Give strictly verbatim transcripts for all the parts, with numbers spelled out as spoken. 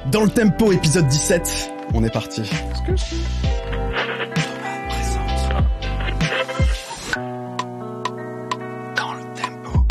Dans le tempo, épisode dix-sept. On est parti. Dans le tempo.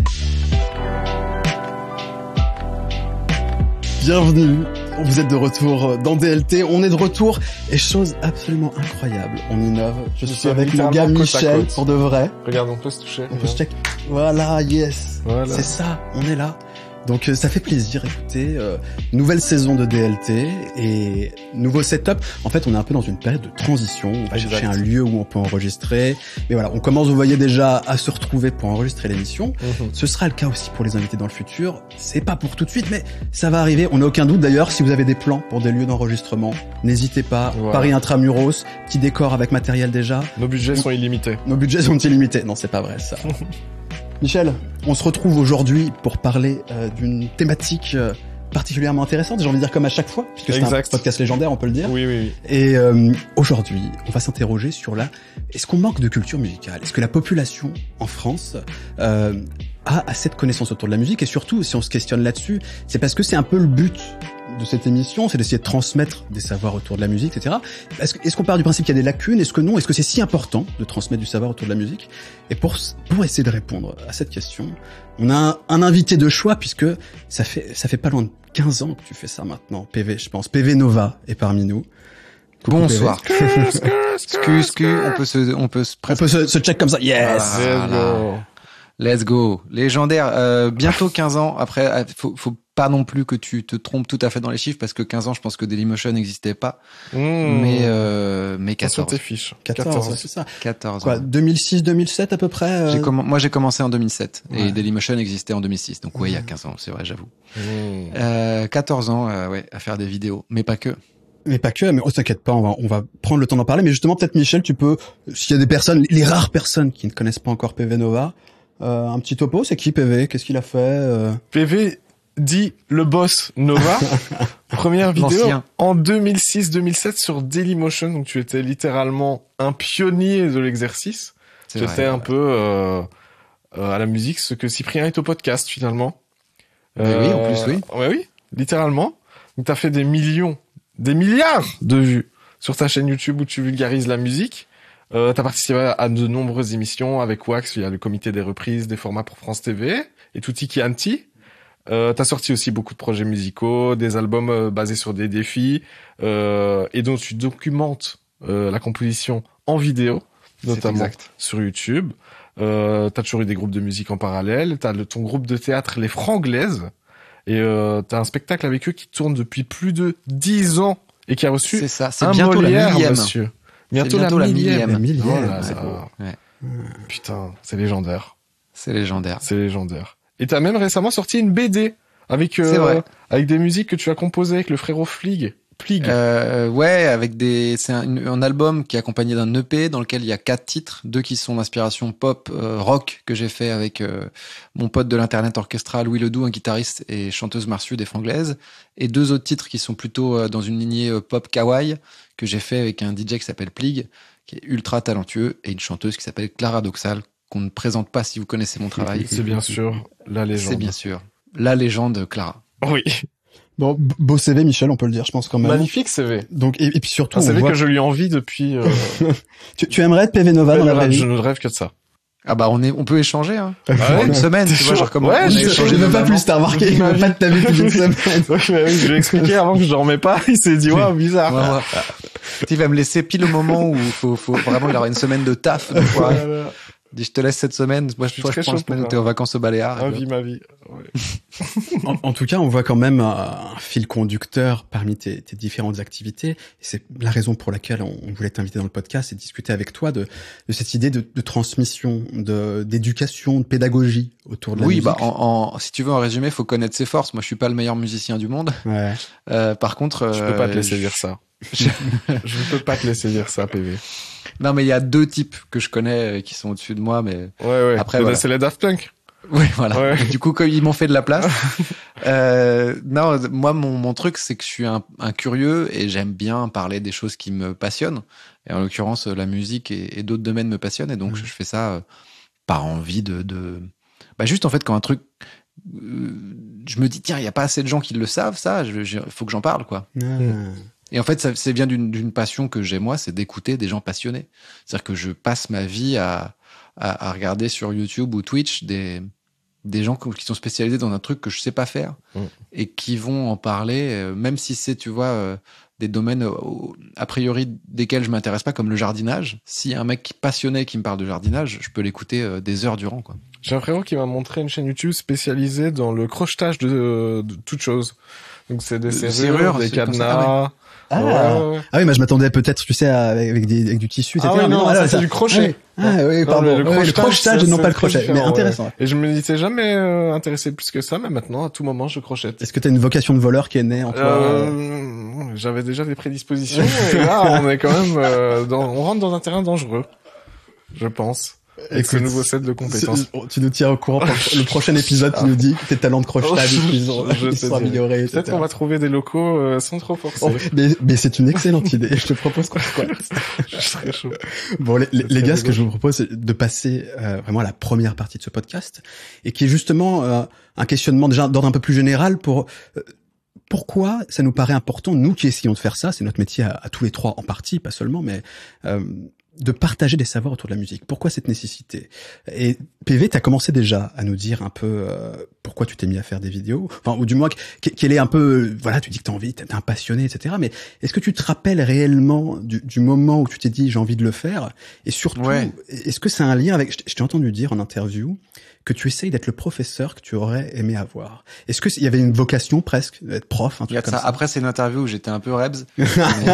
Bienvenue. Vous êtes de retour dans D L T. On est de retour et chose absolument incroyable. On innove. Je suis avec mon gars Michel pour de vrai. Regarde, on peut se toucher. On peut se check. Voilà, yes. Voilà. C'est ça. On est là. Donc euh, ça fait plaisir, écoutez, euh, nouvelle saison de D L T et nouveau setup. En fait, on est un peu dans une période de transition. On va Exact. chercher un lieu où on peut enregistrer. Mais voilà, on commence, vous voyez déjà, à se retrouver pour enregistrer l'émission. Mm-hmm. Ce sera le cas aussi pour les invités dans le futur. C'est pas pour tout de suite, mais ça va arriver. On n'a aucun doute d'ailleurs. Si vous avez des plans pour des lieux d'enregistrement, n'hésitez pas. Voilà. Paris Intramuros, petit décor avec matériel déjà. Nos budgets sont illimités. Nos budgets sont illimités. Non, c'est pas vrai ça. Michel, on se retrouve aujourd'hui pour parler euh, d'une thématique euh, particulièrement intéressante, j'ai envie de dire comme à chaque fois, puisque c'est un podcast légendaire, on peut le dire. Oui, oui, oui. Et euh, aujourd'hui, on va s'interroger sur la... Est-ce qu'on manque de culture musicale ? Est-ce que la population en France euh, a assez de connaissances autour de la musique ? Et surtout, si on se questionne là-dessus, c'est parce que c'est un peu le but de cette émission, c'est d'essayer de transmettre des savoirs autour de la musique, et cetera. Est-ce, est-ce qu'on part du principe qu'il y a des lacunes ? Est-ce que non ? Est-ce que c'est si important de transmettre du savoir autour de la musique ? Et pour, pour essayer de répondre à cette question, on a un, un invité de choix, puisque ça fait, ça fait pas loin de quinze ans que tu fais ça maintenant. P V, je pense. P V Nova est parmi nous. Coucou Bonsoir. P V. Scu, scu, on peut se, on peut se, on peut se, se check comme ça. Yes! Let's go. Let's go. Légendaire. Euh, bientôt quinze ans. Après, faut, faut pas non plus que tu te trompes tout à fait dans les chiffres, parce que quinze ans, je pense que Dailymotion n'existait pas. Mmh. Mais, euh, mais quatorze. Tes fiches. quatorze, quatorze. C'est ça. quatorze. Quoi, deux mille six, deux mille sept à peu près? Euh... J'ai comm- moi, j'ai commencé en deux mille sept. Ouais. Et Dailymotion existait en deux mille six. Donc, ouais, il mmh. y a quinze ans, c'est vrai, j'avoue. Mmh. Euh, quatorze ans, euh, ouais, à faire des vidéos. Mais pas que. Mais pas que, mais oh, t'inquiète pas, on va, on va prendre le temps d'en parler. Mais justement, peut-être Michel, tu peux, s'il y a des personnes, les rares personnes qui ne connaissent pas encore P V Nova, euh, un petit topo, c'est qui P V? Qu'est-ce qu'il a fait? euh... P V dit le boss Nova. Première vidéo L'ancien. En deux mille six deux mille sept sur Dailymotion. Donc tu étais littéralement un pionnier de l'exercice. C'est Tu vrai, étais un ouais. peu euh, euh, à la musique ce que Cyprien est au podcast finalement. Mais oui, en plus, oui. Ouais, oui, littéralement. Donc t'as fait des millions, des milliards de vues sur ta chaîne YouTube où tu vulgarises la musique. Euh, t'as participé à de nombreuses émissions avec Wax, il y a le comité des reprises, des formats pour France T V et Tutti Chianti. Euh, t'as sorti aussi beaucoup de projets musicaux, des albums euh, basés sur des défis, euh, et donc tu documentes euh, la composition en vidéo, notamment exact. sur YouTube. Euh, t'as toujours eu des groupes de musique en parallèle, t'as le, ton groupe de théâtre Les Franglaises, et euh, t'as un spectacle avec eux qui tourne depuis plus de dix ans et qui a reçu C'est ça, c'est un bientôt Molière, la millième. monsieur. Bientôt, bientôt la la millième. La millième. Oh là C'est là. beau. Ouais. Putain, c'est légendaire. C'est légendaire. C'est légendaire. Et t'as même récemment sorti une B D avec euh, C'est vrai. avec des musiques que tu as composées avec le frérot Flig. Plig. Euh, ouais, avec des, c'est un, un album qui est accompagné d'un E P dans lequel il y a quatre titres, deux qui sont d'inspiration pop, euh, rock que j'ai fait avec euh, mon pote de l'internet orchestra Louis Ledoux, un guitariste et chanteuse Marciu des Franglaises, et deux autres titres qui sont plutôt euh, dans une lignée euh, pop kawaii que j'ai fait avec un D J qui s'appelle Plig, qui est ultra talentueux, et une chanteuse qui s'appelle Clara Doxal, qu'on ne présente pas si vous connaissez mon travail. C'est bien sûr la légende. C'est bien sûr la légende Clara. Oui. Bon, beau C V, Michel, on peut le dire, je pense quand même. Magnifique C V. Donc, et, et puis surtout, Un on C V voit... que je lui envie depuis. Euh... tu, tu aimerais être P V Nova dans la vraie vie? Je ne rêve que de ça. Ah bah on est, on peut échanger hein. Ah ouais, une semaine, tu vois, genre comment ouais, on j'ai a échangé Je ne veux pas notamment. plus, t'as remarqué, il veut pas de ta vie depuis une semaine. Ouais, mais oui, je lui ai expliqué avant que je dormais pas. Il s'est dit, waouh, bizarre. Ouais, ouais. Il va me laisser pile au moment où faut, faut vraiment il aura une semaine de taf. Donc, ouais. Voilà. Dis, je te laisse cette semaine. Moi, je, suis toi, je très prends la chaud semaine pour où t'es en vacances au Baléares. Ma vie, ma vie. Ouais. En, en tout cas, on voit quand même un, un fil conducteur parmi tes, tes différentes activités. Et c'est la raison pour laquelle on, on voulait t'inviter dans le podcast et discuter avec toi de, de cette idée de, de transmission, de, d'éducation, de pédagogie autour de la Oui, musique. bah, en, en, si tu veux en résumé, faut connaître ses forces. Moi, je suis pas le meilleur musicien du monde. Ouais. Euh, par contre, Je peux pas te euh, laisser je- dire ça. Je ne peux pas te laisser dire ça, P V. Non, mais il y a deux types que je connais euh, qui sont au-dessus de moi, mais Ouais, ouais. Après, C'est- voilà. C'est les Daft Punk. oui, voilà. Ouais. Et du coup, comme ils m'ont fait de la place. euh, non, moi, mon, mon truc, c'est que je suis un, un curieux et j'aime bien parler des choses qui me passionnent. Et en l'occurrence, la musique et, et d'autres domaines me passionnent. Et donc, Mmh. je fais ça euh, par envie de, de... Bah, juste, en fait, quand un truc euh, je me dis tiens, il y a pas assez de gens qui le savent, ça. Il faut que j'en parle, quoi. Ah. Et en fait, ça, c'est bien d'une, d'une passion que j'ai moi, c'est d'écouter des gens passionnés. C'est-à-dire que je passe ma vie à, à, à regarder sur YouTube ou Twitch des, des gens qui sont spécialisés dans un truc que je sais pas faire mmh. et qui vont en parler, euh, même si c'est, tu vois, euh, des domaines euh, a priori desquels je m'intéresse pas, comme le jardinage. S'il y a un mec passionné qui me parle de jardinage, je peux l'écouter euh, des heures durant, quoi. J'ai un frérot qui m'a montré une chaîne YouTube spécialisée dans le crochetage de, de toutes choses. Donc c'est des de serrures, serrures, des cadenas. Ah, ouais, ouais. ah oui, mais je m'attendais peut-être, tu sais, avec, avec, des, avec du tissu, et cetera. Ah oui, non, non, ça, alors, c'est ça... du crochet. Ah, ah oui, pardon. Non, le, le crochetage, et non pas le crochet. Mais intéressant. Ouais. Et je me disais jamais euh, intéressé plus que ça, mais maintenant, à tout moment, je crochette. Est-ce que t'as une vocation de voleur qui est née en toi? euh, J'avais déjà des prédispositions, et là, on est quand même, euh, dans, on rentre dans un terrain dangereux, je pense. Avec ce nouveau set de compétences. Tu nous tiens au courant pour le prochain épisode, tu nous dis que tes talents de crochetage, ils sont, ils sont améliorés. Peut-être qu'on va trouver des locaux euh, sans trop forcer. Oh, mais, mais c'est une excellente idée. Je te propose qu'on squatte. Je serais chaud. Bon, les, les, les gars, ce que je vous propose, c'est de passer euh, vraiment à la première partie de ce podcast, et qui est justement euh, un questionnement déjà d'ordre un peu plus général pour... Euh, pourquoi ça nous paraît important, nous qui essayons de faire ça, c'est notre métier à, à tous les trois en partie, pas seulement, mais... Euh, de partager des savoirs autour de la musique. Pourquoi cette nécessité? Et P V, t'as commencé déjà à nous dire un peu euh, pourquoi tu t'es mis à faire des vidéos, enfin, ou du moins quel est un peu, voilà, tu dis que t'as envie, t'es un passionné, et cetera. Mais est-ce que tu te rappelles réellement du, du moment où tu t'es dit j'ai envie de le faire? Et surtout, ouais. est-ce que c'est un lien avec, je t'ai entendu dire en interview que tu essayes d'être le professeur que tu aurais aimé avoir. Est-ce que il y avait une vocation presque d'être prof, un truc comme ça, ça après, c'est une interview où j'étais un peu rebs. mais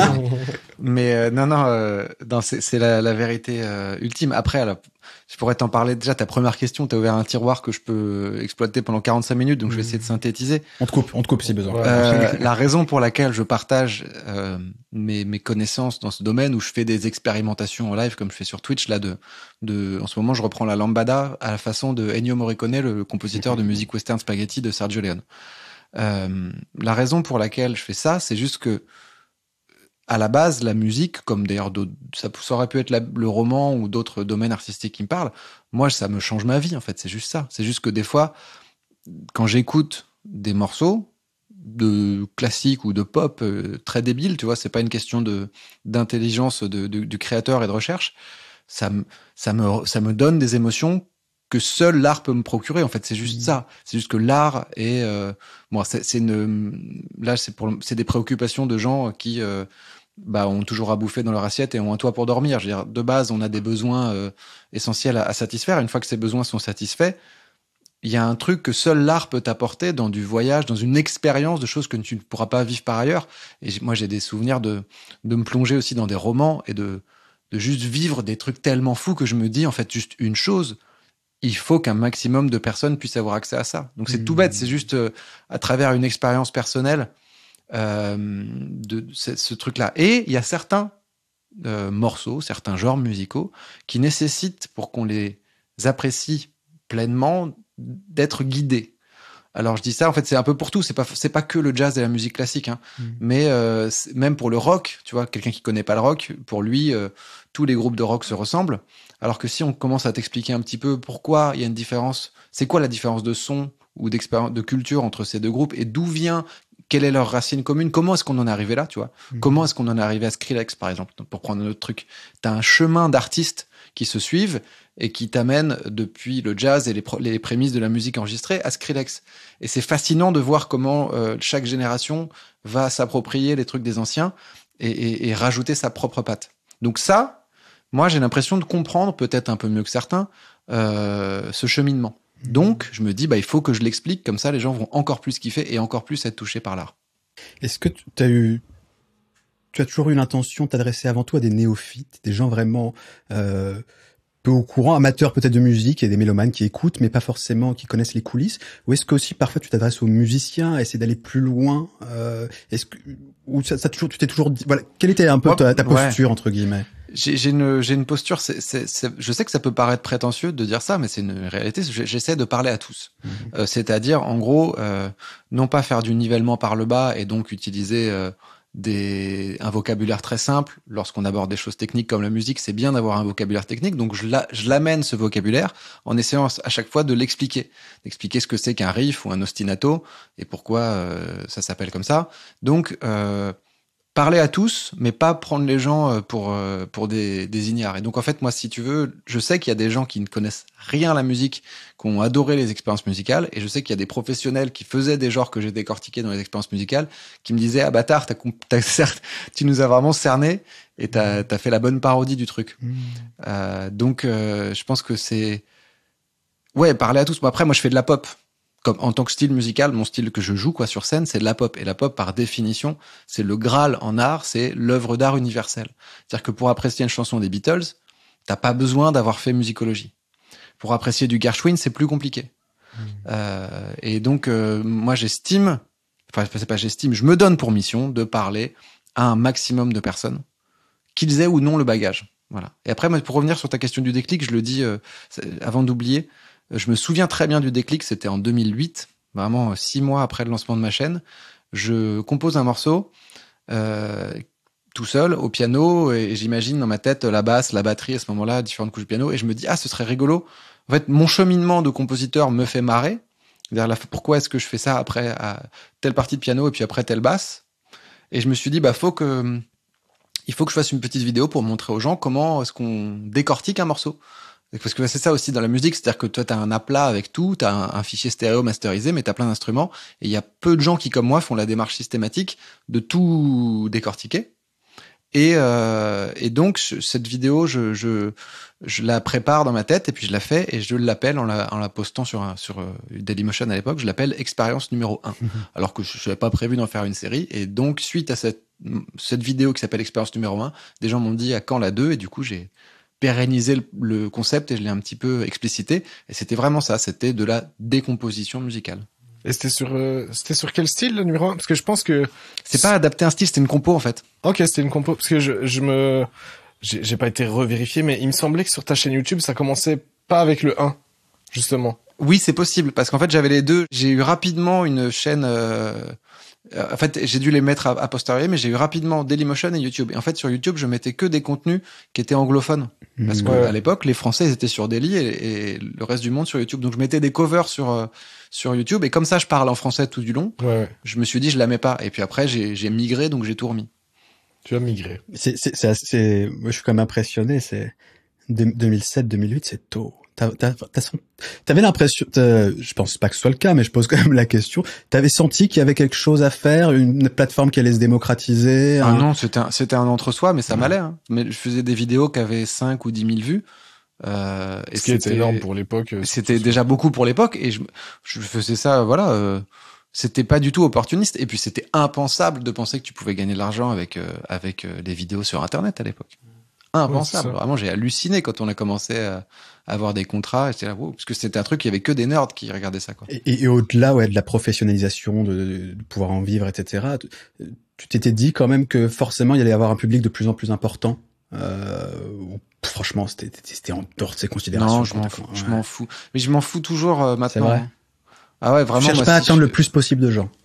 mais euh, non, non, euh, non c'est, c'est la, la vérité euh, ultime. Après, alors, je pourrais t'en parler. Déjà, ta première question, t'as ouvert un tiroir que je peux exploiter pendant quarante-cinq minutes, donc mmh. je vais essayer de synthétiser. On te coupe, on te coupe si besoin. Euh, la raison pour laquelle je partage euh, mes, mes connaissances dans ce domaine, où je fais des expérimentations en live, comme je fais sur Twitch, là, de, de, en ce moment, je reprends la lambada à la façon de Ennio Morricone, le compositeur mmh. de musique western spaghetti de Sergio Leone. Euh, la raison pour laquelle je fais ça, c'est juste que à la base, la musique, comme d'ailleurs ça, ça aurait pu être la, le roman ou d'autres domaines artistiques qui me parlent, moi, ça me change ma vie, en fait. C'est juste ça. C'est juste que des fois, quand j'écoute des morceaux de classique ou de pop euh, très débiles, tu vois, c'est pas une question de d'intelligence de, de, du créateur et de recherche. Ça me ça me ça me donne des émotions que seul l'art peut me procurer. En fait, c'est juste mmh. ça. C'est juste que l'art est euh, bon, c'est, c'est une là c'est pour c'est des préoccupations de gens qui euh, bah, ont toujours à bouffer dans leur assiette et ont un toit pour dormir. Je veux dire, de base, on a des besoins euh, essentiels à, à satisfaire. Une fois que ces besoins sont satisfaits, il y a un truc que seul l'art peut t'apporter dans du voyage, dans une expérience de choses que tu ne pourras pas vivre par ailleurs. Et moi, j'ai des souvenirs de, de me plonger aussi dans des romans et de, de juste vivre des trucs tellement fous que je me dis, en fait, juste une chose, il faut qu'un maximum de personnes puissent avoir accès à ça. Donc, c'est mmh. tout bête. C'est juste euh, à travers une expérience personnelle Euh, de ce, ce truc-là. Et il y a certains euh, morceaux, certains genres musicaux qui nécessitent, pour qu'on les apprécie pleinement, d'être guidés. Alors je dis ça, en fait, c'est un peu pour tout. C'est pas c'est pas que le jazz et la musique classique, hein. Mmh. Mais euh, même pour le rock, tu vois, quelqu'un qui connaît pas le rock, pour lui, euh, tous les groupes de rock se ressemblent. Alors que si on commence à t'expliquer un petit peu pourquoi il y a une différence, c'est quoi la différence de son ou d'expérience, de culture entre ces deux groupes et d'où vient quelle est leur racine commune? Comment est-ce qu'on en est arrivé là, tu vois? Mmh. Comment est-ce qu'on en est arrivé à Skrillex, par exemple, pour prendre un autre truc? T'as un chemin d'artistes qui se suivent et qui t'amènent depuis le jazz et les, pr- les prémices de la musique enregistrée à Skrillex. Et c'est fascinant de voir comment euh, chaque génération va s'approprier les trucs des anciens et, et, et rajouter sa propre patte. Donc ça, moi, j'ai l'impression de comprendre, peut-être un peu mieux que certains, euh, ce cheminement. Donc, je me dis, bah, il faut que je l'explique, comme ça, les gens vont encore plus kiffer et encore plus être touchés par l'art. Est-ce que tu as eu, tu as toujours eu l'intention de t'adresser avant tout à des néophytes, des gens vraiment euh, peu au courant, amateurs peut-être de musique et des mélomanes qui écoutent, mais pas forcément qui connaissent les coulisses? Ou est-ce que aussi parfois tu t'adresses aux musiciens, à essayer d'aller plus loin? euh, Est-ce que ou ça, ça toujours, tu t'es toujours dit, voilà, quelle était un peu ta, ta posture, ouais, entre guillemets? J'ai, j'ai une, j'ai une posture. C'est, c'est, c'est, je sais que ça peut paraître prétentieux de dire ça, mais c'est une réalité. J'essaie de parler à tous, mmh. euh, c'est-à-dire, en gros, euh, non pas faire du nivellement par le bas et donc utiliser euh, des, un vocabulaire très simple. Lorsqu'on aborde des choses techniques comme la musique, c'est bien d'avoir un vocabulaire technique. Donc, je, la, je l'amène ce vocabulaire en essayant à chaque fois de l'expliquer, d'expliquer ce que c'est qu'un riff ou un ostinato et pourquoi euh, ça s'appelle comme ça. Donc, euh, parler à tous, mais pas prendre les gens pour pour des, des ignares. Et donc en fait, moi, si tu veux, je sais qu'il y a des gens qui ne connaissent rien à la musique, qui ont adoré les expériences musicales, et je sais qu'il y a des professionnels qui faisaient des genres que j'ai décortiqués dans les expériences musicales, qui me disaient ah bâtard, t'as, t'as certes, tu nous as vraiment cerné et t'as t'as fait la bonne parodie du truc. Mmh. Euh, donc euh, je pense que c'est ouais parler à tous. Bon, après, moi, je fais de la pop. Comme en tant que style musical, mon style que je joue quoi sur scène, c'est de la pop. Et la pop, par définition, c'est le Graal en art, c'est l'œuvre d'art universelle. C'est-à-dire que pour apprécier une chanson des Beatles, t'as pas besoin d'avoir fait musicologie. Pour apprécier du Gershwin, c'est plus compliqué. Mmh. Euh, et donc, euh, moi, j'estime, enfin, c'est pas j'estime, je me donne pour mission de parler à un maximum de personnes, qu'ils aient ou non le bagage. Voilà. Et après, pour revenir sur ta question du déclic, je le dis euh, avant d'oublier. Je me souviens très bien du déclic, c'était en deux mille huit, vraiment six mois après le lancement de ma chaîne. Je compose un morceau euh, tout seul au piano et j'imagine dans ma tête la basse, la batterie à ce moment-là, différentes couches de piano et je me dis ah ce serait rigolo. En fait, mon cheminement de compositeur me fait marrer. C'est-à-dire, pourquoi est-ce que je fais ça après à telle partie de piano et puis après telle basse? Et je me suis dit bah faut que il faut que je fasse une petite vidéo pour montrer aux gens comment est-ce qu'on décortique un morceau. Parce que c'est ça aussi dans la musique, c'est-à-dire que toi t'as un aplat avec tout, t'as un, un fichier stéréo masterisé, mais t'as plein d'instruments, et il y a peu de gens qui comme moi font la démarche systématique de tout décortiquer. Et, euh, et donc cette vidéo, je, je, je la prépare dans ma tête et puis je la fais et je l'appelle en la, en la postant sur un, sur Dailymotion à l'époque, je l'appelle expérience numéro un, mmh. alors que je n'avais pas prévu d'en faire une série. Et donc suite à cette cette vidéo qui s'appelle expérience numéro un, des gens m'ont dit à quand la deux, et du coup j'ai pérenniser le, le concept et je l'ai un petit peu explicité et c'était vraiment ça, c'était de la décomposition musicale. Et c'était sur euh, c'était sur quel style le numéro un? Parce que je pense que c'est pas adapté un style, c'était une compo en fait. Ok, c'était une compo parce que je je me j'ai, j'ai pas été revérifié mais il me semblait que sur ta chaîne YouTube ça commençait pas avec le un justement. Oui, c'est possible parce qu'en fait j'avais les deux. J'ai eu rapidement une chaîne. Euh... En fait, j'ai dû les mettre à, à posteriori, mais j'ai eu rapidement Dailymotion et YouTube. Et en fait, sur YouTube, je mettais que des contenus qui étaient anglophones. Parce que, ouais. à l'époque, les Français, ils étaient sur Daily et, et le reste du monde sur YouTube. Donc, je mettais des covers sur, euh, sur YouTube. Et comme ça, je parle en français tout du long. Ouais. Je me suis dit, je la mets pas. Et puis après, j'ai, j'ai migré, donc j'ai tout remis. Tu as migré. C'est, c'est, c'est assez, moi, je suis quand même impressionné. C'est deux mille sept, deux mille huit, c'est tôt. T'as, t'as, t'as, t'avais l'impression, je pense pas que ce soit le cas, mais je pose quand même la question. T'avais senti qu'il y avait quelque chose à faire, une plateforme qui allait se démocratiser? Ah un... non, c'était un, c'était un entre-soi, mais ça ouais. m'allait. Hein. Mais je faisais des vidéos qui avaient cinq ou dix mille vues. Euh, et Ce qui était énorme pour l'époque. C'était déjà beaucoup pour l'époque, et je, je faisais ça, voilà. Euh, c'était pas du tout opportuniste, et puis c'était impensable de penser que tu pouvais gagner de l'argent avec euh, avec euh, des vidéos sur Internet à l'époque. Impensable. Ouais, vraiment, j'ai halluciné quand on a commencé à avoir des contrats. J'étais là, wow, parce que c'était un truc, il y avait que des nerds qui regardaient ça, quoi. Et, et, et au-delà, ouais, de la professionnalisation, de, de pouvoir en vivre, et cetera. Tu t'étais dit quand même que forcément, il y allait y avoir un public de plus en plus important. Euh, franchement, c'était, c'était en dehors de ces considérations. Non, je m'en fous. Ouais. Je m'en fous. Mais je m'en fous toujours euh, maintenant. C'est vrai. Ah ouais, vraiment. Je cherche moi, pas à si atteindre je... le plus possible de gens.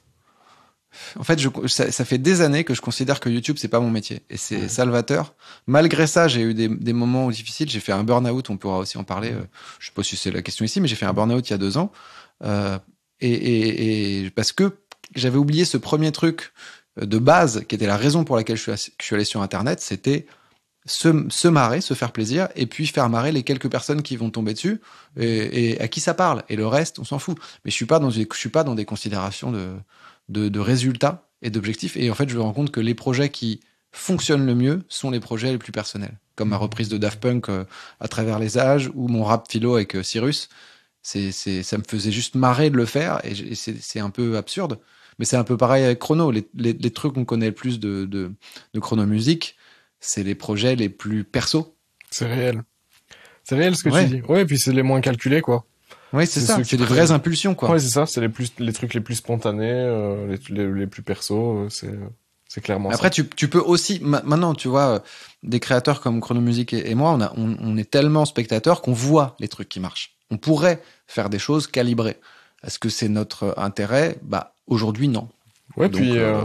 En fait, je, ça, ça fait des années que je considère que YouTube, c'est pas mon métier. Et c'est ouais. salvateur. Malgré ça, j'ai eu des, des moments difficiles. J'ai fait un burn-out, on pourra aussi en parler. Euh, je sais pas si c'est la question ici, mais j'ai fait un burn-out il y a deux ans. Euh, et, et, et parce que j'avais oublié ce premier truc de base, qui était la raison pour laquelle je suis, que je suis allé sur Internet, c'était se, se marrer, se faire plaisir, et puis faire marrer les quelques personnes qui vont tomber dessus, et, et à qui ça parle. Et le reste, on s'en fout. Mais je suis pas dans, je suis pas dans des considérations de... De, de résultats et d'objectifs. Et en fait, je me rends compte que les projets qui fonctionnent le mieux sont les projets les plus personnels. Comme ma reprise de Daft Punk euh, à travers les âges, ou mon rap philo avec euh, Cyrus. C'est, c'est, ça me faisait juste marrer de le faire, et, et c'est, c'est un peu absurde. Mais c'est un peu pareil avec Chrono. Les, les, les trucs qu'on connaît le plus de, de, de Chrono Music, c'est les projets les plus perso. C'est réel. C'est réel ce que ouais. tu dis. Ouais, et puis c'est les moins calculés, quoi. Oui, c'est, c'est ça, c'est des vraies impulsions, quoi. Ouais, c'est ça, c'est les plus, les trucs les plus spontanés, euh, les, les, les plus perso, c'est, c'est clairement Après, ça. tu, tu peux aussi, maintenant, tu vois, des créateurs comme Chrono Music et, et moi, on a, on, on est tellement spectateurs qu'on voit les trucs qui marchent. On pourrait faire des choses calibrées. Est-ce que c'est notre intérêt? Bah, aujourd'hui, non. Ouais, Donc, puis, euh, euh,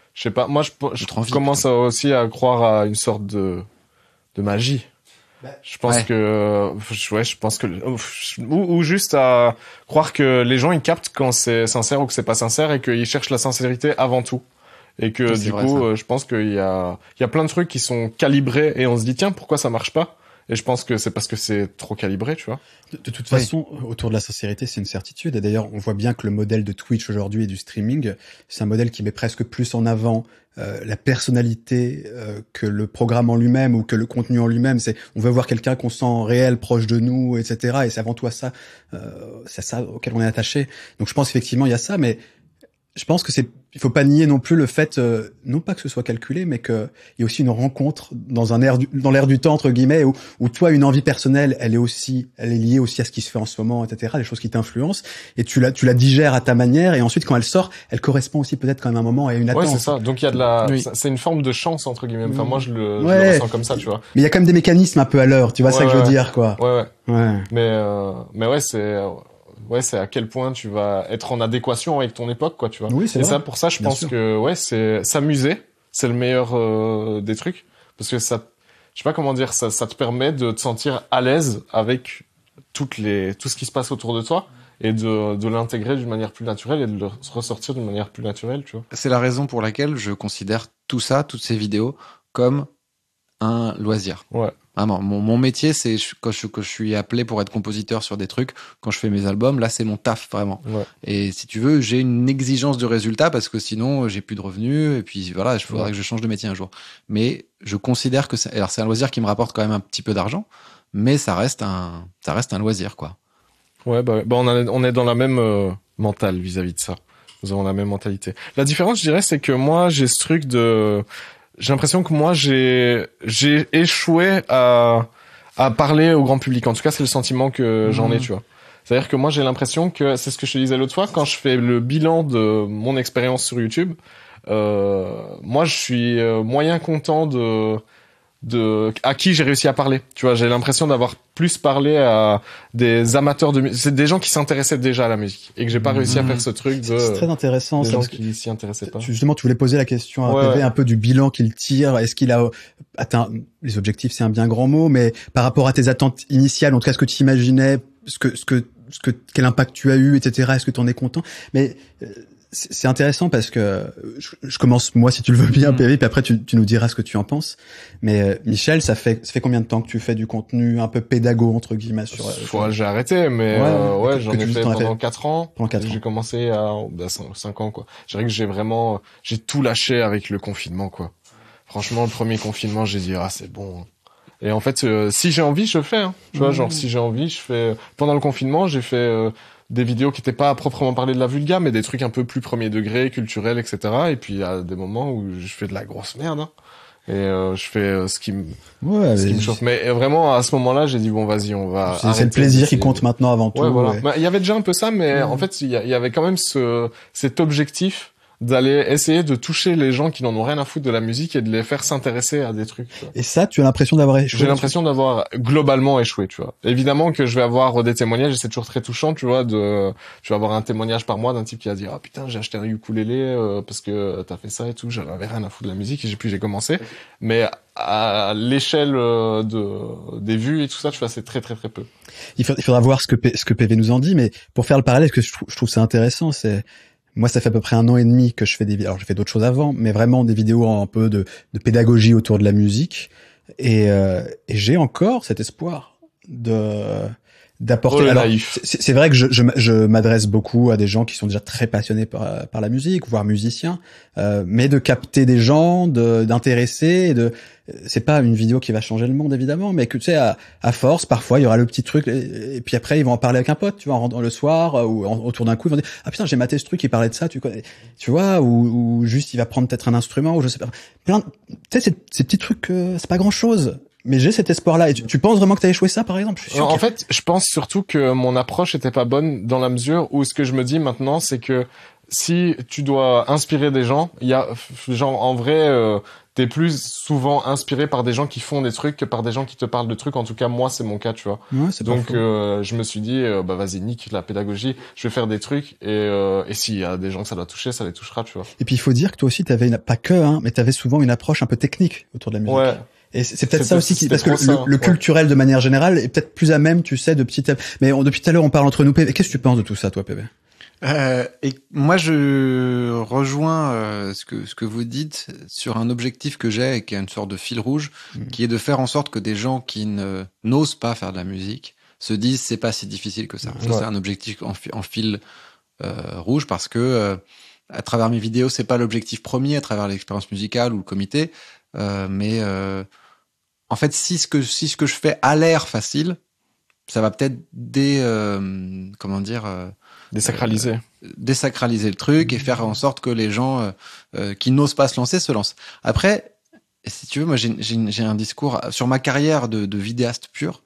je sais pas. Moi, je, je commence à aussi à croire à une sorte de de magie. Je pense ouais. que, ouais, je pense que, ou, ou juste à croire que les gens ils captent quand c'est sincère ou que c'est pas sincère et qu'ils cherchent la sincérité avant tout. Et que c'est du vrai, coup, ça. je pense qu'il y a, il y a plein de trucs qui sont calibrés et on se dit tiens pourquoi ça marche pas. Et je pense que c'est parce que c'est trop calibré, tu vois. De, de toute façon, oui. autour de la sincérité, c'est une certitude. Et d'ailleurs, on voit bien que le modèle de Twitch aujourd'hui et du streaming, c'est un modèle qui met presque plus en avant euh, la personnalité euh, que le programme en lui-même ou que le contenu en lui-même. C'est, on veut voir quelqu'un qu'on sent réel, proche de nous, et cetera. Et c'est avant tout à ça, euh, c'est à ça auquel on est attaché. Donc, je pense effectivement il y a ça, mais je pense que c'est, il faut pas nier non plus le fait, euh, non pas que ce soit calculé, mais que il y a aussi une rencontre dans un air du, dans l'air du temps entre guillemets, où, où toi une envie personnelle, elle est aussi, elle est liée aussi à ce qui se fait en ce moment, et cetera. Les choses qui t'influencent, et tu la, tu la digères à ta manière, et ensuite quand elle sort, elle correspond aussi peut-être quand même à un moment et à une attente. Ouais, c'est ça. Donc il y a de la, oui. c'est une forme de chance entre guillemets. Enfin moi je le, ouais. je le ressens comme ça, tu vois. Mais il y a quand même des mécanismes un peu à l'heure, tu vois, ouais, ça que ouais. je veux dire, quoi. Ouais, ouais. Ouais. Mais euh, mais ouais, c'est. Euh... Ouais, c'est à quel point tu vas être en adéquation avec ton époque, quoi, tu vois. Oui, c'est Et vrai. ça, pour ça, je Bien pense sûr. que, ouais, c'est, s'amuser, c'est le meilleur, euh, des trucs. Parce que ça, je sais pas comment dire, ça, ça te permet de te sentir à l'aise avec toutes les, tout ce qui se passe autour de toi et de, de l'intégrer d'une manière plus naturelle et de le ressortir d'une manière plus naturelle, tu vois. C'est la raison pour laquelle je considère tout ça, toutes ces vidéos, comme un loisir. Ouais. Vraiment, mon, mon métier, c'est quand je, quand je suis appelé pour être compositeur sur des trucs, quand je fais mes albums, là, c'est mon taf, vraiment. Ouais. Et si tu veux, j'ai une exigence de résultat parce que sinon, j'ai plus de revenus et puis voilà, il faudrait ouais. que je change de métier un jour. Mais je considère que c'est, alors c'est un loisir qui me rapporte quand même un petit peu d'argent, mais ça reste un, ça reste un loisir, quoi. Ouais, bah, bah on, a, on est dans la même euh, mentale vis-à-vis de ça. Nous avons la même mentalité. La différence, je dirais, c'est que moi, j'ai ce truc de... J'ai l'impression que moi j'ai j'ai échoué à à parler au grand public. En tout cas, c'est le sentiment que mmh. j'en ai, tu vois. C'est-à-dire que moi j'ai l'impression que c'est ce que je te disais l'autre fois quand je fais le bilan de mon expérience sur YouTube. Euh, moi, je suis moyen content de de à qui j'ai réussi à parler. Tu vois, j'ai l'impression d'avoir plus parlé à des amateurs de musique. C'est des gens qui s'intéressaient déjà à la musique et que j'ai pas réussi mmh. à faire ce truc de. C'est très intéressant. Des gens qui s'y intéressaient pas. Justement, tu voulais poser la question à ouais, P V ouais. un peu du bilan qu'il tire. Est-ce qu'il a atteint les objectifs? C'est un bien grand mot, mais par rapport à tes attentes initiales, en tout cas, ce que tu imaginais, ce que, ce que, ce que, quel impact tu as eu, et cetera. Est-ce que tu en es content? Mais c'est intéressant parce que je, je commence moi si tu le veux bien, mmh. P V, puis après tu, tu nous diras ce que tu en penses. Mais euh, Michel, ça fait ça fait combien de temps que tu fais du contenu un peu pédago entre guillemets sur euh, ouais, j'ai arrêté, mais ouais, euh, ouais que, j'en que ai fait pendant quatre ans. Pendant quatre ans. J'ai commencé à bah, cinq ans quoi. Je dirais que j'ai vraiment j'ai tout lâché avec le confinement quoi. Franchement, le premier confinement, j'ai dit ah c'est bon. Et en fait, euh, si j'ai envie, je fais. Hein. Tu mmh. vois, genre si j'ai envie, je fais. Pendant le confinement, j'ai fait. Euh, des vidéos qui étaient pas à proprement parler de la vulga, mais des trucs un peu plus premier degré, culturels, et cetera. Et puis il y a des moments où je fais de la grosse merde, hein. Et euh, je fais euh, ce qui me, ouais, ce qui me chauffe. Mais vraiment à ce moment-là, j'ai dit bon vas-y, on va. C'est le plaisir qui compte maintenant avant tout. Ouais, voilà. Ouais. Il y avait déjà un peu ça, mais mmh. en fait il y, y avait quand même ce cet objectif d'aller essayer de toucher les gens qui n'en ont rien à foutre de la musique et de les faire s'intéresser à des trucs. Tu vois. Et ça, tu as l'impression d'avoir échoué? J'ai l'impression d'avoir globalement échoué, tu vois. Évidemment que je vais avoir des témoignages et c'est toujours très touchant, tu vois, de, tu vas avoir un témoignage par mois d'un type qui va dire, ah putain, j'ai acheté un ukulélé euh, parce que t'as fait ça et tout, j'avais rien à foutre de la musique et puis j'ai commencé. Mais à l'échelle de, des vues et tout ça, tu vois, c'est très très très peu. Il faudra voir ce que, P, ce que P V nous en dit, mais pour faire le parallèle, ce que je trouve, je trouve ça intéressant, c'est, moi, ça fait à peu près un an et demi que je fais des vidéos. Alors, j'ai fait d'autres choses avant, mais vraiment des vidéos un peu de, de pédagogie autour de la musique. Et, euh, et j'ai encore cet espoir de d'apporter. Oh, alors, c'est, c'est vrai que je, je, je m'adresse beaucoup à des gens qui sont déjà très passionnés par, par la musique, voire musiciens, euh, mais de capter des gens, de, d'intéresser, et de. C'est pas une vidéo qui va changer le monde évidemment, mais que tu sais, à, à force, parfois il y aura le petit truc, et, et puis après ils vont en parler avec un pote, tu vois, en rentrant le soir ou en, autour d'un coup, ils vont dire ah putain j'ai maté ce truc, il parlait de ça, tu connais, tu vois, ou, ou juste il va prendre peut-être un instrument ou je sais pas, plein, tu sais ces, ces petits trucs, euh, c'est pas grand chose. Mais j'ai cet espoir-là. Et tu, tu penses vraiment que t'as échoué ça, par exemple? Je suis sûr en que... fait, je pense surtout que mon approche était pas bonne dans la mesure où ce que je me dis maintenant, c'est que si tu dois inspirer des gens, il y a genre en vrai euh, t'es plus souvent inspiré par des gens qui font des trucs que par des gens qui te parlent de trucs. En tout cas, moi, c'est mon cas, tu vois. Ouais, c'est pas Donc, faux. euh, je me suis dit, euh, bah vas-y, nique la pédagogie, je vais faire des trucs et euh, et s'il y a des gens que ça doit toucher, ça les touchera, tu vois. Et puis il faut dire que toi aussi, t'avais une, pas que, hein, mais t'avais souvent une approche un peu technique autour de la musique. Ouais. Et c'est c'est peut-être C'était- ça aussi qui, c'était parce que trop ça, le, le ouais. culturel de manière générale est peut-être plus à même, tu sais, de petit à mais on, depuis tout à l'heure on parle entre nous. P V, qu'est-ce que tu penses de tout ça, toi, P V? Euh, et moi, je rejoins euh, ce que ce que vous dites sur un objectif que j'ai et qui est une sorte de fil rouge, Mmh. qui est de faire en sorte que des gens qui ne n'osent pas faire de la musique se disent c'est pas si difficile que ça. Ça, Ouais. c'est un objectif en, fi- en fil euh, rouge parce que euh, à travers mes vidéos, c'est pas l'objectif premier, à travers l'expérience musicale ou le comité, euh, mais euh, en fait, si ce que si ce que je fais a l'air facile, ça va peut-être dé euh, comment dire euh, Désacralisé. désacraliser le truc et faire en sorte que les gens euh, euh, qui n'osent pas se lancer se lancent. Après, si tu veux, moi j'ai j'ai j'ai un discours sur ma carrière de, de vidéaste pur.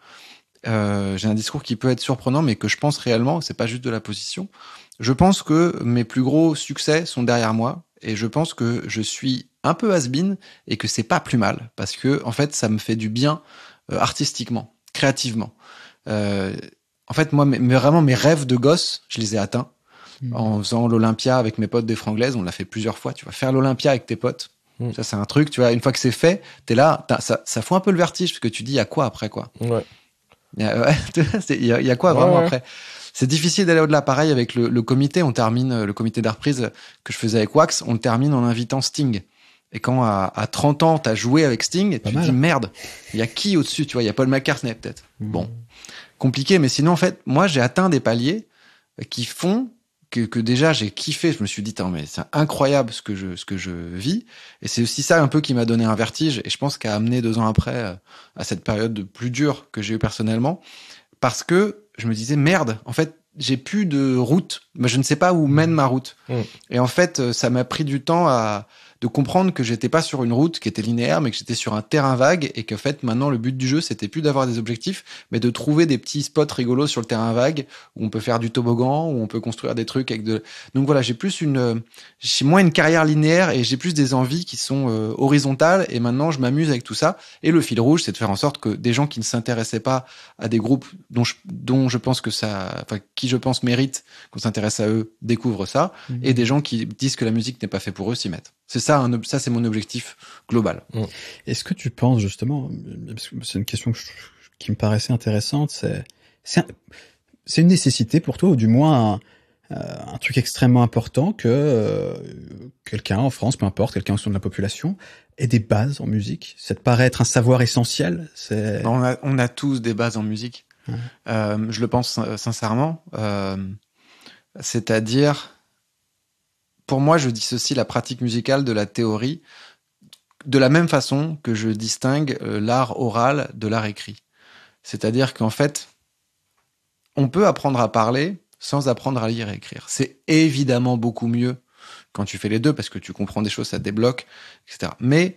Euh, j'ai un discours qui peut être surprenant, mais que je pense réellement. C'est pas juste de la position. Je pense que mes plus gros succès sont derrière moi et je pense que je suis un peu has-been et que c'est pas plus mal parce que en fait ça me fait du bien euh, artistiquement, créativement. Euh, en fait, moi, mes, mes- vraiment mes rêves de gosse, je les ai atteints Mmh. en faisant l'Olympia avec mes potes des Franglaises. On l'a fait plusieurs fois. Tu vas faire l'Olympia avec tes potes. Mm. Ça, c'est un truc. Tu vois, une fois que c'est fait, t'es là. t'as- Ça, ça fout un peu le vertige parce que tu dis, il y a quoi après quoi Ouais. Il y a, ouais, tu vois, c'est- il y a, il y a quoi Ouais, vraiment ouais. après C'est difficile d'aller au-delà. Pareil avec le, le comité. On termine euh, le comité de reprise que je faisais avec Wax. On le termine en invitant Sting. Et quand à, à trente ans, t'as joué avec Sting, et Pas tu te mal. dis merde, il y a qui au-dessus? Tu vois, il y a Paul McCartney peut-être. Mmh. Bon, compliqué, mais sinon en fait, moi j'ai atteint des paliers qui font que, que déjà j'ai kiffé. Je me suis dit, Tain, mais c'est incroyable ce que je ce que je vis, et c'est aussi ça un peu qui m'a donné un vertige, et je pense qu'a amené deux ans après euh, à cette période de plus dure que j'ai eu personnellement, parce que je me disais merde, en fait j'ai plus de route, mais je ne sais pas où mène ma route. Mm. Et en fait, euh, ça m'a pris du temps à de comprendre que j'étais pas sur une route qui était linéaire, mais que j'étais sur un terrain vague, et qu'en fait, maintenant, le but du jeu, c'était plus d'avoir des objectifs, mais de trouver des petits spots rigolos sur le terrain vague, où on peut faire du toboggan, où on peut construire des trucs avec de... Donc voilà, j'ai plus une, euh, j'ai moins une carrière linéaire, et j'ai plus des envies qui sont euh, horizontales, et maintenant, je m'amuse avec tout ça. Et le fil rouge, c'est de faire en sorte que des gens qui ne s'intéressaient pas à des groupes dont je, dont je pense que ça, enfin, qui je pense méritent qu'on s'intéresse à eux, découvrent ça, Mmh. et des gens qui disent que la musique n'est pas fait pour eux s'y mettent. C'est ça, un, ob- ça c'est mon objectif global. Est-ce que tu penses justement, parce que c'est une question que je- qui me paraissait intéressante, c'est c'est un- c'est une nécessité pour toi, ou du moins un, euh, un truc extrêmement important que euh, quelqu'un en France, peu importe, quelqu'un au sein de la population, ait des bases en musique. Ça te paraît être un savoir essentiel? C'est On a, on a tous des bases en musique. Ouais. Euh, je le pense euh, sincèrement. Euh, c'est-à-dire, pour moi, je dissocie la pratique musicale de la théorie, de la même façon que je distingue euh, l'art oral de l'art écrit. C'est-à-dire qu'en fait, on peut apprendre à parler sans apprendre à lire et écrire. C'est évidemment beaucoup mieux quand tu fais les deux, parce que tu comprends des choses, ça te débloque, et cetera. Mais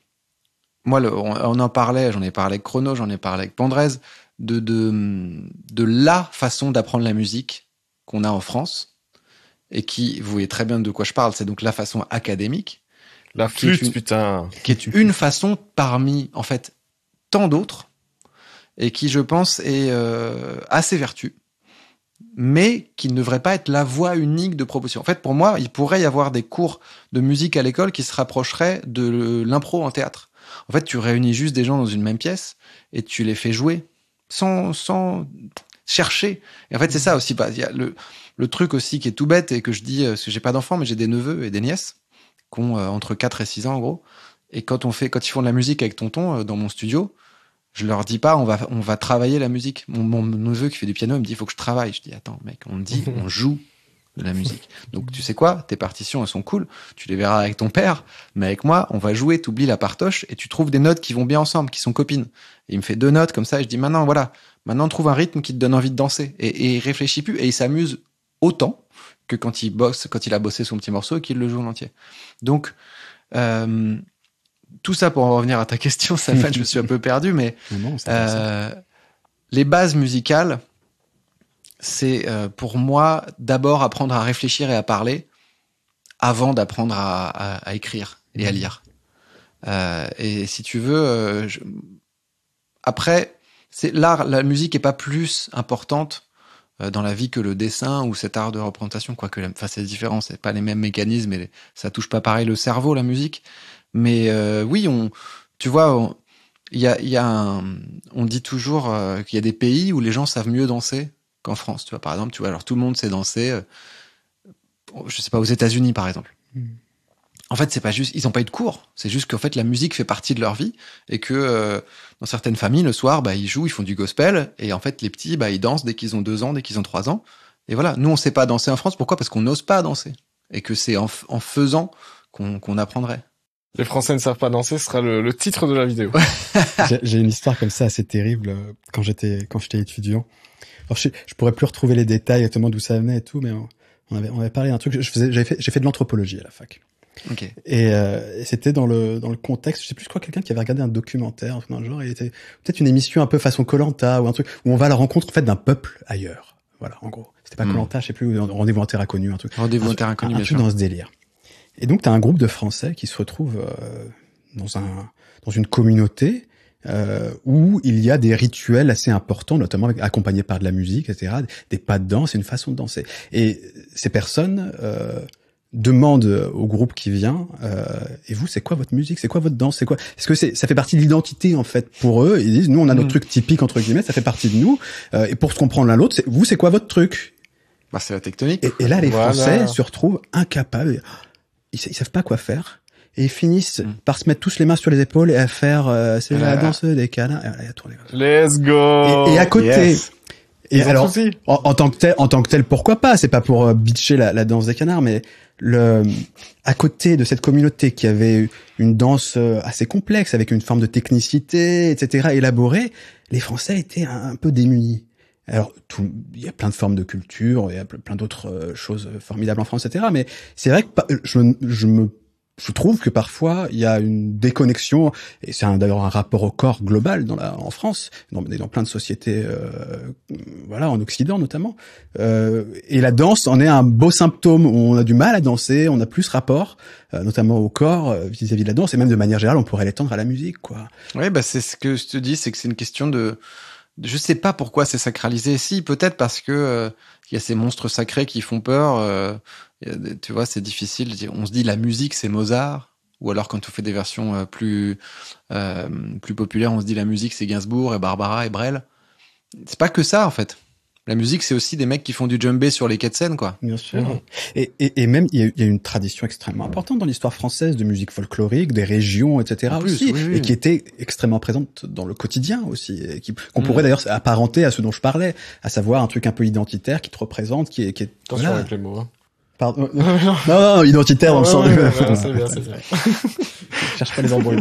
moi, le, on, on en parlait, j'en ai parlé avec Chrono, j'en ai parlé avec Pandrez, de, de, de la façon d'apprendre la musique qu'on a en France, et qui, vous voyez très bien de quoi je parle, c'est donc la façon académique, La Qui est flûte, une- putain. qui est une façon parmi, en fait, tant d'autres, et qui, je pense, est euh, assez vertu, mais qui ne devrait pas être la voie unique de proposition. En fait, pour moi, il pourrait y avoir des cours de musique à l'école qui se rapprocheraient de l'impro en théâtre. En fait, tu réunis juste des gens dans une même pièce et tu les fais jouer sans, sans chercher. Et en fait, c'est ça aussi. Bah, il y a le, le truc aussi qui est tout bête et que je dis, parce que j'ai pas d'enfants, mais j'ai des neveux et des nièces qui ont euh, entre quatre et six ans, en gros. Et quand on fait, quand ils font de la musique avec tonton euh, dans mon studio, je leur dis pas, on va, on va travailler la musique. Mon, mon neveu qui fait du piano, il me dit, il faut que je travaille. Je dis, attends, mec, on me dit, on joue de la musique. Donc, tu sais quoi? Tes partitions, elles sont cool. Tu les verras avec ton père. Mais avec moi, on va jouer, t'oublies la partoche et tu trouves des notes qui vont bien ensemble, qui sont copines. Et il me fait deux notes comme ça et je dis, maintenant, voilà. Maintenant, trouve un rythme qui te donne envie de danser. Et, et il réfléchit plus et il s'amuse autant que quand il bosse, quand il a bossé son petit morceau et qu'il le joue en entier. Donc, euh, tout ça pour en revenir à ta question, Safan, je me suis un peu perdu, mais Non, c'est intéressant. euh, les bases musicales, c'est euh, pour moi d'abord apprendre à réfléchir et à parler avant d'apprendre à, à, à écrire et à lire. Euh, et si tu veux, euh, je... après, c'est l'art, la musique est pas plus importante euh, dans la vie que le dessin ou cet art de représentation, quoique, enfin, c'est différent, c'est pas les mêmes mécanismes et ça touche pas pareil le cerveau, la musique. Mais euh, oui, on, tu vois, il y a, il y a, un, on dit toujours euh, qu'il y a des pays où les gens savent mieux danser qu'en France. Tu vois, par exemple, tu vois, alors tout le monde sait danser. Euh, je sais pas, aux États-Unis par exemple. Mmh. En fait, c'est pas juste, ils ont pas eu de cours. C'est juste qu'en fait, la musique fait partie de leur vie et que euh, dans certaines familles, le soir, bah ils jouent, ils font du gospel et en fait, les petits, bah ils dansent dès qu'ils ont deux ans, dès qu'ils ont trois ans. Et voilà. Nous, on sait pas danser en France. Pourquoi ? Parce qu'on n'ose pas danser et que c'est en, en faisant qu'on, qu'on apprendrait. Les Français ne savent pas danser, ce sera le, le titre de la vidéo. j'ai, j'ai une histoire comme ça assez terrible quand j'étais quand j'étais étudiant. Alors je, je pourrais plus retrouver les détails exactement d'où ça venait et tout, mais on, on avait on avait parlé d'un truc. Je faisais j'avais fait j'ai fait de l'anthropologie à la fac. Ok. Et, euh, et c'était dans le dans le contexte, je sais plus, je crois quelqu'un qui avait regardé un documentaire dans le genre, il était peut-être une émission un peu façon Koh-Lanta ou un truc où on va à la rencontre en fait d'un peuple ailleurs. Voilà, en gros. C'était pas mmh. Koh-Lanta, je sais plus, Rendez-vous en terre inconnue, un truc. Rendez-vous un, en terre inconnue, un, un truc dans ce délire. Et donc t'as un groupe de Français qui se retrouve euh, dans un dans une communauté euh, où il y a des rituels assez importants, notamment accompagnés par de la musique, et cetera. Des pas de danse, et une façon de danser. Et ces personnes euh, demandent au groupe qui vient euh, et vous, c'est quoi votre musique, c'est quoi votre danse, c'est quoi, est-ce que c'est ça fait partie de l'identité en fait pour eux. Ils disent nous on a notre mmh. truc typique entre guillemets, ça fait partie de nous euh, et pour se comprendre l'un l'autre, c'est, vous c'est quoi votre truc. Bah c'est la tectonique. Et, et là les voilà. Français se retrouvent incapables. Ils, ils savent pas quoi faire et ils finissent mmh. par se mettre tous les mains sur les épaules et à faire euh, c'est la danse des câlins. Let's go. Et, et à côté. Yes. Et alors, en, en tant que tel, en tant que tel, pourquoi pas ? C'est pas pour euh, bitcher la, la danse des canards, mais le, à côté de cette communauté qui avait une danse assez complexe, avec une forme de technicité, et cetera, élaborée, les Français étaient un, un peu démunis. Alors, tout, il y a plein de formes de culture, il y a plein d'autres choses formidables en France, et cetera. Mais c'est vrai que je, je me, je trouve que parfois il y a une déconnexion, et c'est un, d'ailleurs un rapport au corps global dans la, en France, dans, dans plein de sociétés, euh, voilà, en Occident notamment. Euh, et la danse en est un beau symptôme. On a du mal à danser, on a plus rapport, euh, notamment au corps euh, vis-à-vis de la danse, et même de manière générale, on pourrait l'étendre à la musique, quoi. Oui, bah c'est ce que je te dis, c'est que c'est une question de. Je sais pas pourquoi c'est sacralisé. Si, peut-être parce que euh, il y a ces monstres sacrés qui font peur. Euh, des, tu vois, c'est difficile. On se dit la musique c'est Mozart, ou alors quand on fait des versions euh, plus euh, plus populaires, on se dit la musique c'est Gainsbourg et Barbara et Brel. C'est pas que ça en fait. La musique, c'est aussi des mecs qui font du djembé sur les quais de Seine, quoi. Bien sûr. Mmh. Et, et, et même, il y, a, il y a une tradition extrêmement importante dans l'histoire française de musique folklorique, des régions, et cetera. En aussi, plus, oui, oui. Et qui était extrêmement présente dans le quotidien aussi, et qui, qu'on mmh. pourrait d'ailleurs apparenter à ce dont je parlais, à savoir un truc un peu identitaire qui te représente, qui est... Qui est Attention voilà. avec les mots, hein. Pardon. non, non, non, identitaire dans le sens ouais, de... Ouais, ouais, c'est bien, c'est bien. Je cherche pas les embrouilles.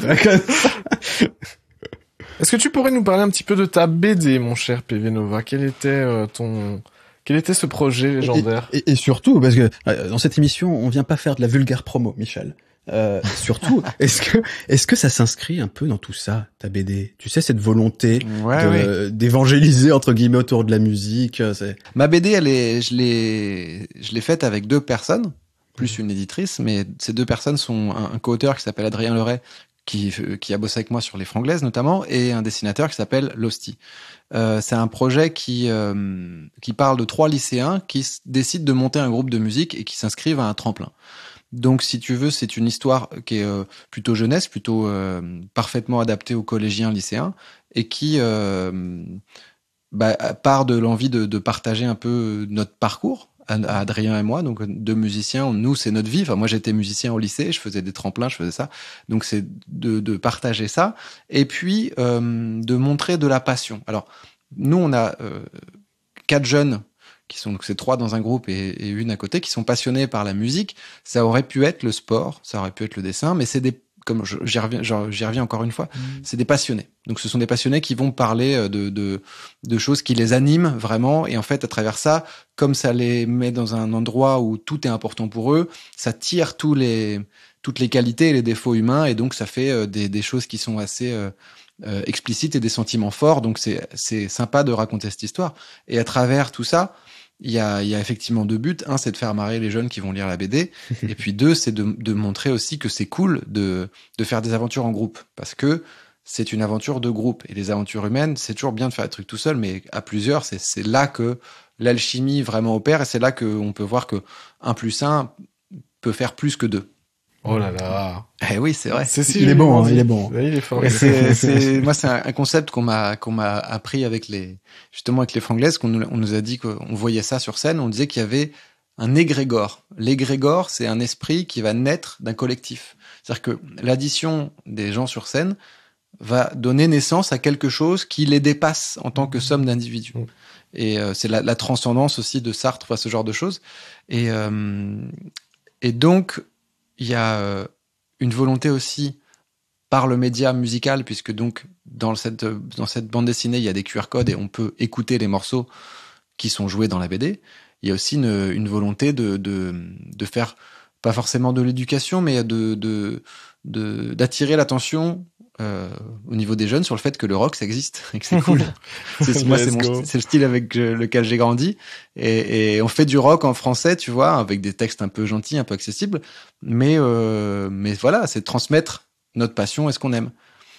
Est-ce que tu pourrais nous parler un petit peu de ta B D, mon cher P V Nova ? Quel était euh, ton... Quel était ce projet légendaire ? et, et, et surtout, parce que euh, dans cette émission, on vient pas faire de la vulgaire promo, Michel. Euh, surtout, est-ce que est-ce que ça s'inscrit un peu dans tout ça, ta B D ? Tu sais, cette volonté ouais, de, oui. d'évangéliser entre guillemets autour de la musique. C'est... Ma B D, elle est, je l'ai, je l'ai faite avec deux personnes, plus une éditrice, mais ces deux personnes sont un, un co-auteur qui s'appelle Adrien Leray, qui, qui a bossé avec moi sur les Franglaises notamment, et un dessinateur qui s'appelle Losty. Euh, c'est un projet qui euh, qui parle de trois lycéens qui s- décident de monter un groupe de musique et qui s'inscrivent à un tremplin. Donc, si tu veux, c'est une histoire qui est euh, plutôt jeunesse, plutôt euh, parfaitement adaptée aux collégiens, lycéens, et qui euh, bah, part de l'envie de, de partager un peu notre parcours. Adrien et moi, donc deux musiciens, nous c'est notre vie. Enfin, moi j'étais musicien au lycée, je faisais des tremplins, je faisais ça. Donc c'est de, de partager ça et puis euh, de montrer de la passion. Alors nous on a euh, quatre jeunes qui sont donc c'est trois dans un groupe et, et une à côté qui sont passionnés par la musique. Ça aurait pu être le sport, ça aurait pu être le dessin, mais c'est des comme je, j'y reviens, j'y reviens encore une fois, mmh. c'est des passionnés. Donc ce sont des passionnés qui vont parler de, de, de choses qui les animent vraiment. Et en fait, à travers ça, comme ça les met dans un endroit où tout est important pour eux, ça tire tous les, toutes les qualités et les défauts humains. Et donc ça fait des, des choses qui sont assez euh, euh, explicites et des sentiments forts. Donc c'est, c'est sympa de raconter cette histoire. Et à travers tout ça, il y a, il y a effectivement deux buts. Un, c'est de faire marrer les jeunes qui vont lire la B D. Et puis deux, c'est de, de montrer aussi que c'est cool de, de faire des aventures en groupe. Parce que c'est une aventure de groupe. Et les aventures humaines, c'est toujours bien de faire des trucs tout seul, mais à plusieurs, c'est, c'est là que l'alchimie vraiment opère. Et c'est là qu'on peut voir que un plus un peut faire plus que deux. Oh là là. Eh oui, c'est vrai. C'est si il est bon, hein, il est bon. Oui, il est fort. C'est, c'est, moi, c'est un, un concept qu'on m'a, qu'on m'a appris avec les, justement avec les franglaises, qu'on nous, on nous a dit qu'on voyait ça sur scène. On disait qu'il y avait un égrégore. L'égrégore, c'est un esprit qui va naître d'un collectif. C'est-à-dire que l'addition des gens sur scène va donner naissance à quelque chose qui les dépasse en tant que somme d'individus. Mmh. Et euh, c'est la, la transcendance aussi de Sartre, enfin, ce genre de choses. Et, euh, et donc, il y a euh, une volonté aussi par le média musical, puisque donc dans cette, dans cette bande dessinée, il y a des Q R codes et on peut écouter les morceaux qui sont joués dans la B D. Il y a aussi une, une volonté de, de, de faire, pas forcément de l'éducation, mais de, de, de, d'attirer l'attention euh, au niveau des jeunes sur le fait que le rock, ça existe et que c'est cool. c'est, moi, c'est, mon, c'est le style avec lequel j'ai grandi. Et, et on fait du rock en français, tu vois, avec des textes un peu gentils, un peu accessibles. Mais, euh, mais voilà, c'est transmettre notre passion et ce qu'on aime.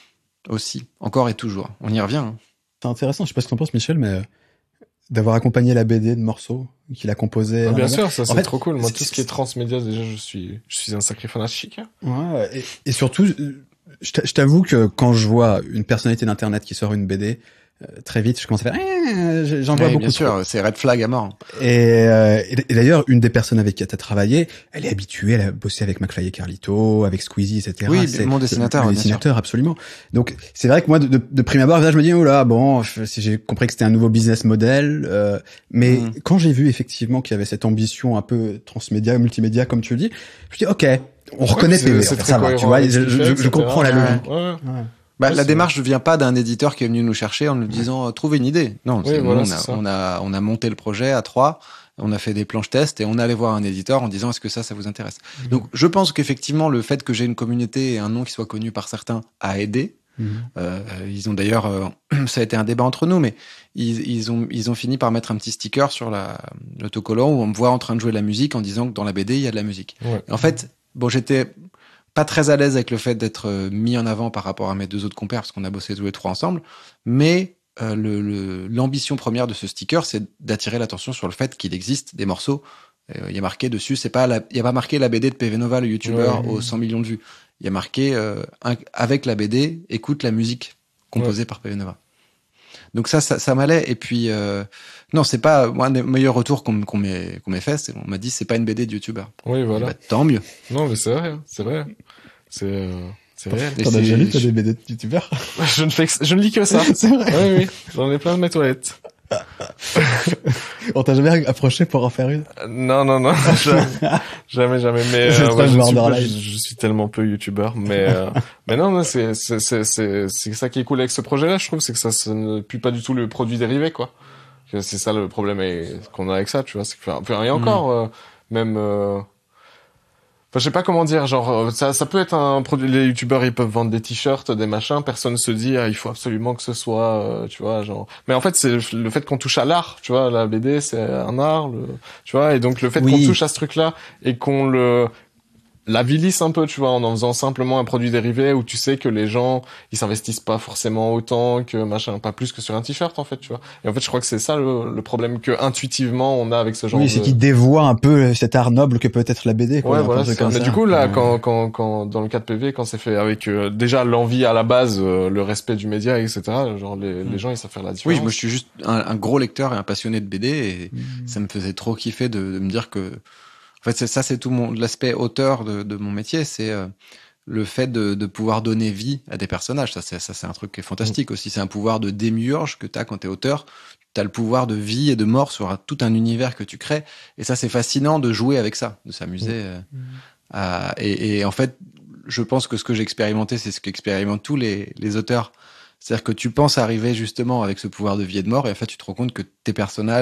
Aussi, encore et toujours. On y revient. Hein. C'est intéressant, je sais pas ce que t'en penses, Michel, mais d'avoir accompagné la B D de morceaux qu'il a composé. Ah, bien sûr, ça c'est fait, trop cool. Moi, c'est, tout ce qui est transmédia, déjà, je suis, je suis un sacré fanatique. Ouais, et, et surtout, je t'avoue que quand je vois une personnalité d'internet qui sort une B D, euh, très vite, je commence à faire, eh, j'en vois oui, beaucoup. Bien sûr, trop. C'est red flag à mort. Et, euh, et, et d'ailleurs, une des personnes avec qui tu as travaillé, elle est habituée, elle a bossé avec McFly et Carlito, avec Squeezie, et cetera. Oui, c'est mon dessinateur. Le dessinateur, absolument. Donc, c'est vrai que moi, de, de, de prime abord, là, je me dis, oh là, bon, si j'ai compris que c'était un nouveau business model, euh, mais mm. quand j'ai vu effectivement qu'il y avait cette ambition un peu transmédia, multimédia, comme tu le dis, je me dis, ok, on reconnaît ouais, P V, c'est, en c'est fait, ça va, tu vois, je, je, je, je comprends la logique. Ouais. Ouais. Ouais. Bah, ouais, la démarche ne vient pas d'un éditeur qui est venu nous chercher en nous disant euh, trouvez une idée. Non, oui, c'est, voilà, nous, on, c'est a, ça. on a on a monté le projet à trois, on a fait des planches tests et on allait voir un éditeur en disant est-ce que ça ça vous intéresse. Mmh. Donc je pense qu'effectivement le fait que j'ai une communauté et un nom qui soit connu par certains a aidé. Mmh. Euh, ils ont d'ailleurs euh, ça a été un débat entre nous, mais ils, ils ont ils ont fini par mettre un petit sticker sur la l'autocollant où on me voit en train de jouer de la musique en disant que dans la B D il y a de la musique. Ouais. En fait, bon j'étais pas très à l'aise avec le fait d'être mis en avant par rapport à mes deux autres compères parce qu'on a bossé tous les trois ensemble, mais euh, le, le, l'ambition première de ce sticker, c'est d'attirer l'attention sur le fait qu'il existe des morceaux. Euh, il y a marqué dessus, c'est pas, il y a pas marqué la B D de P V Nova, le youtubeur ouais. aux cent millions de vues. Il y a marqué euh, un, avec la B D, écoute la musique composée ouais. par P V Nova. Donc ça, ça, ça m'allait. Et puis euh, non, c'est pas moi un des meilleurs retours qu'on, qu'on m'ait qu'on m'ait fait. C'est, on m'a dit c'est pas une B D de youtubeur. Oui, voilà. Bah, tant mieux. Non, mais c'est vrai, c'est vrai. C'est euh, c'est vrai. T'en as déjà lu des B D de youtubeurs? Je ne fais, que, je ne lis que ça. C'est vrai. Oui, oui. J'en ai plein de mes toilettes. On t'a jamais approché pour en faire une? Non, non, non, jamais, jamais, jamais. Mais euh, ouais, je, suis peu, je, je suis tellement peu youtubeur, mais euh, mais non, non, c'est c'est c'est c'est c'est ça qui est cool avec ce projet-là, je trouve, c'est que ça, ça ne pue pas du tout le produit dérivé, quoi. C'est ça le problème et, qu'on a avec ça, tu vois. C'est que enfin, et encore, mmh. euh, même. Euh, Enfin, je sais pas comment dire, genre, ça, ça peut être un produit, les youtubeurs, ils peuvent vendre des t-shirts, des machins, personne se dit, ah, il faut absolument que ce soit, euh, tu vois, genre, mais en fait, c'est le fait qu'on touche à l'art, tu vois, la B D, c'est un art, le, tu vois, et donc le fait oui. qu'on touche à ce truc-là, et qu'on le, l'avilisse un peu, tu vois, en en faisant simplement un produit dérivé où tu sais que les gens, ils s'investissent pas forcément autant que machin, pas plus que sur un t-shirt, en fait, tu vois. Et en fait, je crois que c'est ça le, le problème que intuitivement on a avec ce genre oui, de... Oui, c'est qu'il dévoie un peu cet art noble que peut être la B D, quoi. Ouais, voilà, c'est ça. Mais du coup, là, ouais. quand, quand, quand, dans le cas de P V, quand c'est fait avec, euh, déjà l'envie à la base, euh, le respect du média, et cetera, genre, les, mm. les gens, ils savent faire la différence. Oui, moi, je suis juste un, un gros lecteur et un passionné de B D et mm. ça me faisait trop kiffer de, de me dire que, en fait, c'est ça, c'est tout mon l'aspect auteur de, de mon métier, c'est euh, le fait de, de pouvoir donner vie à des personnages. Ça, c'est ça, c'est un truc qui est fantastique mmh. aussi. C'est un pouvoir de démiurge que t'as quand t'es auteur. T'as le pouvoir de vie et de mort sur un, tout un univers que tu crées. Et ça, c'est fascinant de jouer avec ça, de s'amuser. Mmh. Euh, à, et, et en fait, je pense que ce que j'ai expérimenté, c'est ce qu'expérimentent tous les, les auteurs. C'est-à-dire que tu penses arriver justement avec ce pouvoir de vie et de mort, et en fait, tu te rends compte que tes personnages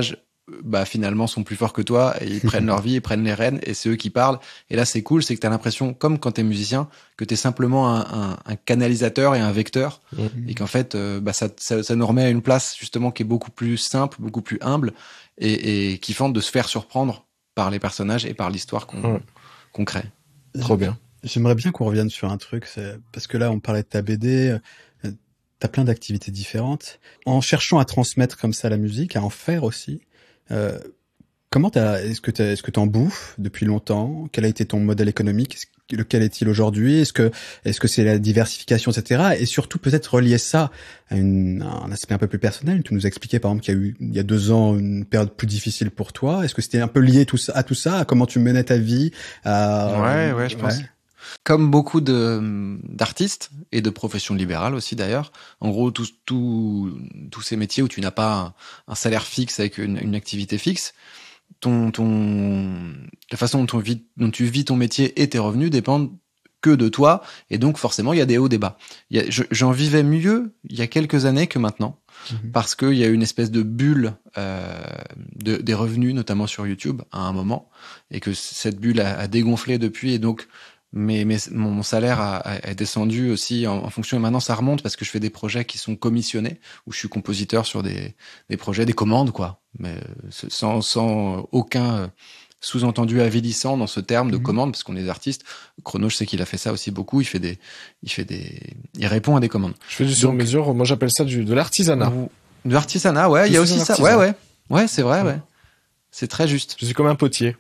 bah finalement sont plus forts que toi et ils prennent leur vie, ils prennent les rênes et c'est eux qui parlent. Et là c'est cool, c'est que t'as l'impression, comme quand t'es musicien, que t'es simplement un, un, un canalisateur et un vecteur mmh. et qu'en fait euh, bah ça, ça ça nous remet à une place justement qui est beaucoup plus simple, beaucoup plus humble et, et qui fente de se faire surprendre par les personnages et par l'histoire qu'on mmh. qu'on crée. Trop bien. J'aimerais bien qu'on revienne sur un truc, c'est parce que là on parlait de ta B D. T'as plein d'activités différentes. En cherchant à transmettre comme ça la musique, à en faire aussi, euh, comment t'as, est-ce que t'as, est-ce que t'en bouffes depuis longtemps? Quel a été ton modèle économique? Lequel est-il aujourd'hui? Est-ce que, est-ce que c'est la diversification, et cetera. Et surtout peut-être relier ça à, une, à un aspect un peu plus personnel. Tu nous as expliqué par exemple qu'il y a eu il y a deux ans une période plus difficile pour toi. Est-ce que c'était un peu lié tout ça, à tout ça, à comment tu menais ta vie? À... Ouais, ouais, je pense. Ouais. Comme beaucoup de d'artistes et de professions libérales aussi d'ailleurs, en gros tous tous tous ces métiers où tu n'as pas un, un salaire fixe avec une, une activité fixe, ton ton la façon dont, on vit, dont tu vis ton métier et tes revenus dépendent que de toi et donc forcément il y a des hauts, des bas. Il y a, je, j'en vivais mieux il y a quelques années que maintenant mmh. parce qu'il y a eu une espèce de bulle euh, de, des revenus notamment sur YouTube à un moment et que cette bulle a, a dégonflé depuis et donc Mais, mais mon salaire a, a descendu aussi en, en fonction. Et maintenant, ça remonte parce que je fais des projets qui sont commissionnés, où je suis compositeur sur des, des projets, des commandes, quoi. Mais sans, sans aucun sous-entendu avilissant dans ce terme de mmh. commande, parce qu'on est des artistes. Chrono, je sais qu'il a fait ça aussi beaucoup. Il fait des, il fait des, il répond à des commandes. Je fais du sur-mesure. Moi, j'appelle ça du, de l'artisanat. De l'artisanat, ouais. Il y a aussi ça. Ouais, ouais. Ouais, c'est vrai, ouais. C'est très juste. Je suis comme un potier.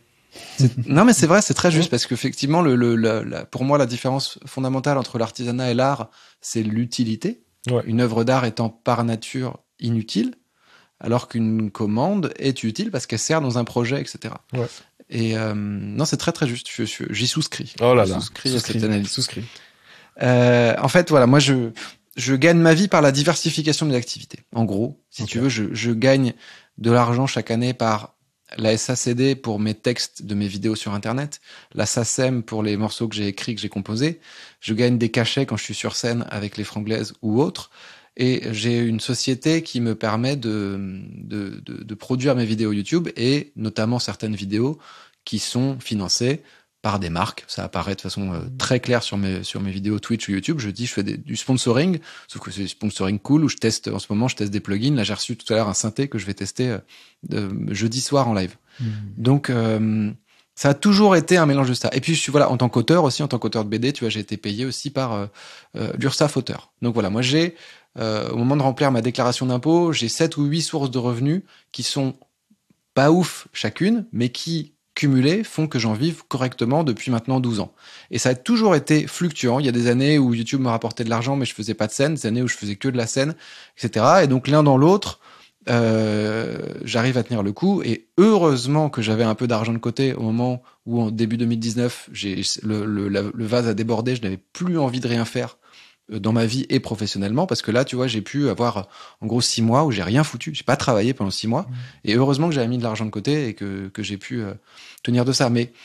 Non mais c'est vrai, c'est très juste parce qu'effectivement le, le, le la, pour moi la différence fondamentale entre l'artisanat et l'art, c'est l'utilité. Ouais. Une œuvre d'art étant par nature inutile, alors qu'une commande est utile parce qu'elle sert dans un projet, et cetera. Ouais. Et euh, non, c'est très très juste. Je, je, j'y souscris. Oh là là, j'y souscris, souscris à cette analyse. Souscris. Euh, en fait, voilà, moi je je gagne ma vie par la diversification de mes activités. En gros, si okay. tu veux, je, je gagne de l'argent chaque année par la S A C D pour mes textes de mes vidéos sur Internet, la S A C E M pour les morceaux que j'ai écrits, que j'ai composés. Je gagne des cachets quand je suis sur scène avec les Franglaises ou autres. Et j'ai une société qui me permet de, de, de, de produire mes vidéos YouTube et notamment certaines vidéos qui sont financées par des marques. Ça apparaît de façon euh, très claire sur mes, sur mes vidéos Twitch ou YouTube. Je dis, je fais des, du sponsoring, sauf que c'est du sponsoring cool où je teste, en ce moment, je teste des plugins. Là, j'ai reçu tout à l'heure un synthé que je vais tester euh, de, jeudi soir en live. Mmh. Donc, euh, ça a toujours été un mélange de ça. Et puis, je suis, voilà, en tant qu'auteur aussi, en tant qu'auteur de B D, tu vois, j'ai été payé aussi par euh, euh, l'URSSAF auteur. Donc voilà, moi, j'ai, euh, au moment de remplir ma déclaration d'impôt, j'ai sept ou huit sources de revenus qui sont pas ouf chacune, mais qui, cumulés, font que j'en vive correctement depuis maintenant douze ans. Et ça a toujours été fluctuant. Il y a des années où YouTube me rapportait de l'argent, mais je faisais pas de scène, des années où je faisais que de la scène, et cetera. Et donc, l'un dans l'autre, euh, j'arrive à tenir le coup. Et heureusement que j'avais un peu d'argent de côté au moment où, en début deux mille dix-neuf, j'ai, le, le, le vase a débordé, je n'avais plus envie de rien faire dans ma vie et professionnellement, parce que là, tu vois, j'ai pu avoir en gros six mois où j'ai rien foutu, j'ai pas travaillé pendant six mois, mmh. et heureusement que j'avais mis de l'argent de côté et que que j'ai pu euh, tenir de ça. Mais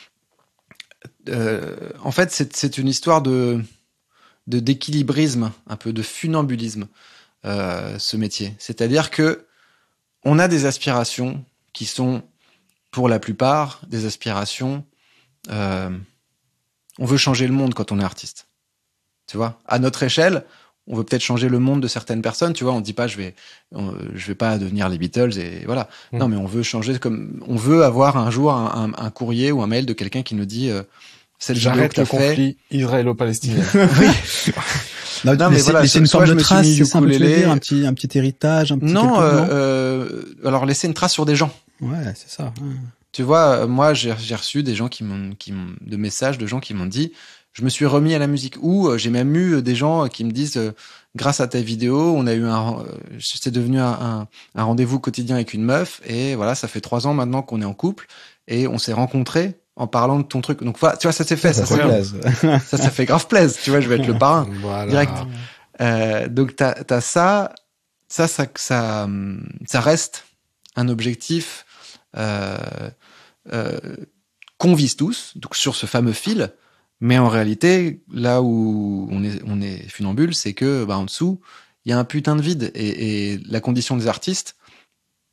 euh, en fait, c'est c'est une histoire de de d'équilibrisme, un peu de funambulisme, euh, ce métier. C'est-à-dire que on a des aspirations qui sont, pour la plupart, des aspirations. Euh, on veut changer le monde quand on est artiste. Tu vois, à notre échelle, on veut peut-être changer le monde de certaines personnes. Tu vois, on dit pas je vais, on, je vais pas devenir les Beatles et voilà. Mmh. Non, mais on veut changer comme, on veut avoir un jour un, un, un courrier ou un mail de quelqu'un qui nous dit euh, cette j'arrête le conflit israélo-palestinien. Oui. Non, non mais voilà, laisser une sorte de trace, c'est ça, dire, un petit, un petit héritage, un petit. Non, euh, euh, alors laisser une trace sur des gens. Ouais, c'est ça. Ouais. Tu vois, moi j'ai, j'ai reçu des gens qui m'ont, qui m'ont, de messages de gens qui m'ont dit. Je me suis remis à la musique. Ou euh, j'ai même eu des gens qui me disent, euh, grâce à ta vidéo, on a eu un, euh, c'est devenu un, un, un rendez-vous quotidien avec une meuf. Et voilà, ça fait trois ans maintenant qu'on est en couple et on s'est rencontrés en parlant de ton truc. Donc voilà, tu vois, ça s'est fait. Ça, ça, ça, ça, ça fait grave plaisir. Tu vois, je vais être le parrain voilà. direct. Euh, donc t'as, t'as ça, ça, ça, ça, ça reste un objectif euh, euh, qu'on vise tous. Donc sur ce fameux fil. Mais en réalité, là où on est, on est funambule, c'est que, bah, en dessous, il y a un putain de vide. Et, et la condition des artistes,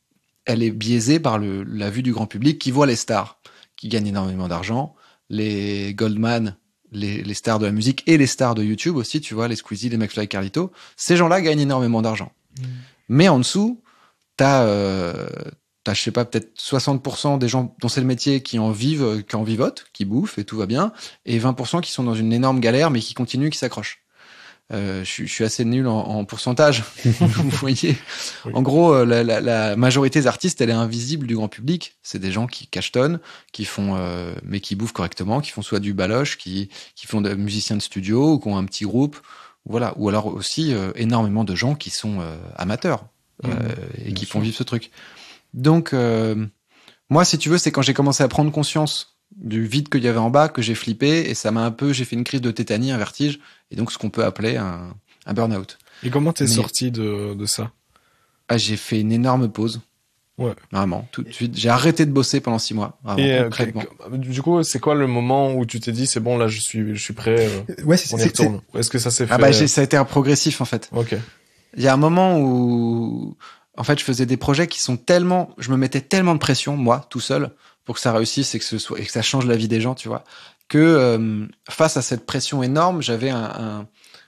elle est biaisée par le, la vue du grand public qui voit les stars, qui gagnent énormément d'argent, les Goldman, les, les stars de la musique et les stars de YouTube aussi, tu vois, les Squeezie, les McFly et Carlito. Ces gens-là gagnent énormément d'argent. Mmh. Mais en dessous, t'as, euh, t'as, je sais pas, peut-être soixante pour cent des gens dont c'est le métier qui en vivent, qui en vivotent, qui bouffent et tout va bien, et vingt pour cent qui sont dans une énorme galère mais qui continuent, qui s'accrochent. Euh, je, je suis assez nul en, en pourcentage, vous voyez. Oui. En gros, la, la, la majorité des artistes, elle est invisible du grand public. C'est des gens qui cachetonnent, qui font, euh, mais qui bouffent correctement, qui font soit du baloche, qui, qui font des musiciens de studio ou qui ont un petit groupe, voilà. Ou alors aussi euh, énormément de gens qui sont euh, amateurs euh, mmh, et qui sûr. font vivre ce truc. Donc, euh, moi, si tu veux, c'est quand j'ai commencé à prendre conscience du vide qu'il y avait en bas que j'ai flippé et ça m'a un peu, j'ai fait une crise de tétanie, un vertige et donc ce qu'on peut appeler un, un burn-out. Et comment t'es Mais, sorti de, de ça? Ah, j'ai fait une énorme pause. Ouais. Vraiment, tout de suite. J'ai arrêté de bosser pendant six mois. Vraiment, et euh, du coup, c'est quoi le moment où tu t'es dit c'est bon là, je suis, je suis prêt. Euh, ouais, c'est, on y retourne. Ou est-ce que ça s'est fait? Ah bah, j'ai, ça a été un progressif en fait. Ok. Il y a un moment où, en fait, je faisais des projets qui sont tellement, je me mettais tellement de pression moi, tout seul, pour que ça réussisse et que ce soit et que ça change la vie des gens, tu vois, que euh, face à cette pression énorme, j'avais un,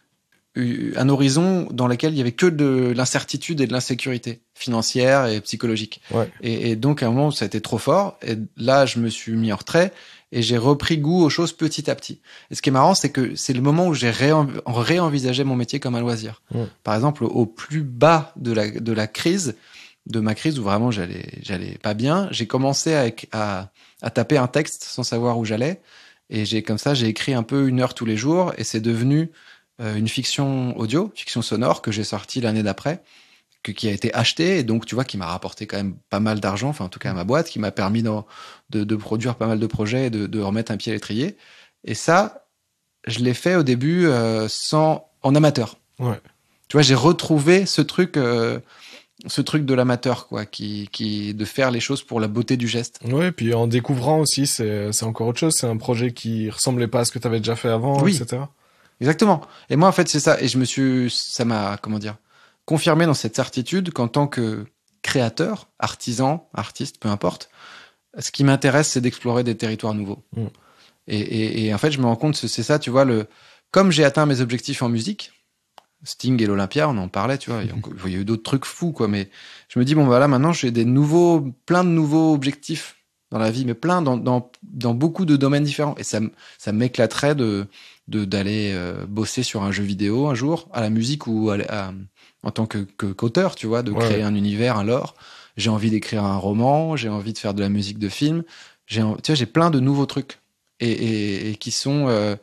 un un horizon dans lequel il y avait que de l'incertitude et de l'insécurité financière et psychologique. Ouais. Et, et donc à un moment ça a été trop fort. Et là je me suis mis en retrait et j'ai repris goût aux choses petit à petit. Et ce qui est marrant, c'est que c'est le moment où j'ai réen, réenvisagé mon métier comme un loisir. Ouais. Par exemple, au plus bas de la de la crise. de ma crise où vraiment j'allais j'allais pas bien, j'ai commencé à, à à taper un texte sans savoir où j'allais et j'ai comme ça j'ai écrit un peu une heure tous les jours et c'est devenu euh, une fiction audio, fiction sonore que j'ai sortie l'année d'après, que qui a été achetée et donc tu vois qui m'a rapporté quand même pas mal d'argent, enfin en tout cas à ma boîte, qui m'a permis de de, de produire pas mal de projets et de de remettre un pied à l'étrier. Et ça, je l'ai fait au début euh, sans en amateur. Ouais. Tu vois, j'ai retrouvé ce truc euh, ce truc de l'amateur, quoi, qui, qui, de faire les choses pour la beauté du geste. Ouais, puis en découvrant aussi, c'est, c'est encore autre chose. C'est un projet qui ressemblait pas à ce que tu avais déjà fait avant, oui, et cetera. Exactement. Et moi, en fait, c'est ça. Et je me suis, ça m'a, comment dire, confirmé dans cette certitude qu'en tant que créateur, artisan, artiste, peu importe, ce qui m'intéresse, c'est d'explorer des territoires nouveaux. Mm. Et, et, et en fait, je me rends compte que c'est ça, tu vois, le, comme j'ai atteint mes objectifs en musique, Sting et l'Olympia, on en parlait, tu vois. Il y a eu d'autres trucs fous, quoi. Mais je me dis, bon, voilà, maintenant, j'ai des nouveaux, plein de nouveaux objectifs dans la vie, mais plein dans, dans, dans beaucoup de domaines différents. Et ça, ça m'éclaterait de, de, d'aller euh, bosser sur un jeu vidéo un jour, à la musique ou à, à, en tant que, que, qu'auteur, tu vois, de créer ouais. un univers, un lore. J'ai envie d'écrire un roman, j'ai envie de faire de la musique de film. J'ai, tu vois, j'ai plein de nouveaux trucs. Et, et, et qui sont, euh,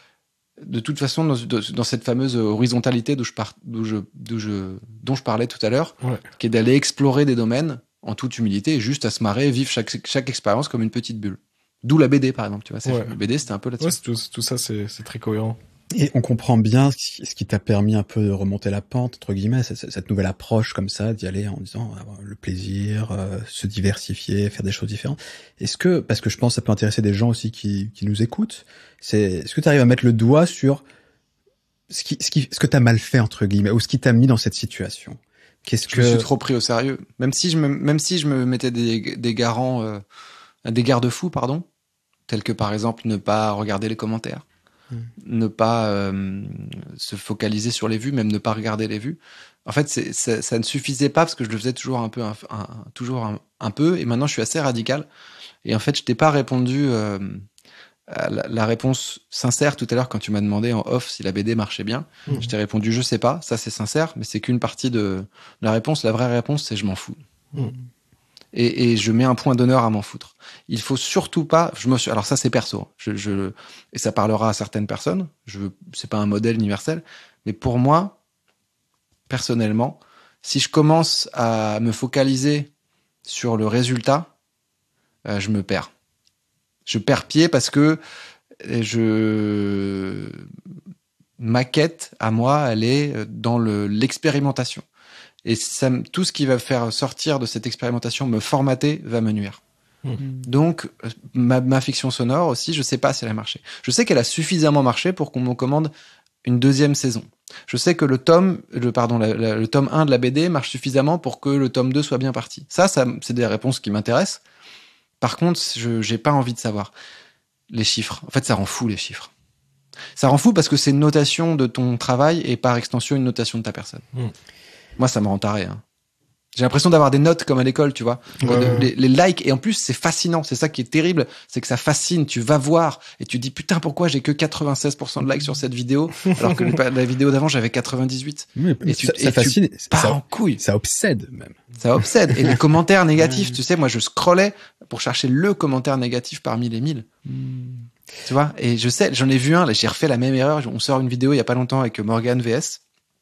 de toute façon, dans, dans cette fameuse horizontalité d'où je par, d'où je, d'où je, dont je parlais tout à l'heure, ouais. qui est d'aller explorer des domaines en toute humilité et juste à se marrer, vivre chaque, chaque expérience comme une petite bulle. D'où la B D, par exemple, tu vois. C'est, ouais. Le B D, c'était un peu là-dessus. Ouais, c'est tout, tout ça, c'est, c'est très cohérent. Et on comprend bien ce qui, ce qui t'a permis un peu de remonter la pente, entre guillemets, cette, cette nouvelle approche comme ça, d'y aller en disant avoir le plaisir, euh, se diversifier, faire des choses différentes. Est-ce que, parce que je pense que ça peut intéresser des gens aussi qui, qui nous écoutent, c'est, est-ce que tu arrives à mettre le doigt sur ce qui, ce qui, ce que t'as mal fait, entre guillemets, ou ce qui t'a mis dans cette situation? Qu'est-ce je que... me suis trop pris au sérieux. Même si je me, même si je me mettais des, des garants, euh, des garde-fous, pardon, tels que par exemple ne pas regarder les commentaires. Mmh. Ne pas euh, se focaliser sur les vues, même ne pas regarder les vues. En fait, c'est, ça, ça ne suffisait pas parce que je le faisais toujours un peu, un, un, toujours un, un peu. Et maintenant, je suis assez radical. Et en fait, je t'ai pas répondu euh, à la, la réponse sincère tout à l'heure quand tu m'as demandé en off si la B D marchait bien. Mmh. Je t'ai répondu, je sais pas. Ça, c'est sincère, mais c'est qu'une partie de la réponse. La vraie réponse, c'est je m'en fous. Mmh. Et, et je mets un point d'honneur à m'en foutre. Il faut surtout pas. Je me suis. Alors ça c'est perso. Je, je et ça parlera à certaines personnes. Je veux. C'est pas un modèle universel, mais pour moi, personnellement, si je commence à me focaliser sur le résultat, euh, je me perds. Je perds pied parce que je ma quête à moi, elle est dans le l'expérimentation. Et ça, tout ce qui va faire sortir de cette expérimentation, me formater, va me nuire. Mmh. Donc, ma, ma fiction sonore aussi, je sais pas si elle a marché. Je sais qu'elle a suffisamment marché pour qu'on me commande une deuxième saison. Je sais que le tome, le pardon, la, la, le tome un de la B D marche suffisamment pour que le tome deux soit bien parti. Ça, ça, c'est des réponses qui m'intéressent. Par contre, je j'ai pas envie de savoir les chiffres. En fait, ça rend fou les chiffres. Ça rend fou parce que c'est une notation de ton travail et par extension une notation de ta personne. Mmh. Moi, ça me rend taré. Hein. J'ai l'impression d'avoir des notes comme à l'école, tu vois. Ouais, de, ouais. Les, les likes, et en plus, c'est fascinant. C'est ça qui est terrible, c'est que ça fascine. Tu vas voir et tu dis, putain, pourquoi j'ai que quatre-vingt-seize pour cent de likes sur cette vidéo, alors que la vidéo d'avant, j'avais quatre-vingt-dix-huit. Oui, et ça, tu, ça et fascine. Tu pars ça, en couille. Ça obsède, même. Ça obsède. Et les commentaires négatifs, tu sais, moi, je scrollais pour chercher le commentaire négatif parmi les mille. Mm. Tu vois. Et je sais, j'en ai vu un, là, j'ai refait la même erreur. On sort une vidéo il y a pas longtemps avec Morgan V S.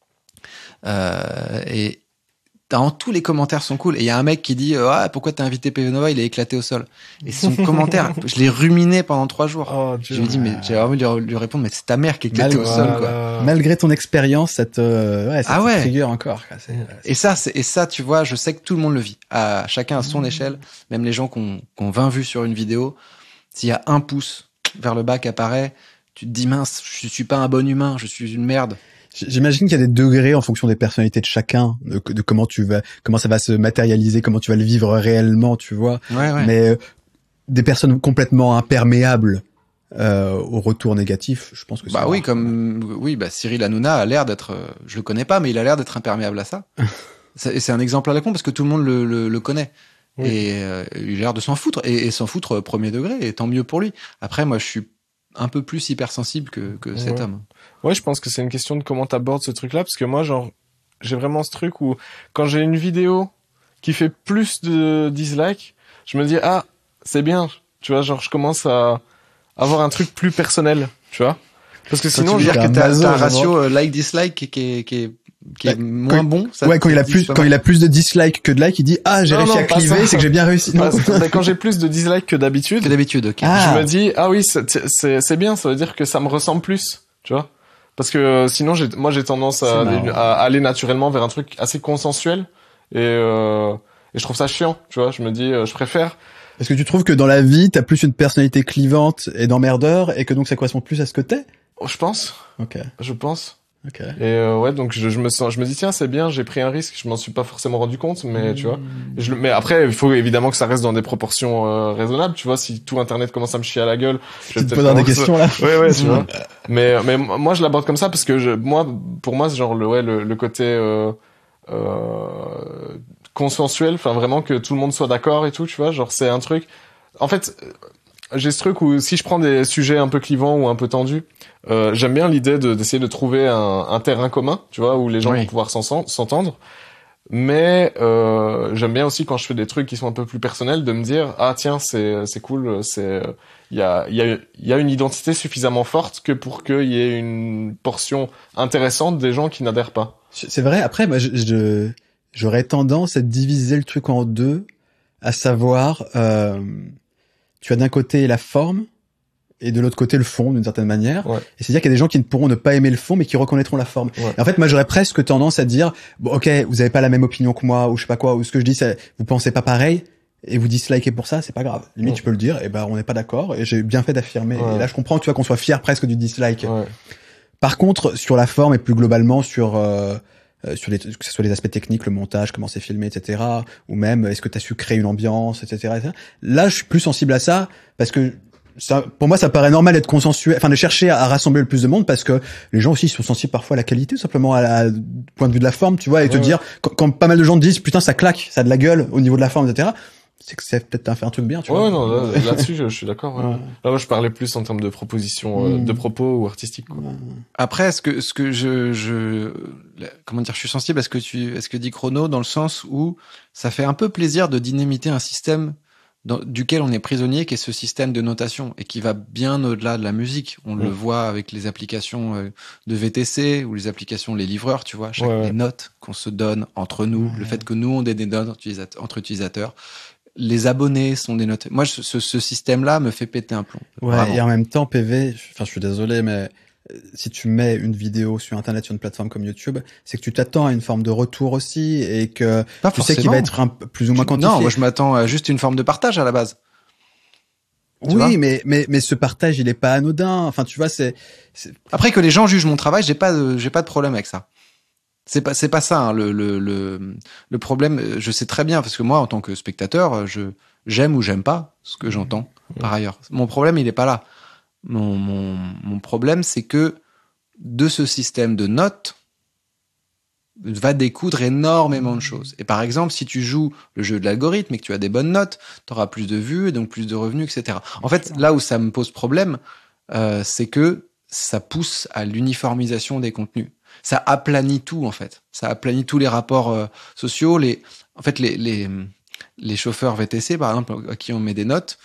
Euh, et, dans tous les commentaires sont cool. Et il y a un mec qui dit ah, pourquoi t'as invité P V Nova, il est éclaté au sol. Et son commentaire, je l'ai ruminé pendant trois jours. Oh, je lui ai dit, mais j'ai envie de lui répondre, mais c'est ta mère qui est éclatée Mal, au sol, quoi. Malgré ton expérience, cette, euh, ouais, cette ah ouais. figure encore. Quoi. C'est, c'est... Et ça, c'est, et ça, tu vois, je sais que tout le monde le vit. À chacun à son mmh. échelle. Même les gens qui ont, qui ont vingt vues sur une vidéo. S'il y a un pouce vers le bas qui apparaît, tu te dis mince, je suis pas un bon humain, je suis une merde. J'imagine qu'il y a des degrés en fonction des personnalités de chacun, de, de comment tu vas, comment ça va se matérialiser, comment tu vas le vivre réellement, tu vois. Ouais, ouais. Mais euh, des personnes complètement imperméables euh, au retour négatif, je pense que c'est bah oui, comme oui, bah Cyril Hanouna a l'air d'être, euh, je le connais pas, mais il a l'air d'être imperméable à ça. c'est, c'est un exemple à la con parce que tout le monde le, le, le connaît. Oui. Et euh, il a l'air de s'en foutre et, et s'en foutre premier degré. Et tant mieux pour lui. Après, moi, je suis un peu plus hypersensible que, que cet ouais. homme. Ouais, je pense que c'est une question de comment t'abordes ce truc-là, parce que moi, genre, j'ai vraiment ce truc où, quand j'ai une vidéo qui fait plus de dislikes, je me dis, ah, c'est bien, tu vois, genre, je commence à avoir un truc plus personnel, tu vois. Parce que sinon, je veux dire que t'as, maso, t'as un ratio euh, like-dislike qui est, qui est, qui est bah, moins quand, bon. Ça ouais, quand il a plus, quand il a plus de dislikes que de likes, il dit, ah, j'ai non, réussi non, à cliver, ça. C'est que j'ai bien réussi. Non. Pas, quand j'ai plus de dislikes que d'habitude. Que d'habitude, ok. Ah. Je me dis, ah oui, c'est, c'est, c'est bien, ça veut dire que ça me ressemble plus, tu vois. Parce que euh, sinon, j'ai, moi, j'ai tendance à aller, à aller naturellement vers un truc assez consensuel. Et, euh, et je trouve ça chiant, tu vois. Je me dis, euh, je préfère. Est-ce que tu trouves que dans la vie, t'as plus une personnalité clivante et d'emmerdeur et que donc ça correspond plus à ce que t'es? Oh, je pense. Ok. Je pense. Ok. Et euh, ouais, donc je, je me sens, je me dis tiens, c'est bien, j'ai pris un risque, je m'en suis pas forcément rendu compte, mais mmh. tu vois. Je, mais après, il faut évidemment que ça reste dans des proportions euh, raisonnables, tu vois. Si tout Internet commence à me chier à la gueule, je vais te poser des questions là. Ouais, ouais, tu vois. Mais mais moi, je l'aborde comme ça parce que je, moi, pour moi, c'est genre le ouais le, le côté euh, euh, consensuel, enfin vraiment que tout le monde soit d'accord et tout, tu vois. Genre c'est un truc. En fait. J'ai ce truc où si je prends des sujets un peu clivants ou un peu tendus, euh, j'aime bien l'idée de, d'essayer de trouver un, un terrain commun, tu vois, où les gens oui. vont pouvoir s'entendre. Mais euh, j'aime bien aussi quand je fais des trucs qui sont un peu plus personnels, de me dire ah tiens c'est c'est cool, c'est il y a il y a il y a une identité suffisamment forte que pour qu'il y ait une portion intéressante des gens qui n'adhèrent pas. C'est vrai. Après, moi, je, je j'aurais tendance à diviser le truc en deux, à savoir. Euh... Tu as d'un côté la forme et de l'autre côté le fond, d'une certaine manière. Ouais. Et c'est-à-dire qu'il y a des gens qui ne pourront ne pas aimer le fond, mais qui reconnaîtront la forme. Ouais. Et en fait, moi, j'aurais presque tendance à dire, bon, ok, vous avez pas la même opinion que moi, ou je sais pas quoi, ou ce que je dis, c'est, vous pensez pas pareil, et vous dislikez pour ça, c'est pas grave. Limite, ouais. tu peux le dire, et ben, on n'est pas d'accord, et j'ai bien fait d'affirmer. Ouais. Et là, je comprends, tu vois, qu'on soit fier presque du dislike. Ouais. Par contre, sur la forme, et plus globalement sur, euh, Euh, sur les, que ce soit les aspects techniques, le montage, comment c'est filmé, et cetera. Ou même, est-ce que tu as su créer une ambiance, et cetera, et cetera. Là, je suis plus sensible à ça parce que ça, pour moi, ça paraît normal d'être consensuel, enfin de chercher à, à rassembler le plus de monde parce que les gens aussi sont sensibles parfois à la qualité, simplement à la point de vue de la forme, tu vois, et ouais, te dire quand, quand pas mal de gens te disent putain ça claque, ça a de la gueule au niveau de la forme, et cetera. C'est que c'est peut-être un fait un truc bien, tu ouais, vois. Ouais, non, là, là-dessus, je, je suis d'accord. Ouais. Ouais. Là, moi, je parlais plus en termes de propositions, euh, mmh. de propos ou artistiques, quoi. Après, ce que, ce que je, je, comment dire, je suis sensible à ce que tu, à ce que dit Chrono, dans le sens où ça fait un peu plaisir de dynamiter un système dans, duquel on est prisonnier, qui est ce système de notation et qui va bien au-delà de la musique. On mmh. le voit avec les applications de V T C ou les applications, les livreurs, tu vois, chaque ouais, ouais. les notes qu'on se donne entre nous, mmh. le fait que nous on ait des notes entre utilisateurs. Les abonnés sont des notes. Moi, ce, ce système-là me fait péter un plomb. Ouais, vraiment. Et en même temps, P V, enfin, je suis désolé, mais si tu mets une vidéo sur Internet, sur une plateforme comme YouTube, c'est que tu t'attends à une forme de retour aussi et que Pas tu forcément. sais qu'il va être un, plus ou moins quantifié. Non, moi, je m'attends à juste une forme de partage à la base. Tu vois Oui, mais mais mais ce partage, il est pas anodin. Enfin, tu vois, c'est, c'est... Après que les gens jugent mon travail, j'ai pas de, j'ai pas de problème avec ça. C'est pas c'est pas ça hein, le le le le problème. Je sais très bien parce que moi, en tant que spectateur, je j'aime ou j'aime pas ce que j'entends. Mmh. Par ailleurs, mon problème, il est pas là. Mon mon mon problème, c'est que de ce système de notes va découdre énormément de choses. Et par exemple, si tu joues le jeu de l'algorithme et que tu as des bonnes notes, tu auras plus de vues et donc plus de revenus, et cetera. En fait, là où ça me pose problème, euh, c'est que ça pousse à l'uniformisation des contenus. Ça aplanit tout, en fait. Ça aplanit tous les rapports euh, sociaux. Les, en fait, les, les, les chauffeurs V T C, par exemple, à qui on met des notes,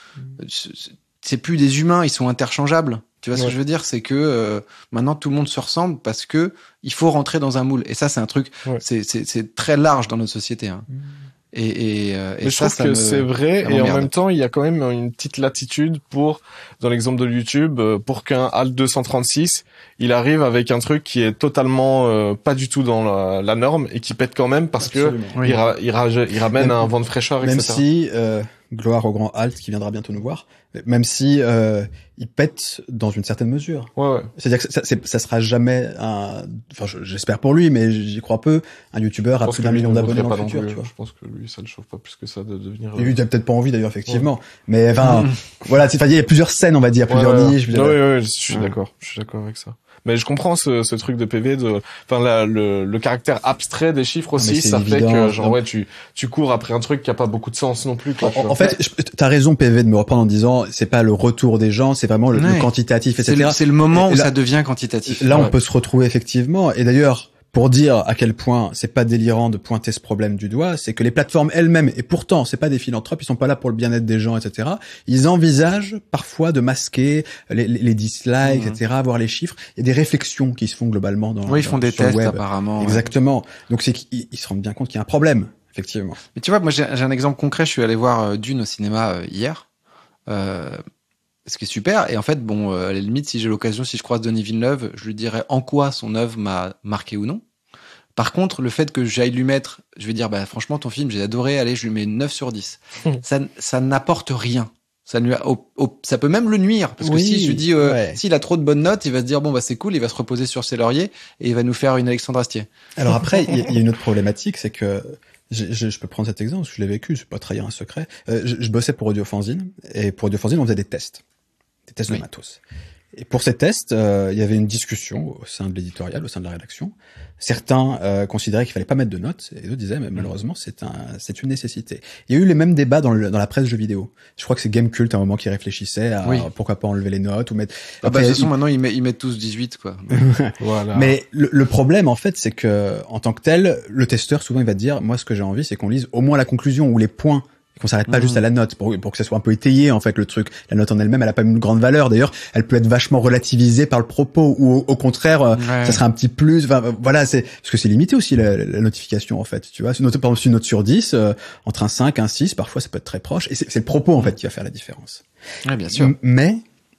c'est plus des humains, ils sont interchangeables. Tu vois ce ouais. que je veux dire, c'est que euh, maintenant tout le monde se ressemble parce que il faut rentrer dans un moule. Et ça, c'est un truc, ouais. c'est, c'est, c'est très large dans notre société. Hein. Mmh. Et, et, euh, et Mais ça, je trouve ça que me, c'est vrai, ça et en m'emmerde. même temps, il y a quand même une petite latitude pour, dans l'exemple de YouTube, pour qu'un Alt deux cent trente-six, il arrive avec un truc qui est totalement euh, pas du tout dans la, la norme et qui pète quand même parce Absolument. que Oui. il, ra, il, ra, il ramène même, un vent de fraîcheur, même et cetera. Même si, euh, gloire au grand Alt qui viendra bientôt nous voir, même si euh, il pète dans une certaine mesure. Ouais, ouais. C'est-à-dire que ça, c'est, ça sera jamais un, enfin j'espère pour lui, mais j'y crois peu, un YouTuber à plus d'un million d'abonnés dans le futur, tu vois. Je pense que lui, ça le chauffe pas plus que ça de devenir. Lui, il a peut-être pas envie d'ailleurs, effectivement. Ouais. Mais enfin, voilà, c'est, il y a plusieurs scènes, on va dire, plusieurs ouais, niches. Ouais, plusieurs... ouais, ouais, je suis ouais. d'accord. Je suis d'accord avec ça. Mais je comprends ce, ce truc de P V, de, enfin la, le, le caractère abstrait des chiffres aussi, ah, ça évident, fait que genre non. ouais, tu, tu cours après un truc qui a pas beaucoup de sens non plus. Quoi, en, en fait, t'as raison P V de me reprendre en disant, c'est pas le retour des gens, c'est vraiment le, ouais. le quantitatif, et cetera. C'est le, c'est le moment et où là, ça devient quantitatif. Là, ouais. on peut se retrouver effectivement. Et d'ailleurs, pour dire à quel point c'est pas délirant de pointer ce problème du doigt, c'est que les plateformes elles-mêmes, et pourtant c'est pas des philanthropes, ils sont pas là pour le bien-être des gens, et cetera. Ils envisagent parfois de masquer les, les, les dislikes, mmh. et cetera, voir les chiffres. Il y a des réflexions qui se font globalement dans. Oui, ils dans, font des tests web. apparemment. Exactement. Ouais. Donc c'est qu'ils ils se rendent bien compte qu'il y a un problème, effectivement. Mais tu vois, moi j'ai, j'ai un exemple concret. Je suis allé voir euh, Dune au cinéma euh, hier. Euh, Ce qui est super. Et en fait, bon, euh, à la limite, si j'ai l'occasion, si je croise Denis Villeneuve, je lui dirais en quoi son œuvre m'a marqué ou non. Par contre, le fait que j'aille lui mettre, je vais dire, bah, franchement, ton film, j'ai adoré, allez, je lui mets une neuf sur dix. Mmh. Ça, ça n'apporte rien. Ça lui a, au, au, ça peut même le nuire. Parce oui, que si je lui dis, euh, ouais. s'il a trop de bonnes notes, il va se dire, bon, bah, c'est cool, il va se reposer sur ses lauriers et il va nous faire une Alexandre Astier. Alors après, il y, y a une autre problématique, c'est que, Je, je, je peux prendre cet exemple, parce que je l'ai vécu, je peux pas trahir un secret. Euh, je, je bossais pour Audiofanzine, et pour Audiofanzine, on faisait des tests. Des tests oui. de matos. Et pour ces tests, euh, il y avait une discussion au sein de l'éditorial, au sein de la rédaction. Certains euh, considéraient qu'il fallait pas mettre de notes, et eux disaient, mais malheureusement, c'est un, c'est une nécessité. Il y a eu les mêmes débats dans, le, dans la presse jeux vidéo. Je crois que c'est Gamecult à un moment qui réfléchissait à oui. pourquoi pas enlever les notes ou mettre. Ah bah, de toute façon, il... maintenant ils mettent, ils mettent tous dix-huit, quoi. Voilà. Mais le, le problème, en fait, c'est que en tant que tel, le testeur souvent il va te dire, moi, ce que j'ai envie, c'est qu'on lise au moins la conclusion ou les points. Qu'on s'arrête pas mmh. juste à la note pour, pour que ça soit un peu étayé en fait le truc. La note en elle-même, elle a pas une grande valeur. D'ailleurs, elle peut être vachement relativisée par le propos ou au, au contraire, ouais. ça serait un petit plus. Enfin, voilà, c'est parce que c'est limité aussi la, la notification en fait. Tu vois, une note, par exemple, une note sur dix, euh, entre un cinq, un six, parfois ça peut être très proche. Et c'est, c'est le propos en fait qui va faire la différence. Ouais, bien sûr. Mais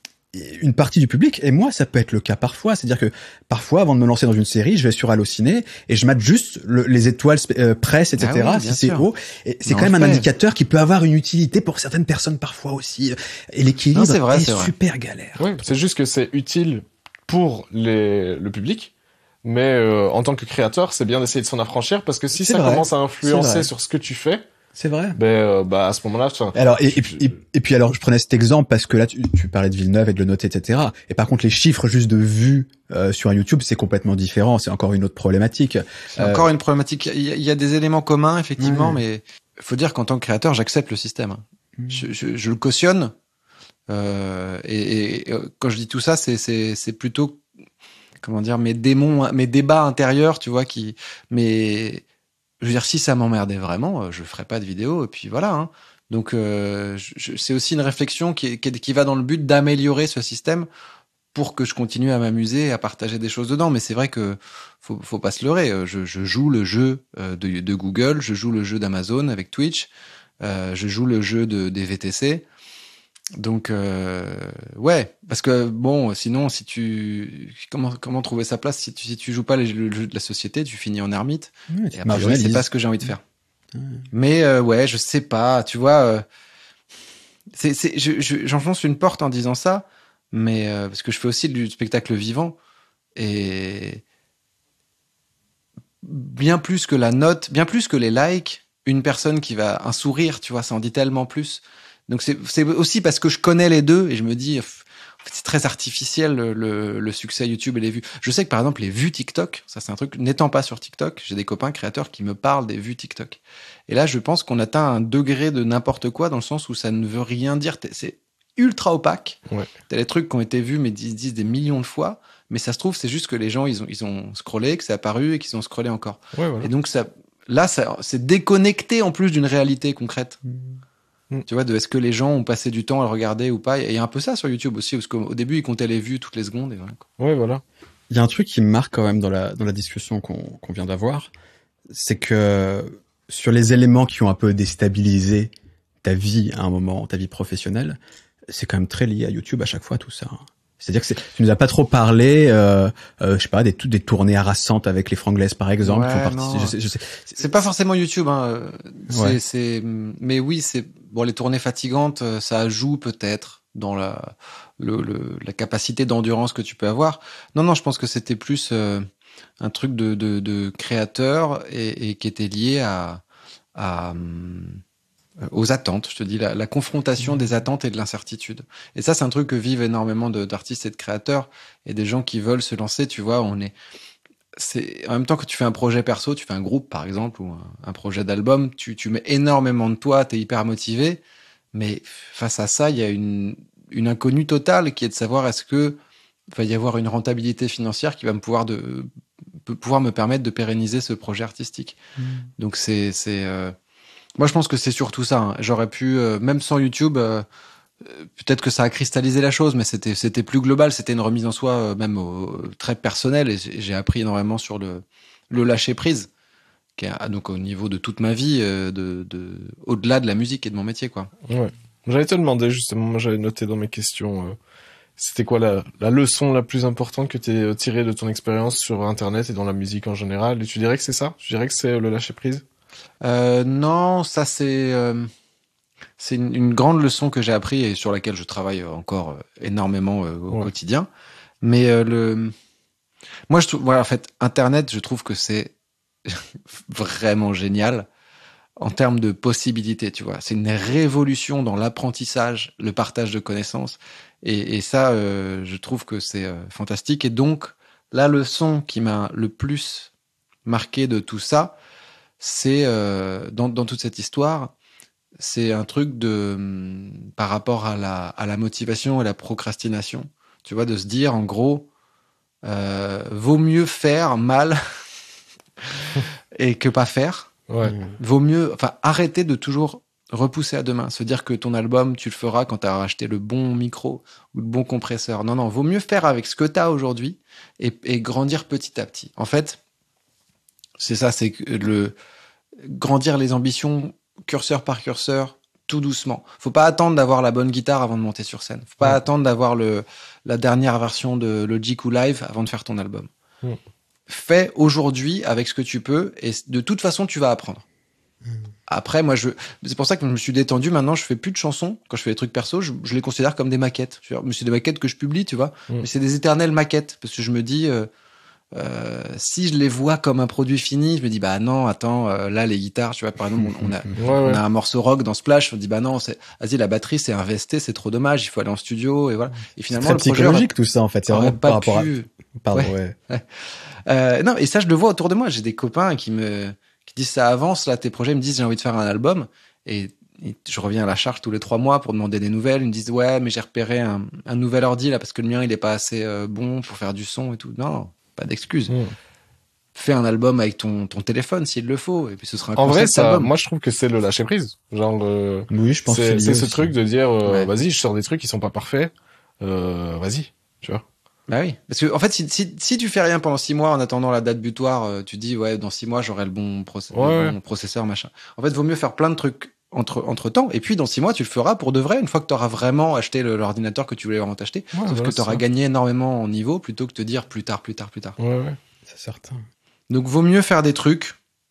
une partie du public, et moi ça peut être le cas parfois, c'est-à-dire que parfois avant de me lancer dans une série, je vais sur Allociné et je mate juste le, les étoiles euh, presse, et cetera. Ah oui, si c'est haut, et c'est non, quand même un indicateur qui peut avoir une utilité pour certaines personnes parfois aussi. Et l'équilibre non, c'est vrai, est, c'est super vrai. galère. Oui, c'est juste que c'est utile pour les, le public, mais euh, en tant que créateur, c'est bien d'essayer de s'en affranchir parce que si c'est ça vrai. commence à influencer sur ce que tu fais. C'est vrai. Ben euh, bah à ce moment-là. Tu... Alors et, et, et, et puis alors je prenais cet exemple parce que là tu, tu parlais de Villeneuve et de le noter et cetera. Et par contre les chiffres juste de vues euh, sur un YouTube c'est complètement différent. C'est encore une autre problématique. C'est euh... encore une problématique. Il y, a, il y a des éléments communs effectivement, mmh. mais faut dire qu'en tant que créateur j'accepte le système. Mmh. Je, je, je le cautionne. Euh, et, et, et quand je dis tout ça c'est c'est c'est plutôt comment dire mes démons, mes débats intérieurs, tu vois qui mais je veux dire, si ça m'emmerdait vraiment, je ferais pas de vidéo, et puis voilà. Hein. Donc, euh, je, c'est aussi une réflexion qui, est, qui, est, qui va dans le but d'améliorer ce système pour que je continue à m'amuser et à partager des choses dedans. Mais c'est vrai que faut, faut pas se leurrer. Je, je joue le jeu de, de Google, je joue le jeu d'Amazon avec Twitch, euh, je joue le jeu de, des V T C. Donc euh, ouais, parce que bon, sinon si tu comment comment trouver sa place si tu si tu joues pas les, le jeu de la société, tu finis en ermite. Oui, et après, c'est pas ce que j'ai envie de faire. Mmh. Mais euh, ouais, je sais pas, tu vois. Euh, c'est, c'est, je, je, j'enfonce une porte en disant ça, mais euh, parce que je fais aussi du spectacle vivant et bien plus que la note, bien plus que les likes, une personne qui va un sourire, tu vois, ça en dit tellement plus. Donc c'est, c'est aussi parce que je connais les deux et je me dis. En fait, c'est très artificiel le, le, le succès YouTube et les vues. Je sais que par exemple les vues TikTok, ça c'est un truc, n'étant pas sur TikTok, j'ai des copains créateurs qui me parlent des vues TikTok. Et là, je pense qu'on atteint un degré de n'importe quoi dans le sens où ça ne veut rien dire. C'est ultra opaque. Ouais. T'as des trucs qui ont été vus mais ils disent des millions de fois, mais ça se trouve c'est juste que les gens ils ont ils ont scrollé, que c'est apparu et qu'ils ont scrollé encore. Ouais, voilà. Et donc ça, là, ça, c'est déconnecté en plus d'une réalité concrète. Mmh. Tu vois, de est-ce que les gens ont passé du temps à le regarder ou pas. Il y a un peu ça sur YouTube aussi, parce qu'au début, ils comptaient les vues toutes les secondes. Et voilà, quoi. Ouais, voilà. Il y a un truc qui me marque quand même dans la, dans la discussion qu'on, qu'on vient d'avoir, c'est que sur les éléments qui ont un peu déstabilisé ta vie à un moment, ta vie professionnelle, c'est quand même très lié à YouTube à chaque fois, tout ça. C'est-à-dire que c'est, tu nous as pas trop parlé, euh, euh, je sais pas, des, des tournées harassantes avec les Franglaises par exemple. Ouais, qui font partie, non. je sais, je sais. C'est, c'est pas forcément YouTube, hein. C'est, Ouais. c'est, mais oui, c'est bon. Les tournées fatigantes, ça joue peut-être dans la, le, le, la capacité d'endurance que tu peux avoir. Non, non, je pense que c'était plus euh, un truc de, de, de créateur et, et qui était lié à, à aux attentes, je te dis, la, la confrontation des attentes et de l'incertitude. Et ça, c'est un truc que vivent énormément de, d'artistes et de créateurs et des gens qui veulent se lancer, tu vois, on est, c'est, en même temps que tu fais un projet perso, tu fais un groupe, par exemple, ou un, un projet d'album, tu, tu mets énormément de toi, t'es hyper motivé, mais face à ça, il y a une, une inconnue totale qui est de savoir est-ce que va y avoir une rentabilité financière qui va me pouvoir de, pouvoir me permettre de pérenniser ce projet artistique. Mmh. Donc c'est, c'est, euh, moi, je pense que c'est surtout ça. Hein. J'aurais pu, euh, même sans YouTube, euh, peut-être que ça a cristallisé la chose, mais c'était c'était plus global. C'était une remise en soi, euh, même au, très personnelle. Et j'ai appris énormément sur le le lâcher prise, qui est donc au niveau de toute ma vie, euh, de, de au-delà de la musique et de mon métier, quoi. Ouais. J'allais te demander justement. Moi, j'avais noté dans mes questions. Euh, c'était quoi la la leçon la plus importante que tu as tirée de ton expérience sur Internet et dans la musique en général? Et tu dirais que c'est ça? Tu dirais que c'est le lâcher prise? Euh, non, ça c'est euh, c'est une, une grande leçon que j'ai appris et sur laquelle je travaille encore euh, énormément euh, au ouais. quotidien. Mais euh, le, moi je trouve, voilà, en fait, Internet, je trouve que c'est vraiment génial en termes de possibilités. Tu vois, c'est une révolution dans l'apprentissage, le partage de connaissances, et, et ça, euh, je trouve que c'est euh, fantastique. Et donc, la leçon qui m'a le plus marqué de tout ça, c'est euh, dans, dans toute cette histoire, c'est un truc de hum, par rapport à la à la motivation et la procrastination. Tu vois, de se dire en gros, euh, vaut mieux faire mal et que pas faire. Ouais. Vaut mieux, enfin, arrêter de toujours repousser à demain, se dire que ton album tu le feras quand t'as racheté le bon micro ou le bon compresseur. Non, non, vaut mieux faire avec ce que t'as aujourd'hui et, et grandir petit à petit. En fait. C'est ça, c'est le grandir les ambitions curseur par curseur, tout doucement. Faut pas attendre d'avoir la bonne guitare avant de monter sur scène. Faut pas ouais. attendre d'avoir le la dernière version de Logic ou Live avant de faire ton album. Mm. Fais aujourd'hui avec ce que tu peux et de toute façon tu vas apprendre. Mm. Après, moi, je c'est pour ça que je me suis détendu. Maintenant, je fais plus de chansons. Quand je fais des trucs perso, je, je les considère comme des maquettes. C'est des maquettes que je publie, tu vois. Mm. Mais c'est des éternelles maquettes parce que je me dis. Euh, Euh, si je les vois comme un produit fini, je me dis bah non, attends, euh, là les guitares, tu vois, par exemple, on, on a ouais, ouais. on a un morceau rock dans Splash, on dit bah non, c'est vas-y la batterie c'est un V S T, c'est trop dommage, il faut aller en studio et voilà. Et finalement c'est très le projet psychologique tout ça en fait, c'est vraiment pas par rapport pu... à pardon ouais. ouais. ouais. Euh, non, et ça je le vois autour de moi, j'ai des copains qui me qui disent ça avance là tes projets, ils me disent j'ai envie de faire un album et Et je reviens à la charge tous les trois mois pour demander des nouvelles. Ils me disent ouais mais j'ai repéré un, un nouvel ordi là parce que le mien il est pas assez euh, bon pour faire du son et tout. Non, pas d'excuses. Mmh. Fais un album avec ton ton téléphone s'il le faut et puis ce sera un en vrai ça album. Moi je trouve que c'est le lâcher prise genre euh, oui je pense c'est, que c'est, c'est ce truc de dire euh, ouais. vas-y je sors des trucs qui sont pas parfaits euh, vas-y tu vois. Bah oui parce que en fait si si si tu fais rien pendant six mois en attendant la date butoir euh, tu dis ouais dans six mois j'aurai le bon, process- ouais, le bon processeur machin. En fait vaut mieux faire plein de trucs entre entre temps et puis dans six mois tu le feras pour de vrai une fois que tu auras vraiment acheté le, l'ordinateur que tu voulais vraiment t'acheter ouais, sauf voilà, que tu auras gagné énormément en niveau plutôt que te dire plus tard plus tard plus tard. Ouais ouais, c'est certain. Donc vaut mieux faire des trucs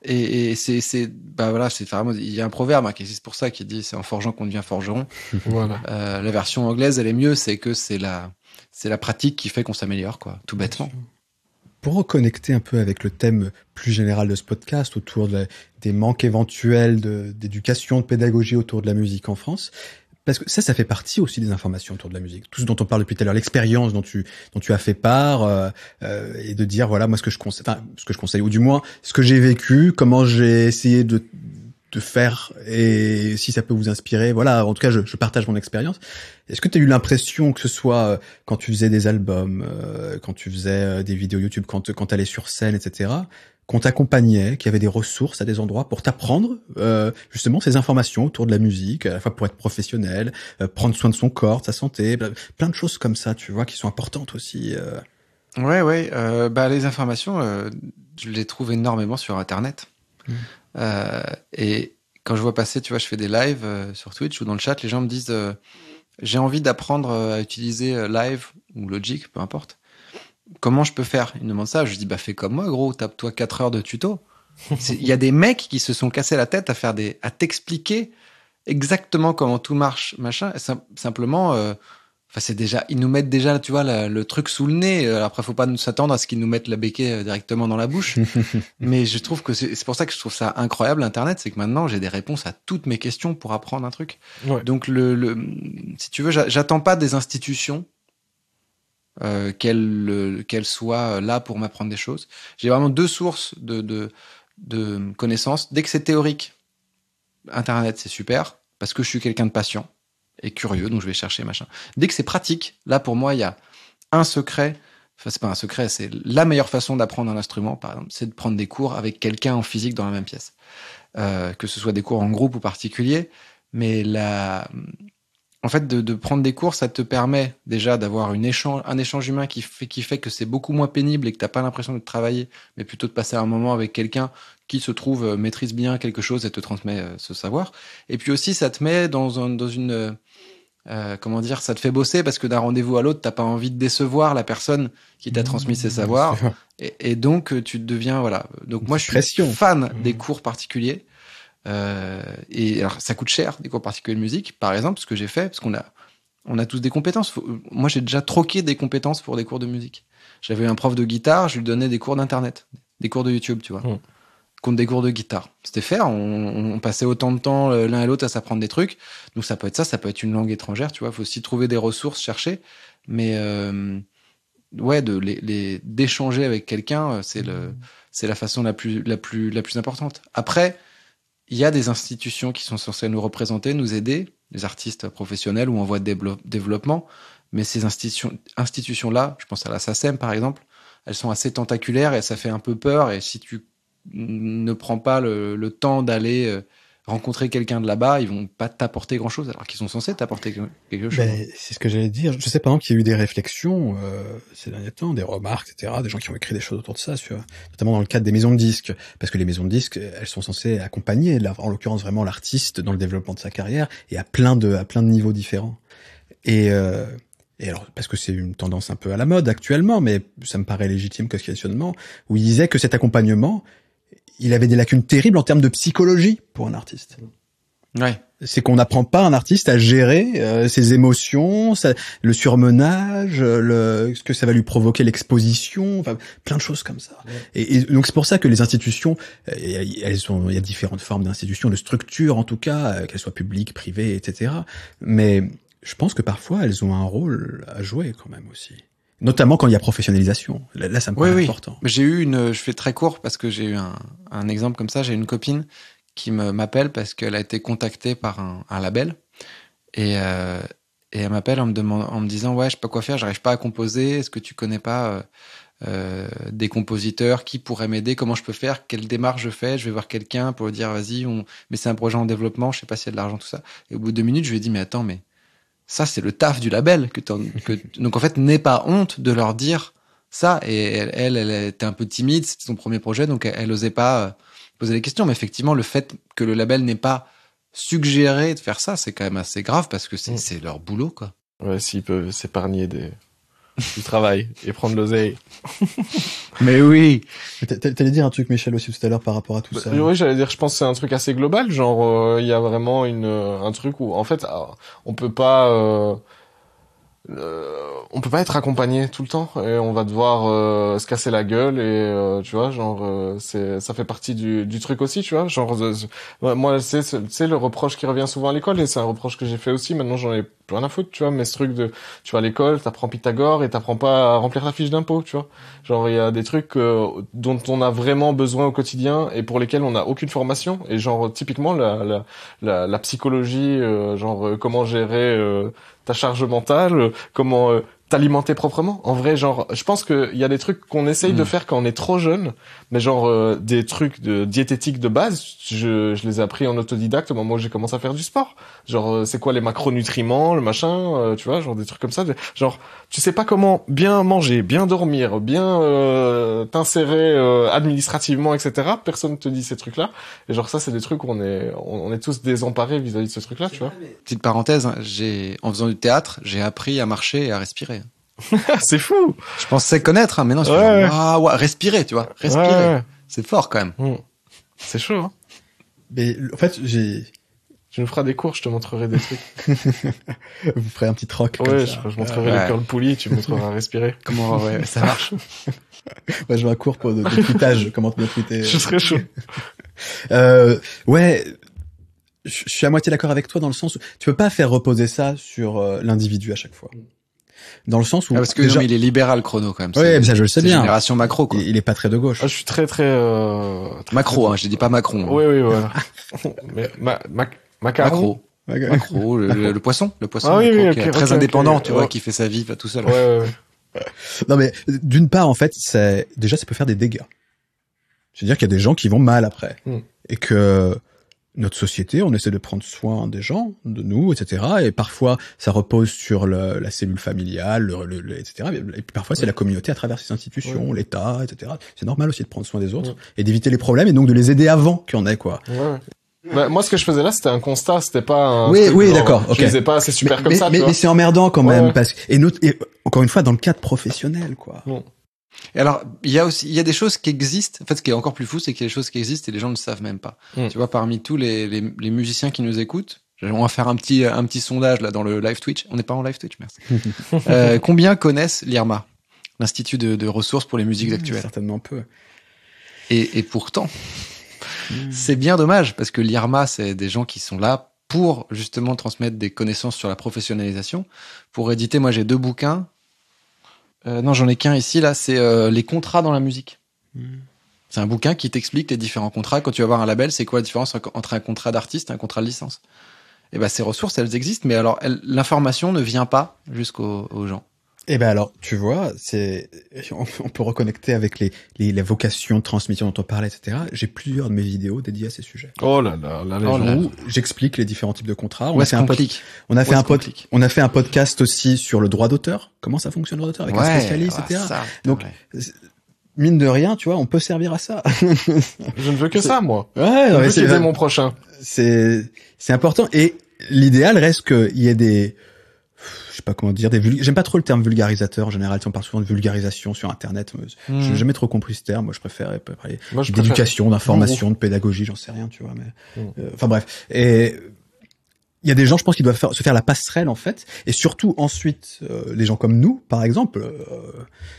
Et, et c'est, c'est, bah voilà, c'est vraiment, il y a un proverbe hein, qui existe pour ça, qui dit c'est en forgeant qu'on devient forgeron. Voilà. Euh, la version anglaise, elle est mieux, c'est que c'est la, c'est la pratique qui fait qu'on s'améliore, quoi, tout bêtement. Pour reconnecter un peu avec le thème plus général de ce podcast, autour de la, des manques éventuels de, d'éducation, de pédagogie autour de la musique en France, parce que ça, ça fait partie aussi des informations autour de la musique. Tout ce dont on parle depuis tout à l'heure, l'expérience dont tu dont tu as fait part, euh, euh, et de dire voilà moi ce que je conseille, enfin ce que je conseille, ou du moins ce que j'ai vécu, comment j'ai essayé de de faire, et si ça peut vous inspirer, voilà. En tout cas, je, je partage mon expérience. Est-ce que tu as eu l'impression que ce soit euh, quand tu faisais des albums, euh, quand tu faisais euh, des vidéos YouTube, quand quand t'allais sur scène, et cetera, qu'on t'accompagnait, qu'il y avait des ressources à des endroits pour t'apprendre euh, justement ces informations autour de la musique, à la fois pour être professionnel, euh, prendre soin de son corps, de sa santé, plein de choses comme ça, tu vois, qui sont importantes aussi. Euh. Ouais, ouais. Euh, bah les informations, euh, je les trouve énormément sur Internet. Mmh. Euh, et quand je vois passer, tu vois, je fais des lives euh, sur Twitch ou dans le chat, les gens me disent euh, j'ai envie d'apprendre à utiliser euh, Live ou Logic, peu importe. Comment je peux faire? Ils me demandent ça. Je dis, bah, fais comme moi, gros. Tape-toi quatre heures de tuto. Il y a des mecs qui se sont cassés la tête à faire des, à t'expliquer exactement comment tout marche, machin. Sim- simplement, euh, enfin, c'est déjà, ils nous mettent déjà, tu vois, la, le truc sous le nez. Alors après, faut pas nous s'attendre à ce qu'ils nous mettent la béquille directement dans la bouche. Mais je trouve que c'est, c'est pour ça que je trouve ça incroyable, Internet. C'est que maintenant, j'ai des réponses à toutes mes questions pour apprendre un truc. Ouais. Donc, le, le, si tu veux, j'attends pas des institutions Euh, qu'elle euh, qu'elle soit là pour m'apprendre des choses. J'ai vraiment deux sources de, de, de connaissances. Dès que c'est théorique, Internet, c'est super, parce que je suis quelqu'un de patient et curieux, donc je vais chercher machin. Dès que c'est pratique, là, pour moi, il y a un secret. Enfin, c'est pas un secret, c'est la meilleure façon d'apprendre un instrument, par exemple, c'est de prendre des cours avec quelqu'un en physique dans la même pièce. Euh, que ce soit des cours en groupe ou particulier, mais la... En fait, de, de prendre des cours, ça te permet déjà d'avoir une échange, un échange humain qui fait, qui fait que c'est beaucoup moins pénible et que t'as pas l'impression de travailler, mais plutôt de passer un moment avec quelqu'un qui se trouve euh, maîtrise bien quelque chose et te transmet euh, ce savoir. Et puis aussi, ça te met dans, un, dans une, euh, comment dire, ça te fait bosser parce que d'un rendez-vous à l'autre, t'as pas envie de décevoir la personne qui t'a transmis ses savoirs. Et, et donc, tu deviens, voilà. Donc moi, je suis pression. fan des cours particuliers. Euh, et alors, ça coûte cher, des cours particuliers de musique, par exemple, ce que j'ai fait, parce qu'on a, on a tous des compétences. Faut, moi, j'ai déjà troqué des compétences pour des cours de musique. J'avais un prof de guitare, je lui donnais des cours d'internet, des cours de YouTube, tu vois, mmh. contre des cours de guitare. C'était faire, on, on passait autant de temps l'un et l'autre à s'apprendre des trucs. Donc ça peut être ça, ça peut être une langue étrangère, tu vois. Faut aussi trouver des ressources, chercher, mais euh, ouais, de les, les d'échanger avec quelqu'un, c'est le, c'est la façon la plus, la plus, la plus importante. Après. Il y a des institutions qui sont censées nous représenter, nous aider, les artistes professionnels ou en voie de développement, mais ces institutions, institutions-là, je pense à la S A C E M par exemple, elles sont assez tentaculaires et ça fait un peu peur, et si tu ne prends pas le, le temps d'aller rencontrer quelqu'un de là-bas, ils vont pas t'apporter grand-chose, alors qu'ils sont censés t'apporter quelque chose. Ben, c'est ce que j'allais dire. Je sais par exemple qu'il y a eu des réflexions euh, ces derniers temps, des remarques, et cetera, des gens qui ont écrit des choses autour de ça, sur, notamment dans le cadre des maisons de disques, parce que les maisons de disques, elles sont censées accompagner, en l'occurrence vraiment l'artiste dans le développement de sa carrière, et à plein de, à plein de niveaux différents. Et, euh, et alors, parce que c'est une tendance un peu à la mode actuellement, mais ça me paraît légitime comme questionnement, où il disait que cet accompagnement, il avait des lacunes terribles en termes de psychologie pour un artiste. Ouais. C'est qu'on n'apprend pas un artiste à gérer euh, ses émotions, ça, le surmenage, le, ce que ça va lui provoquer, l'exposition, enfin plein de choses comme ça. Ouais. Et, et donc c'est pour ça que les institutions, elles sont, il y a différentes formes d'institutions, de structures en tout cas, qu'elles soient publiques, privées, et cetera. Mais je pense que parfois elles ont un rôle à jouer quand même aussi. Notamment quand il y a professionnalisation. Là, là ça me paraît oui, oui. important. J'ai eu une, je fais très court parce que j'ai eu un, un exemple comme ça. J'ai une copine qui me m'appelle parce qu'elle a été contactée par un, un label et, euh, et elle m'appelle en me demandant, en me disant ouais, je sais pas quoi faire, j'arrive pas à composer. Est-ce que tu connais pas euh, euh, des compositeurs qui pourraient m'aider? Comment je peux faire? Quelle démarche je fais? Je vais voir quelqu'un pour lui dire vas-y, on... mais c'est un projet en développement, je sais pas s'il y a de l'argent, tout ça. Et au bout de deux minutes, je lui ai dit mais attends, mais ça c'est le taf du label que, que... donc en fait n'aie pas honte de leur dire ça. Et elle, elle, elle était un peu timide, c'était son premier projet, donc elle, elle osait pas euh, poser des questions. Mais effectivement, le fait que le label n'ait pas suggéré de faire ça, c'est quand même assez grave parce que c'est, mmh. c'est leur boulot, quoi. Ouais, s'ils peuvent s'épargner des du travail et prendre l'oseille. Mais oui. T'allais dire un truc, Michel, aussi tout à l'heure par rapport à tout Bah, ça. oui, j'allais dire, je pense que c'est un truc assez global, genre il euh, y a vraiment une un truc où en fait on peut pas euh, euh, on peut pas être accompagné tout le temps et on va devoir euh, se casser la gueule et euh, tu vois genre euh, c'est ça fait partie du du truc aussi, tu vois, genre euh, moi c'est c'est le reproche qui revient souvent à l'école et c'est un reproche que j'ai fait aussi, maintenant j'en ai plus rien à foutre, tu vois, mais ce truc de tu vas à l'école, t'apprends Pythagore et t'apprends pas à remplir ta fiche d'impôt, tu vois, genre il y a des trucs euh, dont on a vraiment besoin au quotidien et pour lesquels on n'a aucune formation et genre typiquement la la la, la psychologie, euh, genre euh, comment gérer euh, ta charge mentale, euh, comment euh, t'alimenter proprement. En vrai, genre, je pense qu'il y a des trucs qu'on essaye mmh. de faire quand on est trop jeune, mais genre euh, des trucs de diététique de base, je, je les ai appris en autodidacte au moment où j'ai commencé à faire du sport. Genre, euh, c'est quoi les macronutriments, le machin, euh, tu vois, genre des trucs comme ça. Genre, tu sais pas comment bien manger, bien dormir, bien euh, t'insérer euh, administrativement, et cetera. Personne te dit ces trucs-là. Et genre ça, c'est des trucs où on est, on, on est tous désemparés vis-à-vis de ce truc-là, tu vois. Petite parenthèse, hein, j'ai, en faisant du théâtre, j'ai appris à marcher et à respirer. C'est fou. Je pensais connaître, hein, mais non, je ouais, genre, ouais. Ah, ouais, respirer, tu vois, respirer. Ouais, ouais. C'est fort quand même. Mmh. C'est chaud, hein. Mais en fait, j'ai... Tu nous feras des cours, je te montrerai des trucs. Vous ferez un petit troc. Ouais, comme je, ça. je montrerai ouais. le curl pulley, tu me montreras à respirer. Comment, ouais, ça marche. Ouais, je veux un cours pour de, de tweetage, comment te tweeter. Je serais chaud. euh, ouais, je suis à moitié d'accord avec toi dans le sens où tu peux pas faire reposer ça sur euh, l'individu à chaque fois. Dans le sens où... Ah, parce que déjà... non, mais il est libéral, Chrono, quand même. Ouais, mais ça, je le sais bien. Génération macro, quoi. Il, il est pas très de gauche. Ah, je suis très, très... Euh, très macro, très... hein, je dis pas Macron. Oui, oui, voilà. mais ma, ma, macaron. Macro. Macro, le, le, le poisson. Le poisson, ah, oui, macro, oui, qui okay, est très okay, indépendant, okay. tu vois, oh. qui fait sa vie, tout seul. Ouais, ouais, ouais. Non, mais d'une part, en fait, c'est déjà, ça peut faire des dégâts. C'est-à-dire qu'il y a des gens qui vont mal après. Mm. Et que... notre société, on essaie de prendre soin des gens, de nous, et cetera. Et parfois, ça repose sur le, la cellule familiale, le, le, le, et cetera. Et puis parfois, c'est ouais. la communauté à travers ses institutions, ouais. l'État, et cetera. C'est normal aussi de prendre soin des autres ouais. et d'éviter les problèmes et donc de les aider avant qu'il y en ait, quoi. Ouais. Bah, moi, ce que je faisais là, c'était un constat, c'était pas un... Oui, oui, d'accord. Je okay. disais pas, c'est super mais, comme mais, ça, mais, tu vois. Mais c'est emmerdant quand même, ouais. parce que, et, notre, et encore une fois, dans le cadre professionnel, quoi. Ouais. Et alors, il y a aussi, il y a des choses qui existent. En fait, ce qui est encore plus fou, c'est qu'il y a des choses qui existent et les gens ne le savent même pas. Mm. Tu vois, parmi tous les, les, les musiciens qui nous écoutent, on va faire un petit, un petit sondage là dans le live Twitch. On n'est pas en live Twitch, merci. euh, combien connaissent l'I R M A, l'Institut de, de ressources pour les musiques mmh, actuelles? Certainement peu. Et, et pourtant, mmh. c'est bien dommage parce que l'I R M A, c'est des gens qui sont là pour justement transmettre des connaissances sur la professionnalisation, pour éditer. Moi, j'ai deux bouquins. Euh, non, j'en ai qu'un ici, là, c'est euh, les contrats dans la musique. Mmh. C'est un bouquin qui t'explique les différents contrats. Quand tu vas voir un label, c'est quoi la différence entre un contrat d'artiste et un contrat de licence? Et ben, ces ressources, elles existent, mais alors, elles, l'information ne vient pas jusqu'aux aux gens. Eh ben alors, tu vois, c'est, on, on peut reconnecter avec les, les, les vocations de transmission dont on parlait, et cetera. J'ai plusieurs de mes vidéos dédiées à ces sujets. Oh là là, là, oh là, où j'explique les différents types de contrats. On ouais, a fait un pod... on a fait un pod... on a fait un podcast aussi sur le droit d'auteur. Comment ça fonctionne le droit d'auteur avec ouais, un spécialiste, ouais, et cetera. Ça, donc, ouais. mine de rien, tu vois, on peut servir à ça. Je ne veux que c'est... ça, moi. Ouais, je ouais, veux c'est aider mon prochain. C'est, c'est important. Et l'idéal reste qu'il y ait des, je sais pas comment dire, des vul... j'aime pas trop le terme vulgarisateur en général, on parle souvent de vulgarisation sur internet. Mmh. J'ai jamais trop compris ce terme, moi je préfère parler d'éducation, d'information, de pédagogie, j'en sais rien, tu vois, mais mmh. euh, enfin bref. Et il y a des gens, je pense, qui doivent faire, se faire la passerelle en fait, et surtout ensuite euh, les gens comme nous, par exemple, euh,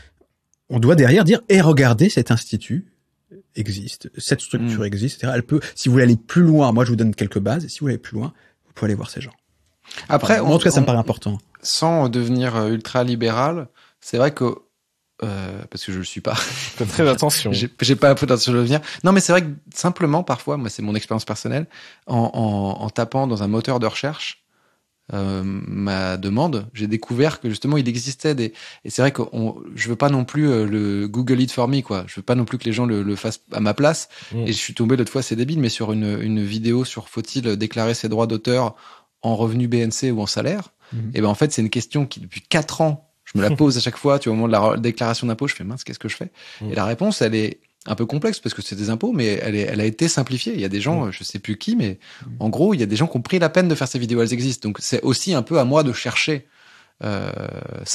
on doit derrière dire et regardez, cet institut existe, cette structure mmh. existe, et cetera. Elle peut, si vous voulez aller plus loin, moi je vous donne quelques bases, et si vous voulez aller plus loin, vous pouvez aller voir ces gens. Après, enfin, on, en tout cas, ça me paraît important. Sans devenir ultra libéral, c'est vrai que euh, parce que je le suis pas. Fais très attention. j'ai, j'ai pas l'intention de le devenir. Non, mais c'est vrai que simplement, parfois, moi, c'est mon expérience personnelle, en, en, en tapant dans un moteur de recherche euh, ma demande, j'ai découvert que justement, il existait des. Et c'est vrai que on, je veux pas non plus euh, le Google It for me, quoi. Je veux pas non plus que les gens le, le fassent à ma place. Mmh. Et je suis tombé l'autre fois, c'est débile, mais sur une, une vidéo sur faut-il déclarer ses droits d'auteur en revenu B N C ou en salaire, mmh. et ben en fait c'est une question qui depuis quatre ans je me la pose à chaque fois. Tu vois, au moment de la déclaration d'impôt, je fais mince, qu'est-ce que je fais mmh. Et la réponse, elle est un peu complexe parce que c'est des impôts, mais elle est, elle a été simplifiée. Il y a des gens, mmh. je sais plus qui, mais mmh. en gros, il y a des gens qui ont pris la peine de faire ces vidéos. Elles existent, donc c'est aussi un peu à moi de chercher euh, ça.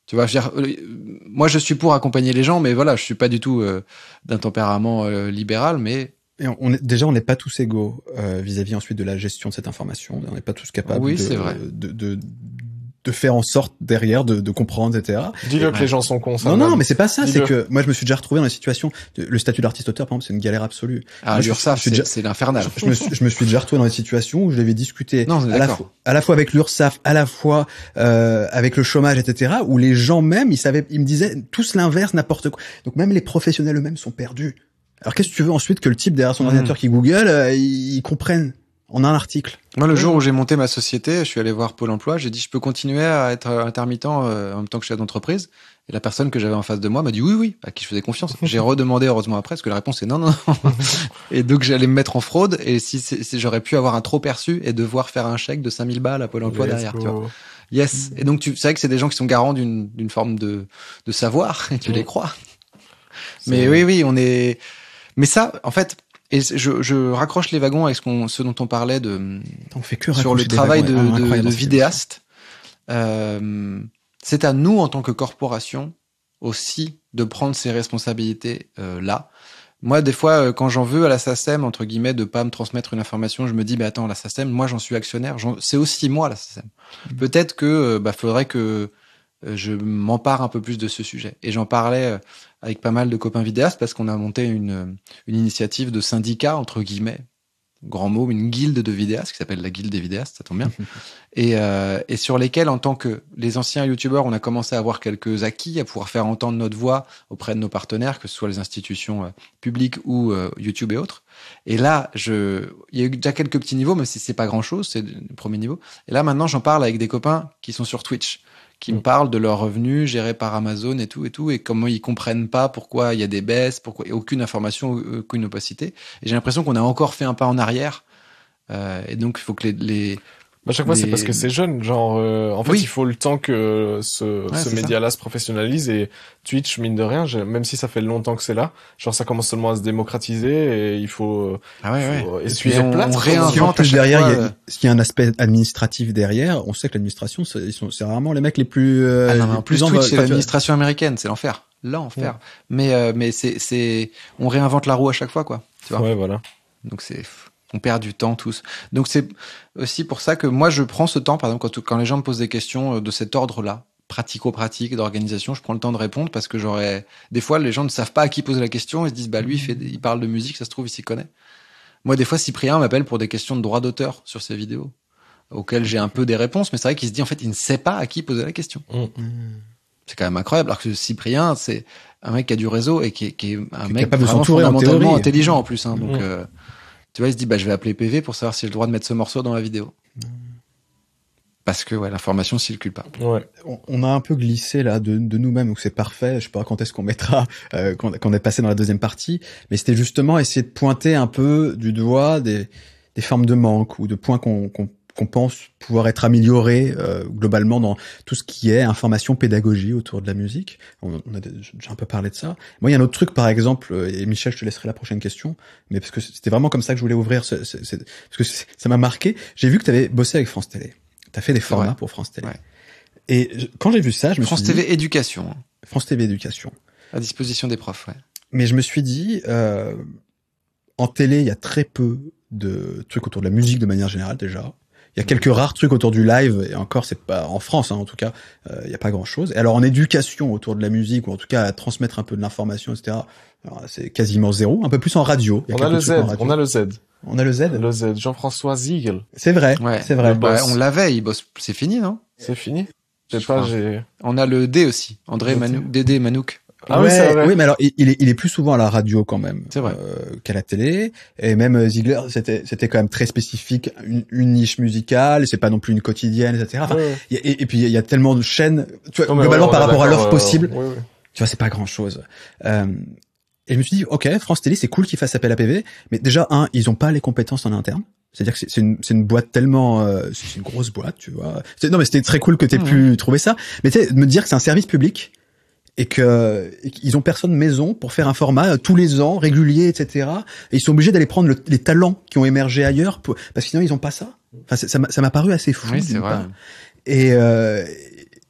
Tu vois, je veux dire, euh, moi je suis pour accompagner les gens, mais voilà, je suis pas du tout euh, d'un tempérament euh, libéral, mais Et on est, déjà, on n'est pas tous égaux euh, vis-à-vis ensuite de la gestion de cette information. On n'est pas tous capables oui, de, c'est vrai. de, de, de faire en sorte derrière de, de comprendre, et cetera. Dis-le Et, que les gens sont cons. Ça non, va. non, mais c'est pas ça. Dis-le. C'est que moi, je me suis déjà retrouvé dans une situation. Le statut d'artiste-auteur, par exemple, c'est une galère absolue. Ah, Moi, je- l'URSSAF, je suis c'est, déjà- c'est l'infernal. Je me, suis, je me suis déjà retrouvé dans une situation où je devais discuter Non, on est à la, d'accord. fois, à la fois avec l'URSSAF, à la fois euh, avec le chômage, et cetera. Où les gens même, ils savaient, ils me disaient tous l'inverse, n'importe quoi. Donc même les professionnels eux-mêmes sont perdus. Alors qu'est-ce que tu veux ensuite que le type derrière son Mmh. ordinateur qui Google, euh, ils comprennent en un article. Moi, le jour où j'ai monté ma société, je suis allé voir Pôle emploi, j'ai dit je peux continuer à être intermittent euh, en même temps que chef d'entreprise. Et la personne que j'avais en face de moi m'a dit oui, oui, à qui je faisais confiance. J'ai redemandé heureusement après, parce que la réponse est non, non. Et donc j'allais me mettre en fraude, et si, si, si j'aurais pu avoir un trop perçu et devoir faire un chèque de cinq mille balles à Pôle emploi Let's derrière. go. Tu vois. Yes. Et donc tu c'est vrai que c'est des gens qui sont garants d'une d'une forme de de savoir, et tu Ouais. les crois. C'est Mais vrai. oui, oui, on est. Mais ça, en fait, et je, je raccroche les wagons avec ce, qu'on, ce dont on parlait de On fait que sur le raccrocher des travail wagons, de, ouais. de, Incroyable, de cette vidéaste. Euh, c'est à nous en tant que corporation aussi de prendre ces responsabilités euh, là. Moi, des fois, euh, quand j'en veux à la SACEM, entre guillemets, de pas me transmettre une information, je me dis, bah attends, la SACEM, moi, j'en suis actionnaire. J'en... C'est aussi moi la SACEM. Mmh. Peut-être que euh, bah faudrait que euh, je m'empare un peu plus de ce sujet. Et j'en parlais euh, avec pas mal de copains vidéastes parce qu'on a monté une une initiative de syndicat entre guillemets, grand mot, une guilde de vidéastes qui s'appelle la guilde des vidéastes, ça tombe bien. et, euh, et sur lesquels, en tant que les anciens youtubeurs, on a commencé à avoir quelques acquis, à pouvoir faire entendre notre voix auprès de nos partenaires, que ce soit les institutions euh, publiques ou euh, YouTube et autres. Et là, je, il y a eu déjà quelques petits niveaux, même si c'est pas grand chose, c'est le premier niveau. Et là, maintenant, j'en parle avec des copains qui sont sur Twitch, qui me parlent de leurs revenus gérés par Amazon et tout et tout, et comment ils comprennent pas pourquoi il y a des baisses, pourquoi il y a aucune information, aucune opacité. Et j'ai l'impression qu'on a encore fait un pas en arrière. Euh, et donc, il faut que les, les À chaque fois, les- c'est parce que c'est jeune. Genre, euh, en fait, Oui. il faut le temps que ce, Ouais, ce c'est média-là se professionnalise. Et Twitch, mine de rien, j'ai- même si ça fait longtemps que c'est là, genre ça commence seulement à se démocratiser et il faut, ah ouais, ouais. faut Et essuyer puis le on- plâtre. on comme réinvente Si en à plus chaque derrière, fois, il y, euh, a, s'il y a un aspect administratif derrière, on sait que l'administration, c'est, ils sont, c'est rarement les mecs les plus. Euh, Ah non, mais les en plus, en Twitch, vogue. c'est Enfin, tu vois, l'administration américaine, c'est l'enfer. L'enfer. Ouais. Mais, euh, mais c'est, c'est, on réinvente la roue à chaque fois, quoi. Tu vois. Ouais, voilà. Donc c'est, on perd du temps tous. Donc c'est aussi pour ça que moi je prends ce temps, par exemple, quand, quand les gens me posent des questions de cet ordre-là, pratico-pratique, d'organisation, je prends le temps de répondre parce que j'aurais, des fois, les gens ne savent pas à qui poser la question, ils se disent, bah lui, il fait, des- il parle de musique, ça se trouve, il s'y connaît. Moi, des fois, Cyprien m'appelle pour des questions de droit d'auteur sur ses vidéos, auxquelles j'ai un peu des réponses, mais c'est vrai qu'il se dit, en fait, il ne sait pas à qui poser la question. Mm. C'est quand même incroyable. Alors que Cyprien, c'est un mec qui a du réseau et qui est, qui est un Qui est mec capable de vraiment s'entourer en fondamentalement théorie. intelligent en plus. Hein. Donc, Mm. euh, tu vois, il se dit, bah, je vais appeler P V pour savoir si j'ai le droit de mettre ce morceau dans la vidéo. Parce que ouais, l'information circule pas. Ouais. on, on a un peu glissé là de, de nous-mêmes, donc c'est parfait. Je sais pas quand est-ce qu'on mettra, euh, qu'on, qu'on est passé dans la deuxième partie, mais c'était justement essayer de pointer un peu du doigt des, des formes de manque ou de points qu'on, qu'on, qu'on pense pouvoir être améliorés euh, globalement dans tout ce qui est information, pédagogie autour de la musique. On, on a déjà un peu parlé de ça. Moi, il y a un autre truc, par exemple, et Michel, je te laisserai la prochaine question, mais parce que c'était vraiment comme ça que je voulais ouvrir, ce, ce, ce, parce que ça m'a marqué. J'ai vu que tu avais bossé avec France Télé. T'as fait des formats Ouais. pour France Télé. Ouais. Et je- quand j'ai vu ça, je me France suis dit... T V éducation, hein, France T V éducation. à disposition des profs. Ouais. Mais je me suis dit, euh, en télé, il y a très peu de trucs autour de la musique de manière générale déjà. Il y a quelques rares trucs autour du live, et encore, c'est pas en France, hein, en tout cas, euh, il y a pas grand-chose. Et alors en éducation autour de la musique, ou en tout cas à transmettre un peu de l'information, et cetera, alors, c'est quasiment zéro. Un peu plus en radio. Il y On a quelques le trucs Z, en radio. on a le Z. On a le Z. Le Z, Jean-François Ziegel. C'est vrai, Ouais. c'est vrai. Le boss. Ouais, on l'avait, il bosse, c'est fini, non? C'est fini? Je sais Je pas, crois. j'ai... On a le D aussi, André Je Manouk, Dédé Manouk. Ah oui, Ouais, c'est vrai. oui, mais alors il il est, il est plus souvent à la radio quand même, C'est vrai. euh, qu'à la télé. Et même euh, Ziegler, c'était c'était quand même très spécifique, une, une niche musicale. C'est pas non plus une quotidienne, et cetera. Enfin, Ouais. y a- et, et puis il y a tellement de chaînes, tu vois, Non, mais globalement ouais, on par est rapport à d'accord, l'offre euh, possible. ouais, ouais. Tu vois, c'est pas grand chose. Euh, et je me suis dit, ok, France Télé, c'est cool qu'ils fassent appel à P V, mais déjà un, ils ont pas les compétences en interne. C'est-à-dire que c'est c'est une, c'est une boîte tellement, euh, c'est une grosse boîte, tu vois. C'est- Non, mais c'était très cool que t'aies Mmh. pu trouver ça. Mais tu sais, de me dire que c'est un service public et que et qu'ils ont personne maison pour faire un format euh, tous les ans régulier, et cetera. Et ils sont obligés d'aller prendre le- les talents qui ont émergé ailleurs, pour, parce que sinon ils ont pas ça. Enfin, c'est- ça m'a ça m'a paru assez fou. Oui, c'est d'une vrai. part. Et, euh,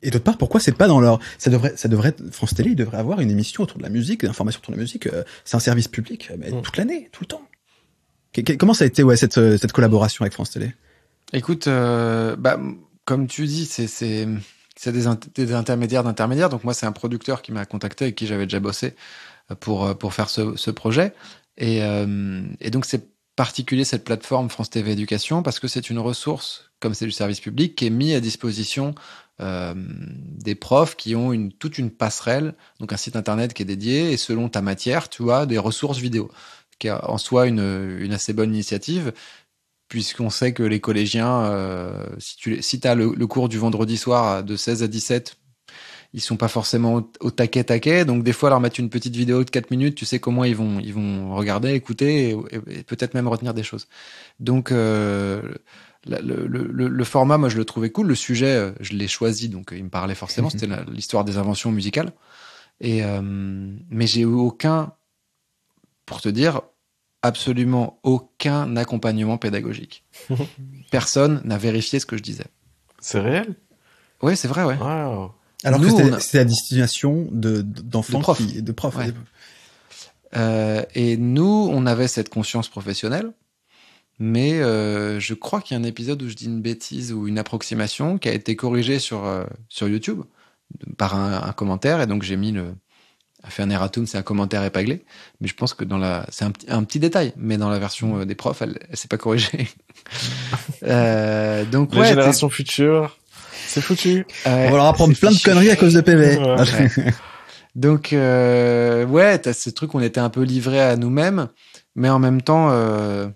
Et d'autre part, pourquoi c'est pas dans leur, ça devrait, ça devrait, France Télé, il devrait avoir une émission autour de la musique, d'information autour de la musique. Euh, c'est un service public, mais mmh. toute l'année, tout le temps. Qu- qu- comment ça a été, ouais, cette, cette collaboration avec France Télé? Écoute, euh, bah, comme tu dis, c'est, c'est, c'est des, int- des intermédiaires d'intermédiaires. Donc moi, c'est un producteur qui m'a contacté avec qui j'avais déjà bossé pour, pour faire ce, ce projet. Et, euh, et donc c'est particulier cette plateforme France T V Éducation parce que c'est une ressource, comme c'est du service public, qui est mis à disposition euh, des profs qui ont une, toute une passerelle, donc un site internet qui est dédié, et selon ta matière, tu as des ressources vidéo, qui est en soi une, une assez bonne initiative, puisqu'on sait que les collégiens, euh, si tu si t'as le, le cours du vendredi soir de seize à dix-sept, ils sont pas forcément au, au taquet taquet, donc des fois leur mettre une petite vidéo de quatre minutes, tu sais comment ils vont ils vont regarder, écouter et, et, et peut-être même retenir des choses. Donc euh, le, le, le, le format, moi je le trouvais cool, le sujet je l'ai choisi, donc il me parlait forcément, c'était la, l'histoire des inventions musicales. Et euh, mais j'ai eu aucun, pour te dire, absolument aucun accompagnement pédagogique. Personne n'a vérifié ce que je disais. C'est réel? Oui, c'est vrai, ouais. Wow. Alors Nous, que c'était, a... c'était à destination de, d'enfants, de profs. Qui, de profs. Ouais. Euh, et nous, on avait cette conscience professionnelle, mais euh, je crois qu'il y a un épisode où je dis une bêtise ou une approximation qui a été corrigée sur, euh, sur YouTube par un, un commentaire, et donc j'ai mis le... a fait un erratum, c'est un commentaire épinglé, mais je pense que dans la, c'est un petit, un petit détail, mais dans la version euh, des profs, elle, elle s'est pas corrigée. euh, donc les ouais, générations t'es... futures, c'est foutu. Euh, On va leur apprendre plein fichu. de conneries à cause de P V. Ouais. Ouais. Donc euh, ouais, t'as ce truc, on était un peu livrés à nous-mêmes, mais en même temps, euh,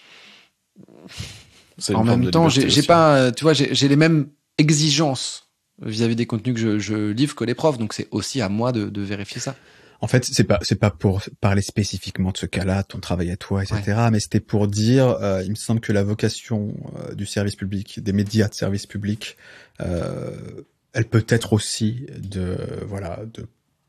en même temps, j'ai, j'ai pas, tu vois, j'ai, j'ai les mêmes exigences vis-à-vis des contenus que je, je livre que les profs, donc c'est aussi à moi de, de vérifier ça. En fait, c'est pas c'est pas pour parler spécifiquement de ce cas-là, ton travail à toi, et cetera. Ouais. Mais c'était pour dire, euh, il me semble que la vocation euh, du service public, des médias de service public, euh, elle peut être aussi de voilà de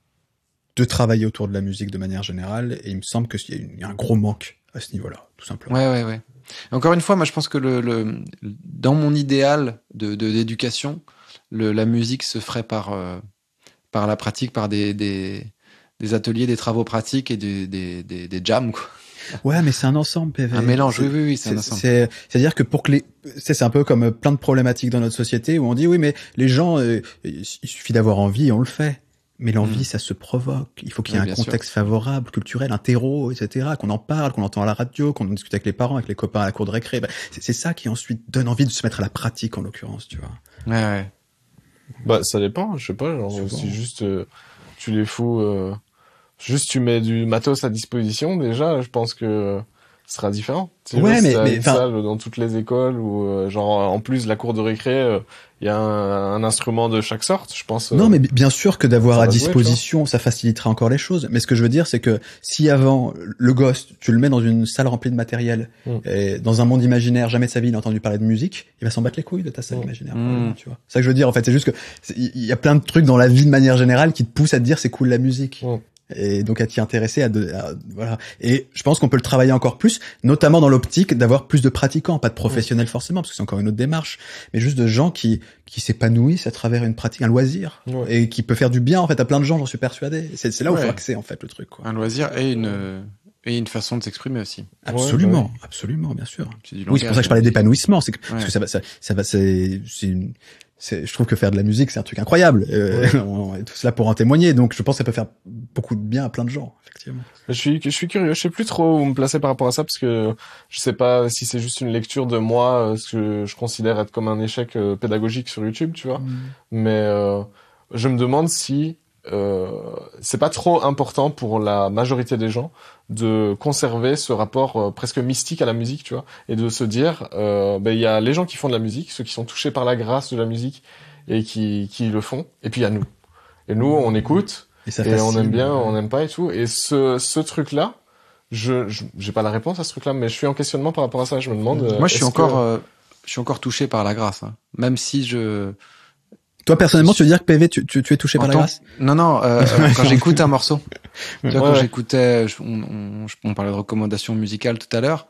de travailler autour de la musique de manière générale. Et il me semble qu'il y a, une, il y a un gros manque à ce niveau-là, tout simplement. Ouais, ouais, ouais. Encore une fois, moi, je pense que le, le dans mon idéal de, de d'éducation, le, la musique se ferait par euh, par la pratique, par des des des ateliers, des travaux pratiques et des, des, des, des jams, quoi. Ouais, mais c'est un ensemble, P V. Un mélange, oui, oui, oui, c'est, c'est un ensemble. C'est, c'est-à-dire que pour que les, c'est, c'est un peu comme plein de problématiques dans notre société où on dit, oui, mais les gens, euh, il suffit d'avoir envie et on le fait. Mais l'envie, mmh. ça se provoque. Il faut qu'il y ait oui, un contexte sûr. favorable, culturel, un terreau, et cetera, qu'on en parle, qu'on entend à la radio, qu'on en discute avec les parents, avec les copains à la cour de récré. Bah, c'est, c'est ça qui ensuite donne envie de se mettre à la pratique, en l'occurrence, tu vois. Ouais, ouais. Bah, ça dépend, je sais pas, genre, Souvent. si juste, euh, tu les fous, euh... juste tu mets du matos à disposition, déjà, je pense que ce sera différent. C'est ouais, mais, mais mais une salle dans toutes les écoles où, euh, genre, en plus de la cour de récré, il euh, y a un, un instrument de chaque sorte, je pense. Euh, non, mais bien sûr que d'avoir à disposition, jouer, ça facilitera encore les choses. Mais ce que je veux dire, c'est que si avant, le gosse, tu le mets dans une salle remplie de matériel, mm. et dans un monde imaginaire, jamais de sa vie il a entendu parler de musique, il va s'en battre les couilles de ta salle mm. imaginaire. Mm. Tu vois. C'est ça que je veux dire, en fait. C'est juste que, il y a plein de trucs dans la vie de manière générale qui te poussent à te dire c'est cool la musique. Mm. Et donc à t'y intéresser, à, de, à voilà. Et je pense qu'on peut le travailler encore plus, notamment dans l'optique d'avoir plus de pratiquants, pas de professionnels ouais. forcément, parce que c'est encore une autre démarche, mais juste de gens qui qui s'épanouissent à travers une pratique, un loisir, ouais. et qui peut faire du bien en fait à plein de gens, j'en suis persuadé. C'est, c'est là où il ouais. faut axer en fait le truc. Quoi. Un loisir et une et une façon de s'exprimer aussi. Absolument, ouais, ouais. absolument, bien sûr. C'est du oui, c'est pour ça que je parlais d'épanouissement, c'est que, ouais. parce que ça va, ça, ça va, c'est, c'est une C'est, je trouve que faire de la musique, c'est un truc incroyable. Euh, ouais. On est tous là pour en témoigner, donc je pense que ça peut faire beaucoup de bien à plein de gens, effectivement. Je suis, je suis curieux. Je sais plus trop où me placer par rapport à ça, parce que je sais pas si c'est juste une lecture de moi, ce que je considère être comme un échec euh, pédagogique sur YouTube, tu vois. Mm. Mais euh, je me demande si euh, c'est pas trop important pour la majorité des gens de conserver ce rapport euh, presque mystique à la musique, tu vois, et de se dire, euh, ben il y a les gens qui font de la musique, ceux qui sont touchés par la grâce de la musique et qui qui le font, et puis il y a nous. Et nous, on écoute et, ça et fascine, on aime bien, ouais. on aime pas et tout. Et ce ce truc-là, je, je j'ai pas la réponse à ce truc-là, mais je suis en questionnement par rapport à ça. Je me demande. Moi, je suis encore, que... euh, je suis encore touché par la grâce, hein. Même si je Toi, personnellement, tu veux dire que P V, tu, tu, tu es touché en par la tant... grâce? Non, non, euh, quand j'écoute un morceau. Tu vois, ouais, quand ouais. j'écoutais, on, on, on parlait de recommandations musicales tout à l'heure,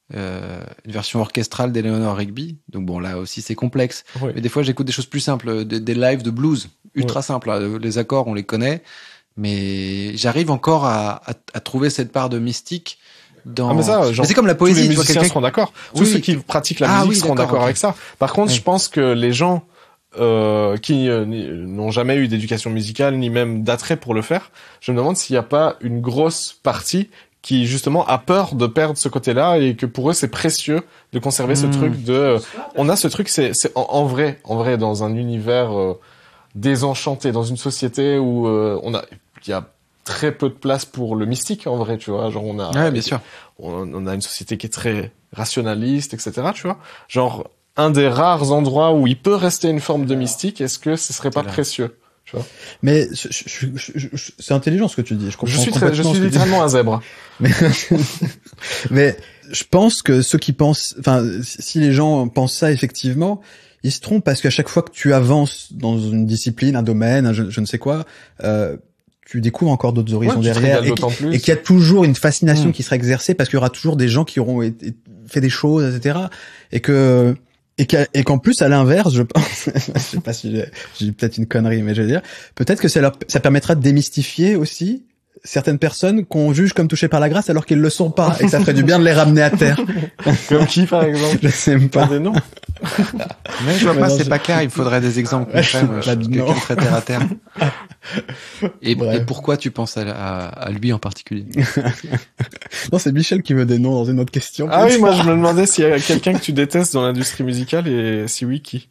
euh, une version orchestrale d'Eleanor Rigby. Donc bon, là aussi c'est complexe. Oui. Mais des fois j'écoute des choses plus simples, des, des lives de blues ultra Ouais. simples. Là. Les accords on les connaît, mais j'arrive encore à, à, à trouver cette part de mystique. Dans... Ah mais ça, genre, mais c'est comme la tous poésie. les tu vois, musiciens quelqu'un- seront d'accord. Tous Oui. ceux qui pratiquent la Ah musique oui, seront d'accord, d'accord ok. avec ça. Par contre, Oui. je pense que les gens euh, qui euh, ni- n'ont jamais eu d'éducation musicale ni même d'attrait pour le faire, je me demande s'il n'y a pas une grosse partie qui justement a peur de perdre ce côté-là et que pour eux c'est précieux de conserver ce Mmh. truc de. euh, on a ce truc, c'est c'est en, en vrai, en vrai dans un univers euh, désenchanté, dans une société où euh, on a, il y a très peu de place pour le mystique en vrai, tu vois. Genre on a, Ouais, bien sûr. on, on a une société qui est très rationaliste, et cetera. Tu vois, genre un des rares endroits où il peut rester une forme de mystique, est-ce que ce serait pas là. précieux, tu vois? Mais je- je- je- je- je- c'est intelligent ce que tu dis. Je comprends Je suis très, je complètement suis ce que tu dis. littéralement un zèbre. Mais, mais je pense que ceux qui pensent, enfin, si si les gens pensent ça effectivement, ils se trompent parce qu'à chaque fois que tu avances dans une discipline, un domaine, un je, je ne sais quoi, euh, tu découvres encore d'autres horizons Ouais, tu te derrière régales et, d'autant qui- plus. et qu'il y a toujours une fascination Mm. qui sera exercée parce qu'il y aura toujours des gens qui auront été- fait des choses, et cetera. Et que et qu'à- et qu'en plus à l'inverse, je pense, je sais pas si j'ai, j'ai dit peut-être une connerie, mais je veux dire, peut-être que ça leur, ça permettra de démystifier aussi certaines personnes qu'on juge comme touchées par la grâce alors qu'ils le sont pas, et que ça ferait du bien de les ramener à terre. Comme qui, par exemple? Je sais même Pas pas. des noms. Mais je vois Mais pas, non, c'est je- pas clair. Il me faudrait des exemples concrets. Moi, je Pas suis de quelqu'un nom. de très terre à terre. Et, Bref. et pourquoi tu penses à, à, à lui en particulier? Non, c'est Michel qui veut des noms dans une autre question. Ah oui, moi je me demandais s'il y a quelqu'un que tu détestes dans l'industrie musicale et si oui, qui?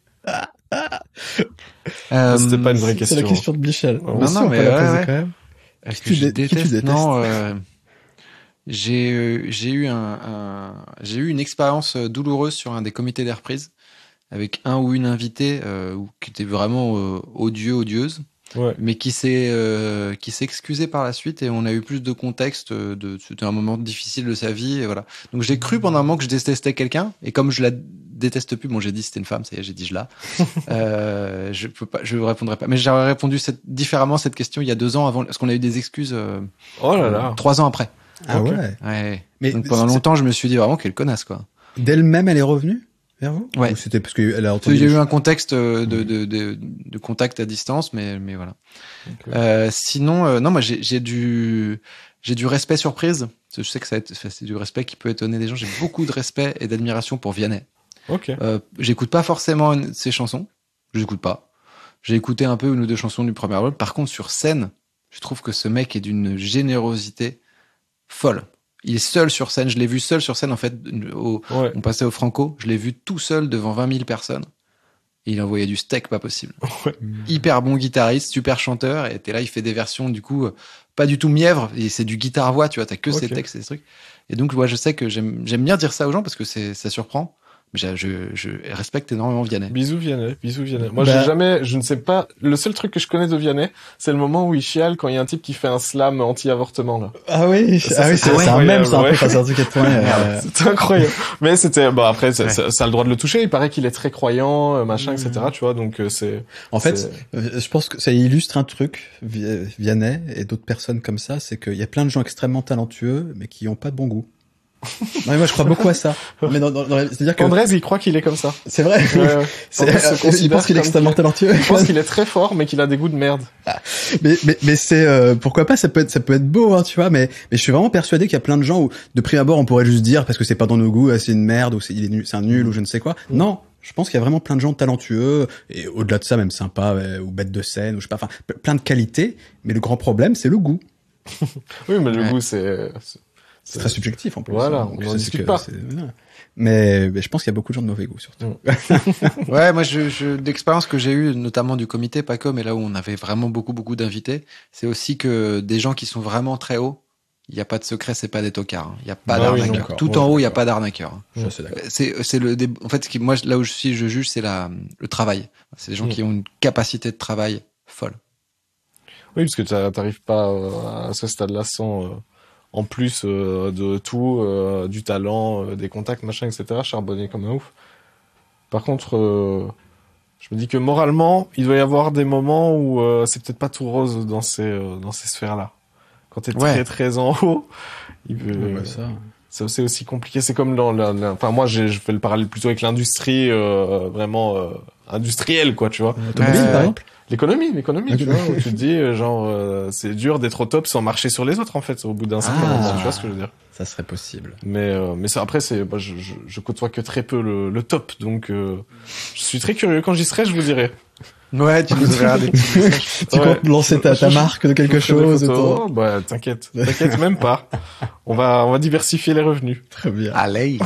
Euh, C'était pas une vraie C'est question. la question de Michel. Non, Bien sûr, non, on mais peut la ouais, poser ouais. quand même. Est-ce Qui que tu je dé- qui tu déteste? détestes Non, euh, j'ai euh, j'ai eu un, un j'ai eu une expérience euh, douloureuse sur un des comités des reprises avec un ou une invitée euh, ou- qui était vraiment euh, odieux, odieuse, Ouais. mais qui s'est euh, qui s'est excusée par la suite et on a eu plus de contexte. euh, De, c'était un moment difficile de sa vie et voilà. Donc j'ai cru pendant un moment que je détestais quelqu'un et comme je la déteste plus, bon j'ai dit c'était une femme, ça y est, j'ai dit je la. euh, je peux pas, je répondrai pas. Mais j'aurais répondu cette, différemment cette question il y a deux ans avant parce qu'on a eu des excuses euh, Oh là là. trois ans après. Ah Ok. ouais. Ouais. Mais Donc pendant c'est- longtemps, je me suis dit vraiment quelle connasse quoi. D'elle-même, elle est revenue vers vous? Ouais. Ou c'était parce qu'elle a Il entendu y a les eu choses un contexte euh, de, de, de, de contact à distance, mais, mais voilà. Ok. Euh, sinon, euh, non, moi j'ai, j'ai du j'ai du respect surprise. Je sais que ça va être- enfin, c'est du respect qui peut étonner des gens. J'ai beaucoup de respect et d'admiration pour Vianney. Ok. Euh, j'écoute pas forcément une- ses chansons. Je l'écoute pas. J'ai écouté un peu une ou deux chansons du premier album. Par contre, sur scène, je trouve que ce mec est d'une générosité folle. Il est seul sur scène. Je l'ai vu seul sur scène, en fait, au, Ouais. on passait au Franco. Je l'ai vu tout seul devant vingt mille personnes. Et il envoyait du steak pas possible. Ouais. Hyper bon guitariste, super chanteur. Et t'es là, il fait des versions, du coup, euh, pas du tout mièvre. Et c'est du guitare-voix, tu vois. T'as que Ok. ces textes et ces trucs. Et donc, ouais, je sais que j'aime, j'aime bien dire ça aux gens parce que c'est, ça surprend. Mais je, je, je respecte énormément Vianney. Bisous Vianney, bisous Vianney. Moi, Bah- j'ai jamais, je ne sais pas, le seul truc que je connais de Vianney, c'est le moment où il chiale quand il y a un type qui fait un slam anti-avortement, là. Ah oui, Ça, ah oui, c'est c'est, c'est un incroyable, même, c'est un ouais. peu, enfin, c'est un truc qui est tourné, euh, C'est incroyable. Mais c'était, bon, après, ça, Ouais. ça, ça a le droit de le toucher. Il paraît qu'il est très croyant, euh, machin, Mmh. et cetera, tu vois, donc, euh, c'est, En fait, c'est- euh, je pense que ça illustre un truc, Vi- Vianney et d'autres personnes comme ça, c'est qu'il y a plein de gens extrêmement talentueux, mais qui ont pas de bon goût. Non, mais moi, je crois beaucoup à ça. Mais dans, dans, dans- c'est-à-dire que Andrés, il croit qu'il est comme ça. c'est vrai. Ouais, ouais. C'est, Andrés se euh, il considère pense qu'il est comme extrêmement qu'il- talentueux. Je pense qu'il est très fort, mais qu'il a des goûts de merde. Mais mais mais c'est euh, pourquoi pas, ça peut être ça peut être beau, hein, tu vois, mais mais je suis vraiment persuadé qu'il y a plein de gens où de prime abord on pourrait juste dire parce que c'est pas dans nos goûts, ah, c'est une merde ou c'est il est nul, c'est un nul ou je ne sais quoi. Non, je pense qu'il y a vraiment plein de gens talentueux et au-delà de ça même sympas, ouais, ou bêtes de scène ou je sais pas, enfin pe- plein de qualités, mais le grand problème c'est le goût. Oui, mais le Ouais. goût, c'est, c'est, C'est très subjectif en plus. Voilà, hein, donc on n'en c'est- discute c'est que- pas. c'est- voilà. Mais, mais je pense qu'il y a beaucoup de gens de mauvais goût surtout. Ouais, moi, je, je, d'expérience que j'ai eue, notamment du comité PACOM, mais là où on avait vraiment beaucoup, beaucoup d'invités, c'est aussi que des gens qui sont vraiment très hauts, il n'y a pas de secret, c'est pas des tocards. hein. Il n'y a pas Ah oui, non, d'arnaqueurs. d'accord. Tout Ouais, en haut, il n'y a d'accord. pas d'arnaqueurs. Je suis d'accord. C'est, c'est le, dé- en fait, ce qui, moi, là où je suis, je juge, c'est la, le travail. C'est des gens Mm. qui ont une capacité de travail folle. Oui, parce que t'a- t'arrives pas euh, à ce stade-là sans, euh, en plus euh, de tout, euh, du talent, euh, des contacts, machin, et cetera, charbonner comme un ouf. Par contre, euh, je me dis que moralement, il doit y avoir des moments où euh, c'est peut-être pas tout rose dans ces, euh, dans ces sphères-là. Quand t'es Ouais. très très en haut, il peut... Ouais, bah, ça. c'est, c'est aussi compliqué. C'est comme dans la, la- enfin moi j'ai, je fais le parallèle plutôt avec l'industrie euh, vraiment euh, industrielle quoi, tu vois. Automobile, Ouais. par exemple. L'économie, l'économie, Ok. tu vois, où tu te dis euh, genre euh, c'est dur d'être au top sans marcher sur les autres en fait au bout d'un certain Ah. moment, tu vois ce que je veux dire. Ça serait possible. Mais euh, mais ça, après c'est moi je, je je côtoie que très peu le, le top donc euh, je suis très curieux quand j'y serai, je vous dirai. Ouais, tu nous enverras des petits messages. Tu Ouais. comptes lancer ta, ta marque de quelque Je ferai des chose et photos. tout. Oh, bah t'inquiète, t'inquiète même pas. On va on va diversifier les revenus. Très bien. Allez.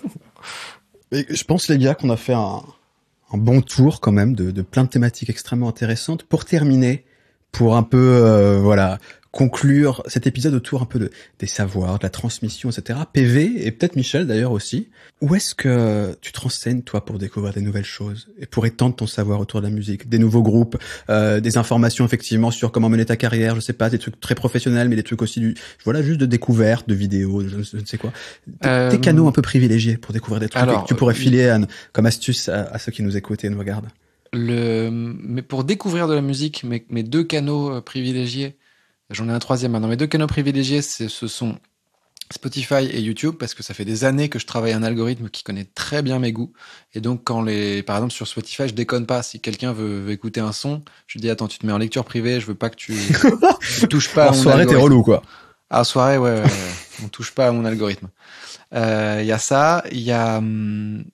Et je pense, les gars, qu'on a fait un, un bon tour quand même de, de plein de thématiques extrêmement intéressantes. Pour terminer, pour un peu, euh, voilà, conclure cet épisode autour un peu de, des savoirs, de la transmission, et cetera. P V, et peut-être Michel d'ailleurs aussi. Où est-ce que tu te renseignes, toi, pour découvrir des nouvelles choses et pour étendre ton savoir autour de la musique, des nouveaux groupes, euh, des informations effectivement sur comment mener ta carrière, je sais pas, des trucs très professionnels, mais des trucs aussi du, voilà, juste de découverte, de vidéos, de je, je ne sais quoi. Tes, Euh, tes canaux un peu privilégiés pour découvrir des trucs alors, et que tu pourrais euh, filer à- comme astuce à, à ceux qui nous écoutent et nous regardent. Le, mais pour découvrir de la musique, mes, mes deux canaux euh, privilégiés, j'en ai un troisième maintenant. Mes deux canaux privilégiés, c'est, ce sont Spotify et YouTube, parce que ça fait des années que je travaille un algorithme qui connaît très bien mes goûts. Et donc, quand les, par exemple, sur Spotify, je déconne pas. Si quelqu'un veut, veut écouter un son, je lui dis, attends, tu te mets en lecture privée, je veux pas que tu, tu touches pas à En mon soirée, t'es algorithme. relou, quoi. Ah, en soirée, ouais, ouais, ouais. On touche pas à mon algorithme. Euh, Il y a ça, il y a hum,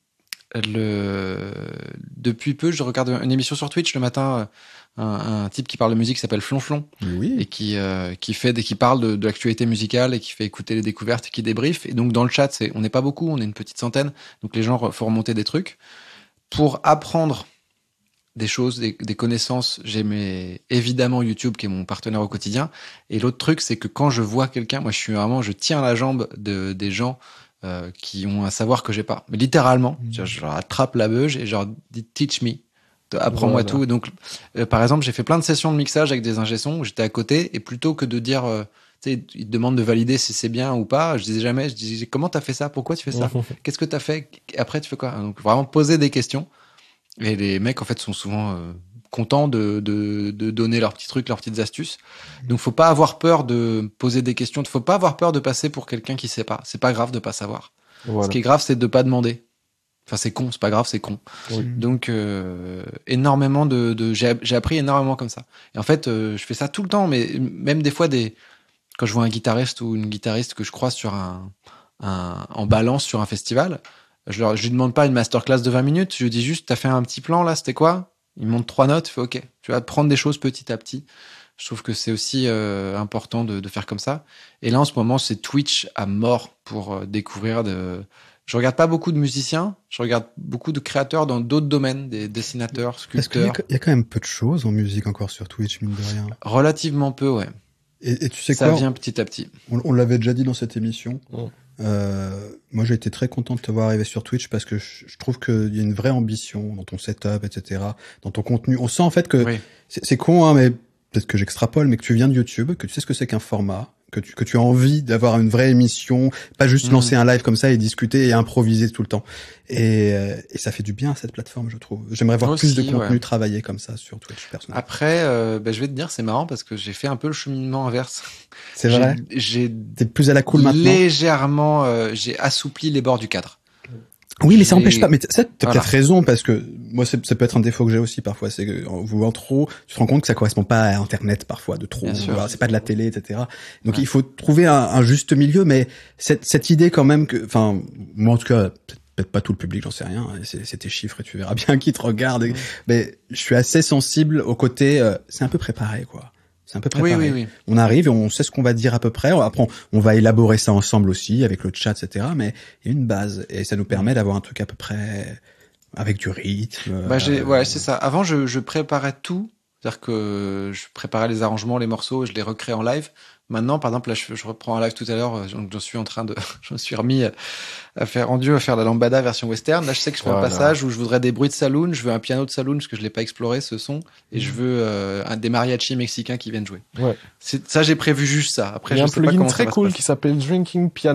le. Depuis peu, je regarde une émission sur Twitch le matin, euh, un, un type qui parle de musique qui s'appelle Flonflon et Oui. qui euh, qui fait des qui parle de, de l'actualité musicale et qui fait écouter les découvertes et qui débrief. Et donc dans le chat, c'est on n'est pas beaucoup, on est une petite centaine, donc les gens re- font remonter des trucs pour apprendre des choses, des, des connaissances. J'ai mes, évidemment YouTube qui est mon partenaire au quotidien. Et l'autre truc, c'est que quand je vois quelqu'un, moi je suis vraiment, je tiens la jambe de des gens euh, qui ont un savoir que j'ai pas. Mais littéralement, Mmh. je, je leur attrape la beuge et je leur dis teach me. Apprends-moi Voilà. tout. Et donc, euh, par exemple, j'ai fait plein de sessions de mixage avec des ingé-sons où j'étais à côté et plutôt que de dire, euh, tu sais, ils te demandent de valider si c'est bien ou pas, je disais jamais, je disais comment t'as fait ça, pourquoi tu fais ça, qu'est-ce que t'as fait, après tu fais quoi. Donc vraiment poser des questions. Et les mecs en fait sont souvent euh, contents de, de de donner leurs petits trucs, leurs petites astuces. Donc faut pas avoir peur de poser des questions, faut pas avoir peur de passer pour quelqu'un qui sait pas. C'est pas grave de pas savoir. Voilà. Ce qui est grave, c'est de pas demander. Enfin, c'est con, c'est pas grave, c'est con. Oui. Donc, euh, énormément de, de j'ai, j'ai appris énormément comme ça. Et en fait, euh, je fais ça tout le temps, mais même des fois, des, quand je vois un guitariste ou une guitariste que je croise sur un, un en balance sur un festival, je leur, je lui demande pas une masterclass de vingt minutes, je lui dis juste, t'as fait un petit plan là, c'était quoi? Il monte trois notes, il fait ok. Tu vas prendre des choses petit à petit. Je trouve que c'est aussi euh, important de, de faire comme ça. Et là, en ce moment, c'est Twitch à mort pour euh, découvrir de. Je regarde pas beaucoup de musiciens, je regarde beaucoup de créateurs dans d'autres domaines, des dessinateurs, Parce qu'il y, sculpteurs. a- il y a quand même peu de choses en musique encore sur Twitch, mine de rien. Relativement peu, ouais. Et, et tu sais Ça quoi? vient petit à petit. On, on l'avait déjà dit dans cette émission. Mm. Euh, moi, j'ai été très content de te voir arriver sur Twitch parce que je, je trouve qu'il y a une vraie ambition dans ton setup, et cetera, dans ton contenu. On sent en fait que Oui. c'est, c'est con, hein, mais peut-être que j'extrapole, mais que tu viens de YouTube, que tu sais ce que c'est qu'un format, que tu, que tu as envie d'avoir une vraie émission, pas juste Mhm. lancer un live comme ça et discuter et improviser tout le temps. Et, euh, et ça fait du bien à cette plateforme, je trouve. J'aimerais voir Aussi, plus de contenu ouais. travaillé comme ça sur Twitch, personnellement. Après, euh, ben, je vais te dire, c'est marrant parce que j'ai fait un peu le cheminement inverse. C'est J'ai- vrai? J'ai T'es plus à la cool maintenant? légèrement, euh, j'ai assoupli les bords du cadre. Oui, mais ça J'ai- n'empêche pas. Mais t- ça, t'as Voilà. peut-être raison, parce que moi, c'est- ça peut être un défaut que j'ai aussi parfois. C'est que en voulant trop, tu te rends compte que ça correspond pas à Internet parfois, de trop. Bien sûr. Voilà, c'est pas de la télé, et cetera. Donc Ouais. il faut trouver un, un juste milieu, mais cette, cette idée quand même que, enfin, moi en tout cas, peut-être peut-être pas tout le public, j'en sais rien. C'est, c'est tes chiffres et tu verras bien qui te regarde. Et- mais je suis assez sensible au côté, euh, c'est un peu préparé, quoi. C'est un peu Oui, préparé. oui, oui. On arrive et on sait ce qu'on va dire à peu près. Après, on, on va élaborer ça ensemble aussi avec le chat, et cetera. Mais il y a une base et ça nous permet d'avoir un truc à peu près avec du rythme. Bah, j'ai, euh, ouais, c'est ça. Avant, je, je préparais tout. C'est-à-dire que je préparais les arrangements, les morceaux, je les recrée en live. Maintenant, par exemple, là, je, je reprends un live tout à l'heure, donc je suis en train de, je me suis remis à, à faire, rendu à faire la lambada version western. Là, je sais que je fais Voilà. un passage où je voudrais des bruits de saloon, je veux un piano de saloon parce que je l'ai pas exploré, ce son, et je veux euh, un, des mariachis mexicains qui viennent jouer. Ouais. C'est, ça, j'ai prévu juste ça. Après, Il y a je un sais pas plugin comment très ça va se cool passer. qui s'appelle Drinking Piano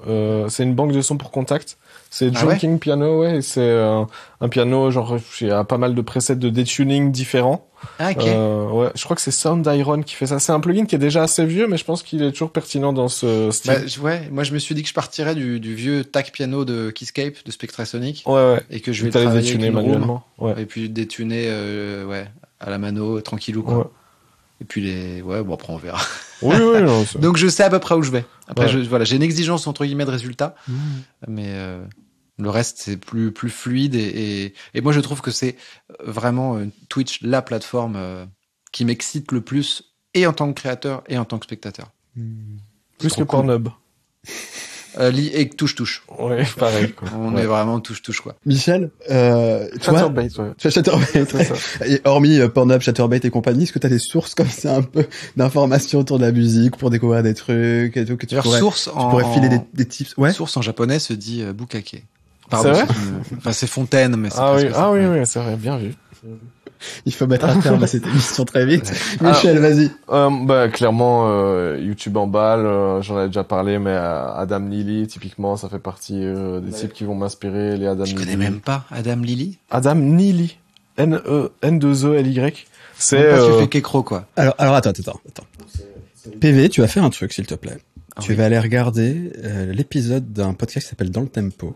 Euh, c'est une banque de sons pour Contact. C'est Ah Drinking Piano, ouais. Et c'est euh, un piano, genre, il y a pas mal de presets de detuning différents. Ah, ok. Euh, ouais, je crois que c'est Sound Iron qui fait ça. C'est un plugin qui est déjà assez vieux, mais je pense qu'il est toujours pertinent dans ce style. Bah, je- ouais, moi je me suis dit que je partirais du, du vieux tac piano de Keyscape, de Spectrasonic, Ouais, ouais. et que je vais le T'as les travailler avec détuner une room, manuellement. Ouais. et puis détuner, euh, ouais, à la mano, tranquillou, quoi. Ouais. Et puis les, ouais, bon après on verra. Oui, oui, non, c'est- Donc je sais à peu près où je vais. Après, Ouais. je, voilà, j'ai une exigence entre guillemets de résultat, mais euh, le reste c'est plus plus fluide et, et et moi je trouve que c'est vraiment euh, Twitch la plateforme euh, qui m'excite le plus et en tant que créateur et en tant que spectateur. plus trop que cool. Pornhub. Euh, li- et touche touche. Ouais, pareil, quoi. On Ouais. est vraiment touche touche quoi. Michel, euh, toi, Chatterbait, ouais. tu as Chatterbait, C'est ça. et hormis euh, Pornhub, Chatterbait et compagnie, est-ce que tu as des sources comme ça un peu d'informations autour de la musique pour découvrir des trucs et tout que tu D'ailleurs, pourrais, source tu en pourrais filer des, des tips? Ouais. source en japonais se dit euh, bukake. C'est vrai une- Enfin c'est fontaine mais c'est Ah oui, presque ça. ah oui, Ouais. oui, c'est vrai, bien vu. Il faut mettre un terme à cette émission très vite. Ah. Michel, vas-y. Euh, bah clairement euh, YouTube en balle, euh, j'en avais déjà parlé, mais euh, Adam Neely typiquement ça fait partie euh, des types qui vont m'inspirer, les Adam Je Neely. connais même pas Adam Lily. Adam Neely, N E N deux E L Y. C'est Même pas, euh, tu fais Kekro quoi. Alors, alors attends, attends, attends. P V, tu vas faire un truc, s'il te plaît. Ah tu oui. vas aller regarder euh, l'épisode d'un podcast qui s'appelle Dans le Tempo,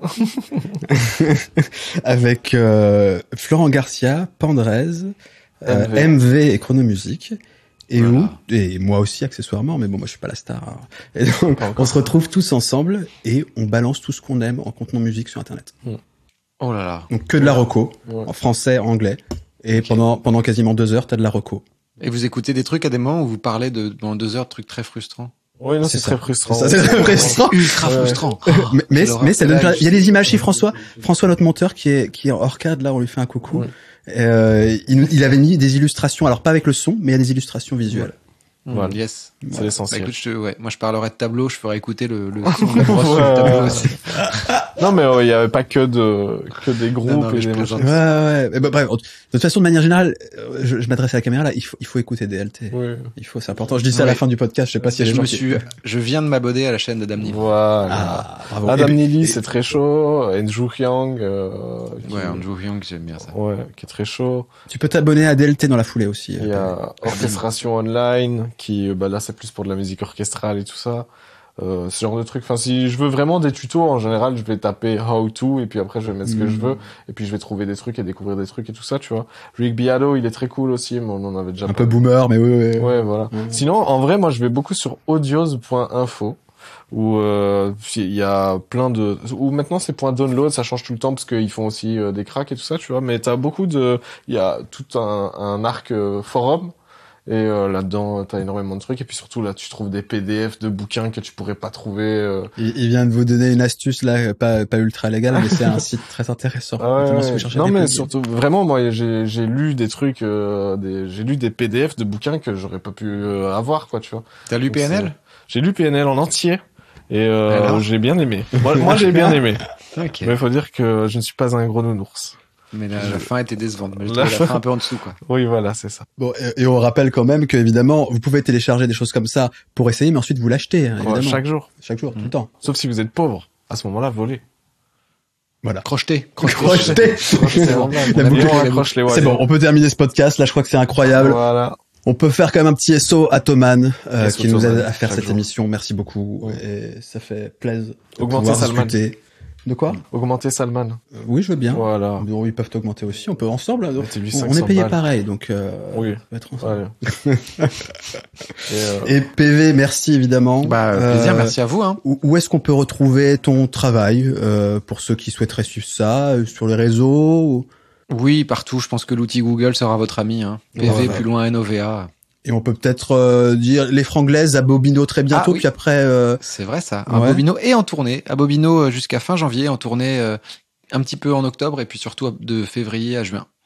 avec euh, Florent Garcia, Pandrez, euh, M V. M V et Chronomusique, et Voilà. où, et moi aussi accessoirement, mais bon, moi je suis pas la star. hein. Et donc, Pas encore. on se retrouve tous ensemble et on balance tout ce qu'on aime en contenant musique sur Internet. Oh là là. Donc que de la reco, Ouais. en français, anglais, et Ok. pendant pendant quasiment deux heures, t'as de la reco. Et vous écoutez des trucs à des moments où vous parlez de pendant deux heures de trucs très frustrants. Oui, non, C'est c'est ça. très frustrant. Ça, c'est très frustrant. Ultra Ouais. frustrant. mais mais, quelle horreur. mais ça donne Là, plein- il y a des je- images chez François François notre monteur qui est qui est hors cadre là, on lui fait un coucou. Ouais. Euh, il, il avait mis des illustrations, alors pas avec le son, mais il y a des illustrations visuelles. Voilà. Mm, yes. C'est Bah, l'essentiel. écoute, je, te- ouais, moi je parlerai de tableau, je ferai écouter le, le son de la brosse sur le Ouais. tableau aussi. Non, mais euh, il y avait pas que de que des groupes Non, non, mais et je des plaisante. Ouais, ouais. Mais bah, bref, de toute façon, de manière générale, euh, je, je m'adresse à la caméra là. Il faut, il faut écouter des L T. Oui. Il faut, c'est important. Je dis ça à la Oui. fin du podcast. Je sais pas si Et les je gens me qui- suis, je viens de m'abonner à la chaîne d'Adam Neely. Voilà. Ah, bravo. Adam Et puis- Neely, et- c'est très chaud. Andrew Hyang, euh, qui... Ouais, Andrew Young, j'aime bien ça. ouais, qui est très chaud. Tu peux t'abonner à D L T dans la foulée aussi. Il y a Orchestration Online, qui, bah là, c'est plus pour de la musique orchestrale et tout ça. Euh, ce genre de truc. Enfin, si je veux vraiment des tutos, en général, je vais taper how to, et puis après, je vais mettre ce que Mm. je veux, et puis je vais trouver des trucs et découvrir des trucs et tout ça, tu vois. Rick Beato, il est très cool aussi, mais on en avait déjà Un peu boomer, mais oui, oui. Ouais, voilà. Mhm. Sinon, en vrai, moi, je vais beaucoup sur audios point info où euh, il y a plein de où maintenant c'est point download, ça change tout le temps parce qu'ils font aussi euh, des cracks et tout ça, tu vois, mais t'as beaucoup de il y a tout un, un arc euh, forum et euh, là-dedans t'as énormément de trucs et puis surtout là tu trouves des P D F de bouquins que tu pourrais pas trouver euh... Il, il vient de vous donner une astuce là, pas, pas ultra légale, mais c'est un site très intéressant. Ah ouais, Notamment si ouais. vous cherchez Non des mais plugins. surtout vraiment moi j'ai j'ai lu des trucs euh, des j'ai lu des P D F de bouquins que j'aurais pas pu euh, avoir quoi, tu vois. T'as lu P N L? J'ai lu P N L en entier et euh, Alors j'ai bien aimé. Moi, moi j'ai bien aimé. Ok. Mais il faut dire que je ne suis pas un gros nounours. Mais la, la fin était décevante. Mais j'ai La trouvé la fin- fin un peu en dessous, quoi. Oui, voilà, c'est ça. Bon, et, et on rappelle quand même que évidemment, vous pouvez télécharger des choses comme ça pour essayer, mais ensuite vous l'achetez, hein, Ouais, évidemment. chaque jour. Chaque jour, tout le temps. Sauf si vous êtes pauvre. À ce moment-là, volez. Voilà. Crocheté. Crocheté. C'est bon. bon. La boucle- On raccroche les C'est bon, on peut terminer ce podcast. Là, je crois que c'est incroyable. Voilà. On peut faire quand même un petit S O à Thoman, euh, S O qui nous Thoman, aide à faire chaque cette jour. émission. Merci beaucoup. Oui. Et ça fait plaisir de Augmenter pouvoir Salman. discuter. De quoi? Augmenter Salman. Euh, Oui, je veux bien. Voilà. Bon, ils peuvent augmenter aussi. On peut ensemble. Donc, Mettez-lui on cinq on est cents payé balles. pareil, donc euh, Oui. on peut être ensemble. Allez. Et, euh, Et P V, merci évidemment. Bah, plaisir, Euh, merci à vous, hein. Où, où est-ce qu'on peut retrouver ton travail euh, pour ceux qui souhaiteraient suivre ça euh, sur les réseaux ou- Oui, partout. Je pense que l'outil Google sera votre ami, hein. P V, Voilà. plus loin, N O V A. Et on peut peut-être euh, dire les franglaises à Bobino très bientôt, Ah, oui. puis après. Euh, C'est vrai, ça. Un Ouais. Bobino et en tournée. À Bobino euh, jusqu'à fin janvier, en tournée euh, un petit peu en octobre et puis surtout de février à juin.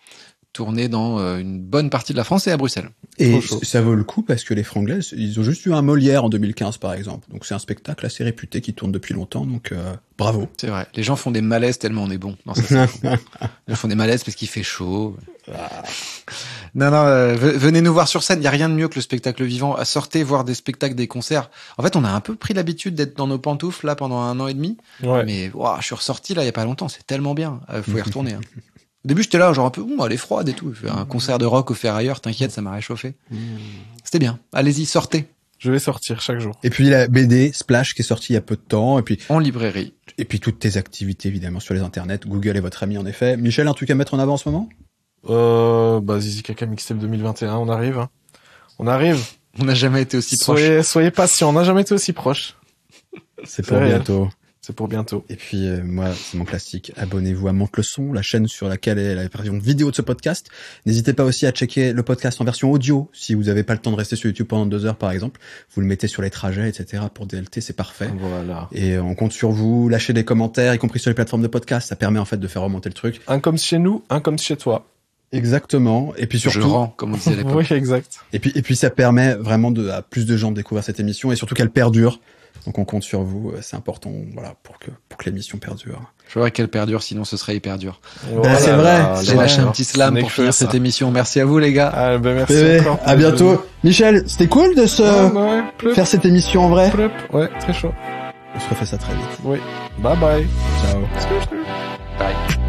tourner dans euh, une bonne partie de la France et à Bruxelles. Et ça vaut le coup parce que les Franglais, ils ont juste eu un Molière en deux mille quinze par exemple. Donc c'est un spectacle assez réputé qui tourne depuis longtemps, donc euh, bravo. C'est vrai. Les gens font des malaises tellement on est bon dans ça. Ils font des malaises parce qu'il fait chaud. Ah. Non, non, euh, venez nous voir sur scène. Il y a rien de mieux que le spectacle vivant. Sortez voir des spectacles, des concerts. En fait, on a un peu pris l'habitude d'être dans nos pantoufles là pendant un an et demi. Ouais. Mais wow, je suis ressorti là il y a pas longtemps. C'est tellement bien. Euh, faut y retourner. Hein. Au début, j'étais là, genre un peu, ouh, elle est froide et tout. Un concert de rock au Ferrailleur, t'inquiète, ça m'a réchauffé. C'était bien. Allez-y, sortez. Je vais sortir chaque jour. Et puis la B D Splash qui est sortie il y a peu de temps, et puis en librairie. Et puis toutes tes activités évidemment sur les internets. Google est votre ami en effet. Michel, un truc à mettre en avant en ce moment? Euh, bah Zizi Kaka Mixtape deux mille vingt et un, on arrive. Hein. On arrive. On n'a jamais été aussi proche. Soyez, soyez patients, on n'a jamais été aussi proche. C'est pour bientôt. C'est pour bientôt. Et puis euh, moi, c'est mon classique. Abonnez-vous à Monte le Son, la chaîne sur laquelle est la version vidéo de ce podcast. N'hésitez pas aussi à checker le podcast en version audio. Si vous n'avez pas le temps de rester sur YouTube pendant deux heures, par exemple, vous le mettez sur les trajets, et cetera. Pour D L T, c'est parfait. Voilà. Et on compte sur vous. Lâchez des commentaires, y compris sur les plateformes de podcast. Ça permet en fait de faire remonter le truc. Un comme chez nous, un comme chez toi. Exactement. Et puis surtout. Je rends, comme on disait à l'époque. Oui, exact. Et puis, et puis ça permet vraiment de, à plus de gens de découvrir cette émission et surtout qu'elle perdure. Donc on compte sur vous, c'est important, voilà, pour que pour que l'émission perdure. Je voudrais qu'elle perdure, sinon ce serait hyper dur. Ben, c'est vrai. J'ai lâché un petit slam pour finir cette émission. Merci à vous les gars. Ah, ben merci Bébé, encore. à bientôt. Michel, c'était cool de se ah, ouais, plup, faire cette émission en vrai. Plup, ouais, très chaud. On se refait ça très vite. Oui. Bye bye. Ciao. Bye.